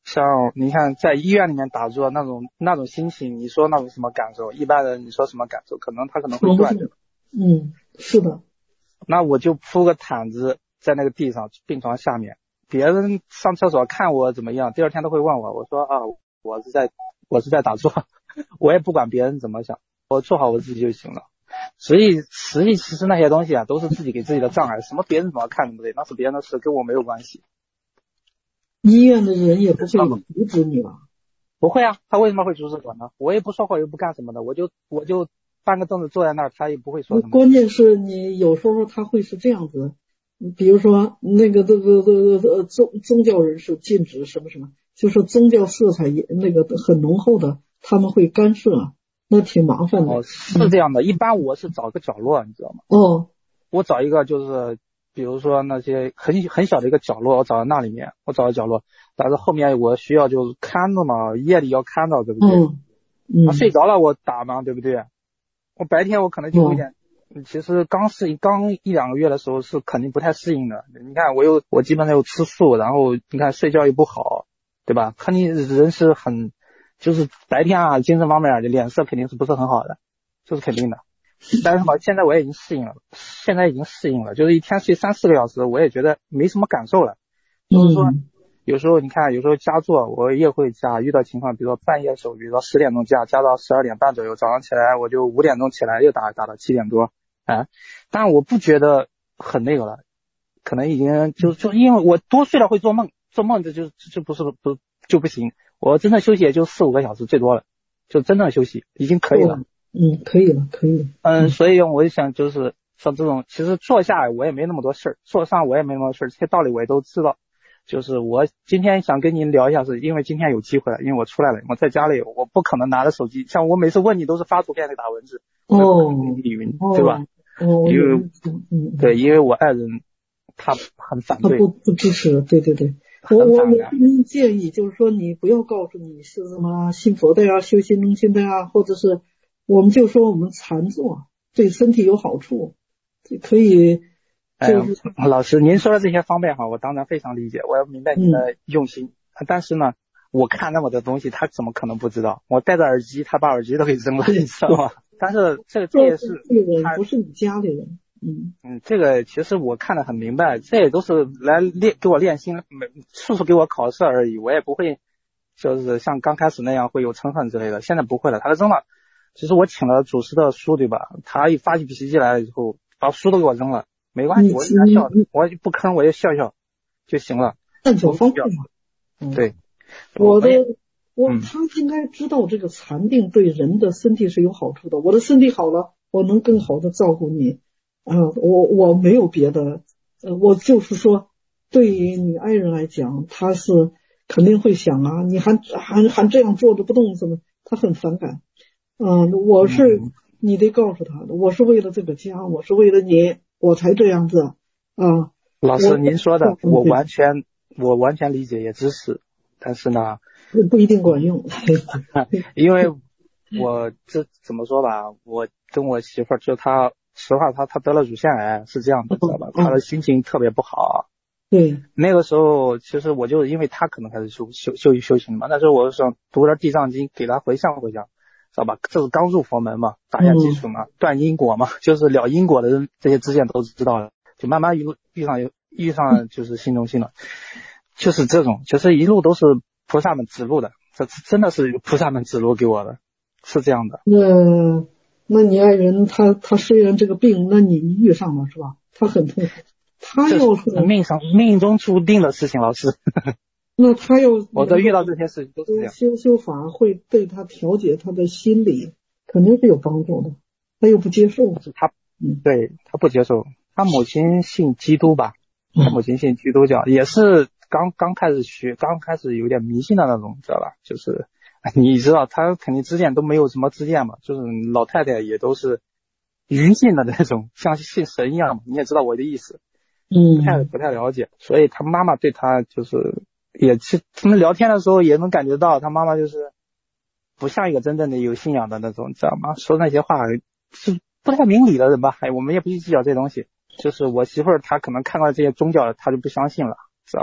像你看在医院里面打坐那种心情，你说那种什么感受？一般人你说什么感受？可能会断的。 是的。那我就铺个毯子在那个地上病床下面，别人上厕所看我怎么样，第二天都会问我，我说啊，我是在打坐，我也不管别人怎么想，我做好我自己就行了。所以其实那些东西啊，都是自己给自己的障碍，什么别人怎么看对不对？那是别人的事，跟我没有关系。 医院的人也不会阻止你吧？ 不会啊，他为什么会阻止我呢？我也不说话，又不干什么的，我就搬个凳子坐在那儿，他也不会说什么。 关键是你有时候他会是这样子，比如说那个宗教人士禁止什么什么，就是宗教色彩那个很浓厚的，他们会干涉，那挺麻烦的。 是这样的，一般我是找个角落，你知道吗？我找一个就是比如说那些很小的一个角落，我找到那里面，我找个角落，但是后面我需要就是看着嘛，夜里要看到，对不对？他睡着了我打嘛，对不对？我白天我可能就有点，其实刚1-2个月的时候是肯定不太适应的。你看我基本上又吃素，然后你看睡觉又不好，对吧？肯定人是很就是白天啊精神方面的脸色肯定是不是很好的，这是肯定的。但是嘛，现在已经适应了，就是一天睡3-4个小时，我也觉得没什么感受了。就是说有时候加坐我也会加，遇到情况比如说半夜手，比如说10点钟加到12点半左右，早上起来我就5点钟起来又打到7点多，但我不觉得很那个了，可能已经就因为我多睡了会做梦这就不行，我真的休息也就4-5个小时最多了，就真正休息已经可以了。 可以了。 所以我就想就是像这种，其实坐下我也没那么多事儿，坐上我也没那么多事儿，这些道理我也都知道。就是我今天想跟您聊一下，是因为今天有机会了，因为我出来了，我在家里我不可能拿着手机，像我每次问你都是发图片给打文字，对吧？因为我爱人他很反对， 他不支持，对。我给你建议，就是说你不要告诉你是什么信佛的呀、修心中心的呀，或者是我们就说我们禅坐对身体有好处，可以。 老师您说的这些方面我当然非常理解，我要明白您的用心，但是呢我看那么多东西他怎么可能不知道？我戴着耳机他把耳机都给扔了，你知道吗？但是这也是他不是你家里人。 这个其实我看得很明白，这也都是来给我练心，叔叔给我考试而已，我也不会就是像刚开始那样会有嗔恨之类的，现在不会了。他扔了，其实我请了祖师的书，对吧？他一发起脾气来了以后把书都给我扔了，没关系，我就笑，我不吭，我就笑就行了。 但有方便嘛？ 对， 他应该知道这个禅定对人的身体是有好处的。我的身体好了，我能更好的照顾你。我没有别的，我就是说，对于你爱人来讲，他是肯定会想啊，你还这样坐着不动什么，他很反感。你得告诉他的，我是为了这个家，我是为了你，我才这样子啊。 老师您说的我完全理解也支持，但是呢不一定管用。 因为我这怎么说吧，我跟我媳妇儿就她实话她得了乳腺癌，是这样的，知道吧？她的心情特别不好。 对， 那个时候其实我就因为她可能开始修行嘛，那时候我想读点地藏经给她回向，知道吧？这是刚入佛门嘛，打下基础嘛，断因果嘛，就是了因果的人这些之前都知道了，就慢慢遇上就是心中心了，就是这种，就是一路都是菩萨们指路的，这真的是菩萨们指路给我的，是这样的。 那你爱人他虽然这个病，那你遇上了是吧？他很痛苦，他要是命中注定的事情，老师。 那他要我在遇到这些事情都是这样。 修法会对他调节他的心理，肯定是有帮助的。他又不接受， 对，他不接受。他母亲信基督吧，他母亲信基督教，也是刚开始学，刚开始有点迷信的那种，知道吧？就是你知道，他肯定之前都没有什么知见嘛，就是老太太也都是愚信的那种，像信神一样嘛。你也知道我的意思，不太了解，所以他妈妈对他就是也是，他们聊天的时候也能感觉到，他妈妈就是不像一个真正的有信仰的那种，知道吗？说那些话是不太明理的人吧，我们也不去计较这东西。就是我媳妇儿她可能看到这些宗教，她就不相信了，知道吧？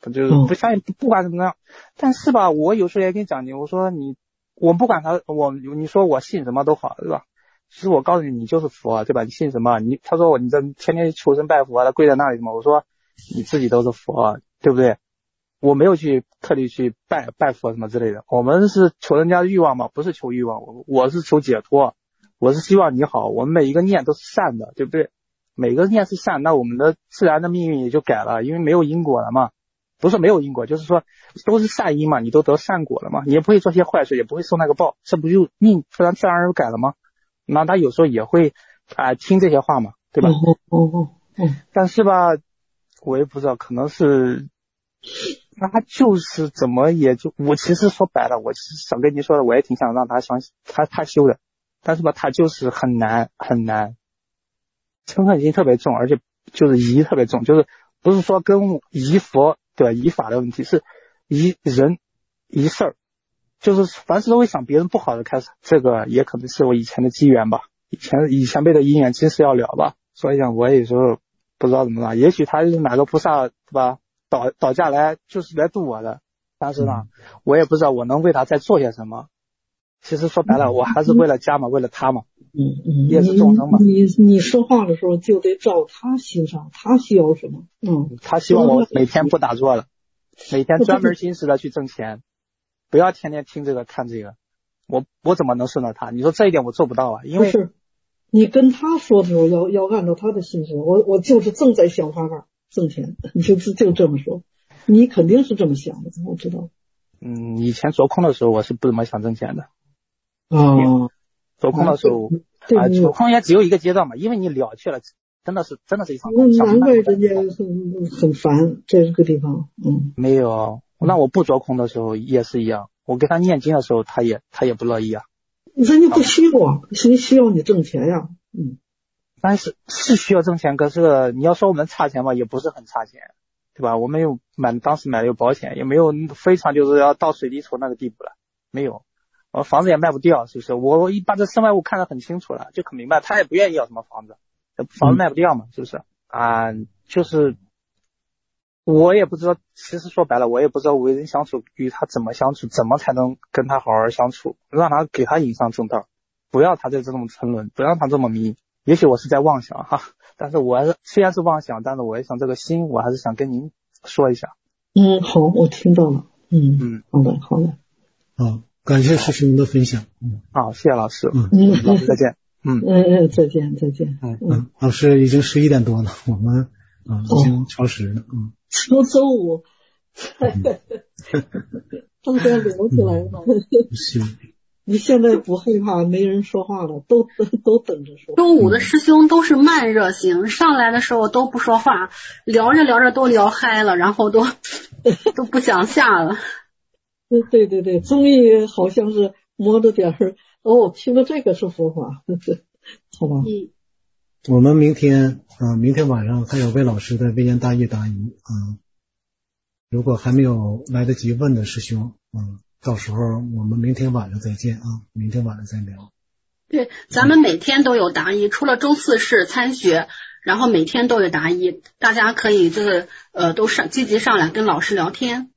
就是不相信，不管怎么样。但是吧，我有时候也跟你讲，我说我不管他，你说我信什么都好，对吧？其实我告诉你，你就是佛，对吧？你信什么？他说你这天天求神拜佛，他跪在那里什么？我说你自己都是佛，对不对？我没有去特地去拜佛什么之类的。我们是求人家的欲望嘛，不是求欲望。我是求解脱，我是希望你好。我们每一个念都是善的，对不对？每个念是善，那我们的自然的命运也就改了，因为没有因果了嘛。不是没有因果，就是说都是善因嘛，你都得善果了嘛，你也不会做些坏事，也不会受那个报，这不就命自然而改了吗？那他有时候也会听这些话嘛，对吧？但是吧，我也不知道，可能是他就是怎么也就，我其实说白了，我其实想跟你说的，我也挺想让他相信他修的，但是吧，他就是很难，嗔恨心特别重，而且就是疑特别重，就是不是说跟疑佛对疑法的问题，是疑人疑事儿，就是凡事都会想别人不好的开始。这个也可能是我以前的机缘吧，以前辈的因缘今世要了吧，所以讲我有时候不知道怎么了，也许他是哪个菩萨对吧倒下来就是来度我的，但是呢我也不知道我能为他再做些什么。其实说白了，我还是为了家嘛，为了他嘛，也是众生嘛。 你说话的时候就得照他心上，他需要什么？ 他希望我每天不打坐了，每天专门心思的去挣钱，不要天天听这个看这个。我怎么能顺着他？你说这一点我做不到啊，因为不是你跟他说的时候要按照他的心思。我就是正在想办法挣钱，你就这么说，你肯定是这么想的，我知道。 以前做空的时候我是不怎么想挣钱的。做空的时候做空也只有一个阶段嘛，因为你了却了，真的是一场空。 难怪人家很烦在这个地方。 没有，那我不做空的时候也是一样，我给他念经的时候他也不乐意啊。 人家不需要，谁需要你挣钱呀？ 但是需要挣钱，可是你要说我们差钱吧，也不是很差钱，对吧？我们又当时买了有保险，也没有非常就是要到水滴筹那个地步了，没有。房子也卖不掉，是不是？我一把这身外物看得很清楚了，就很明白，他也不愿意要什么房子，房子卖不掉嘛，是不是？就是我也不知道，其实说白了，我也不知道为人相处与他怎么相处，怎么才能跟他好好相处，让他给他引上正道，不要他再这种沉沦，不让他这么迷。也许我是在妄想哈，但是我还是虽然是妄想，但是我也想这个心，我还是想跟您说一下。 好，我听到了。好的。 感谢师兄的分享。 好，谢谢老师。老师再见。 再见。 老师已经11点多了，我们已经超时了。 周五，正该聊起来了。你现在不害怕没人说话了，都等着说。 周五的师兄都是慢热型，上来的时候都不说话，聊着都聊嗨了，然后都不想下了。 对，综艺好像是摸着点儿听着这个是佛法，好吧？ 我们明天晚上还有位老师的微言大义答疑如果还没有来得及问的师兄到时候我们明天晚上再见明天晚上再聊。 对，咱们每天都有答疑，除了周四是参学，然后每天都有答疑，大家可以就是都积极上来跟老师聊天。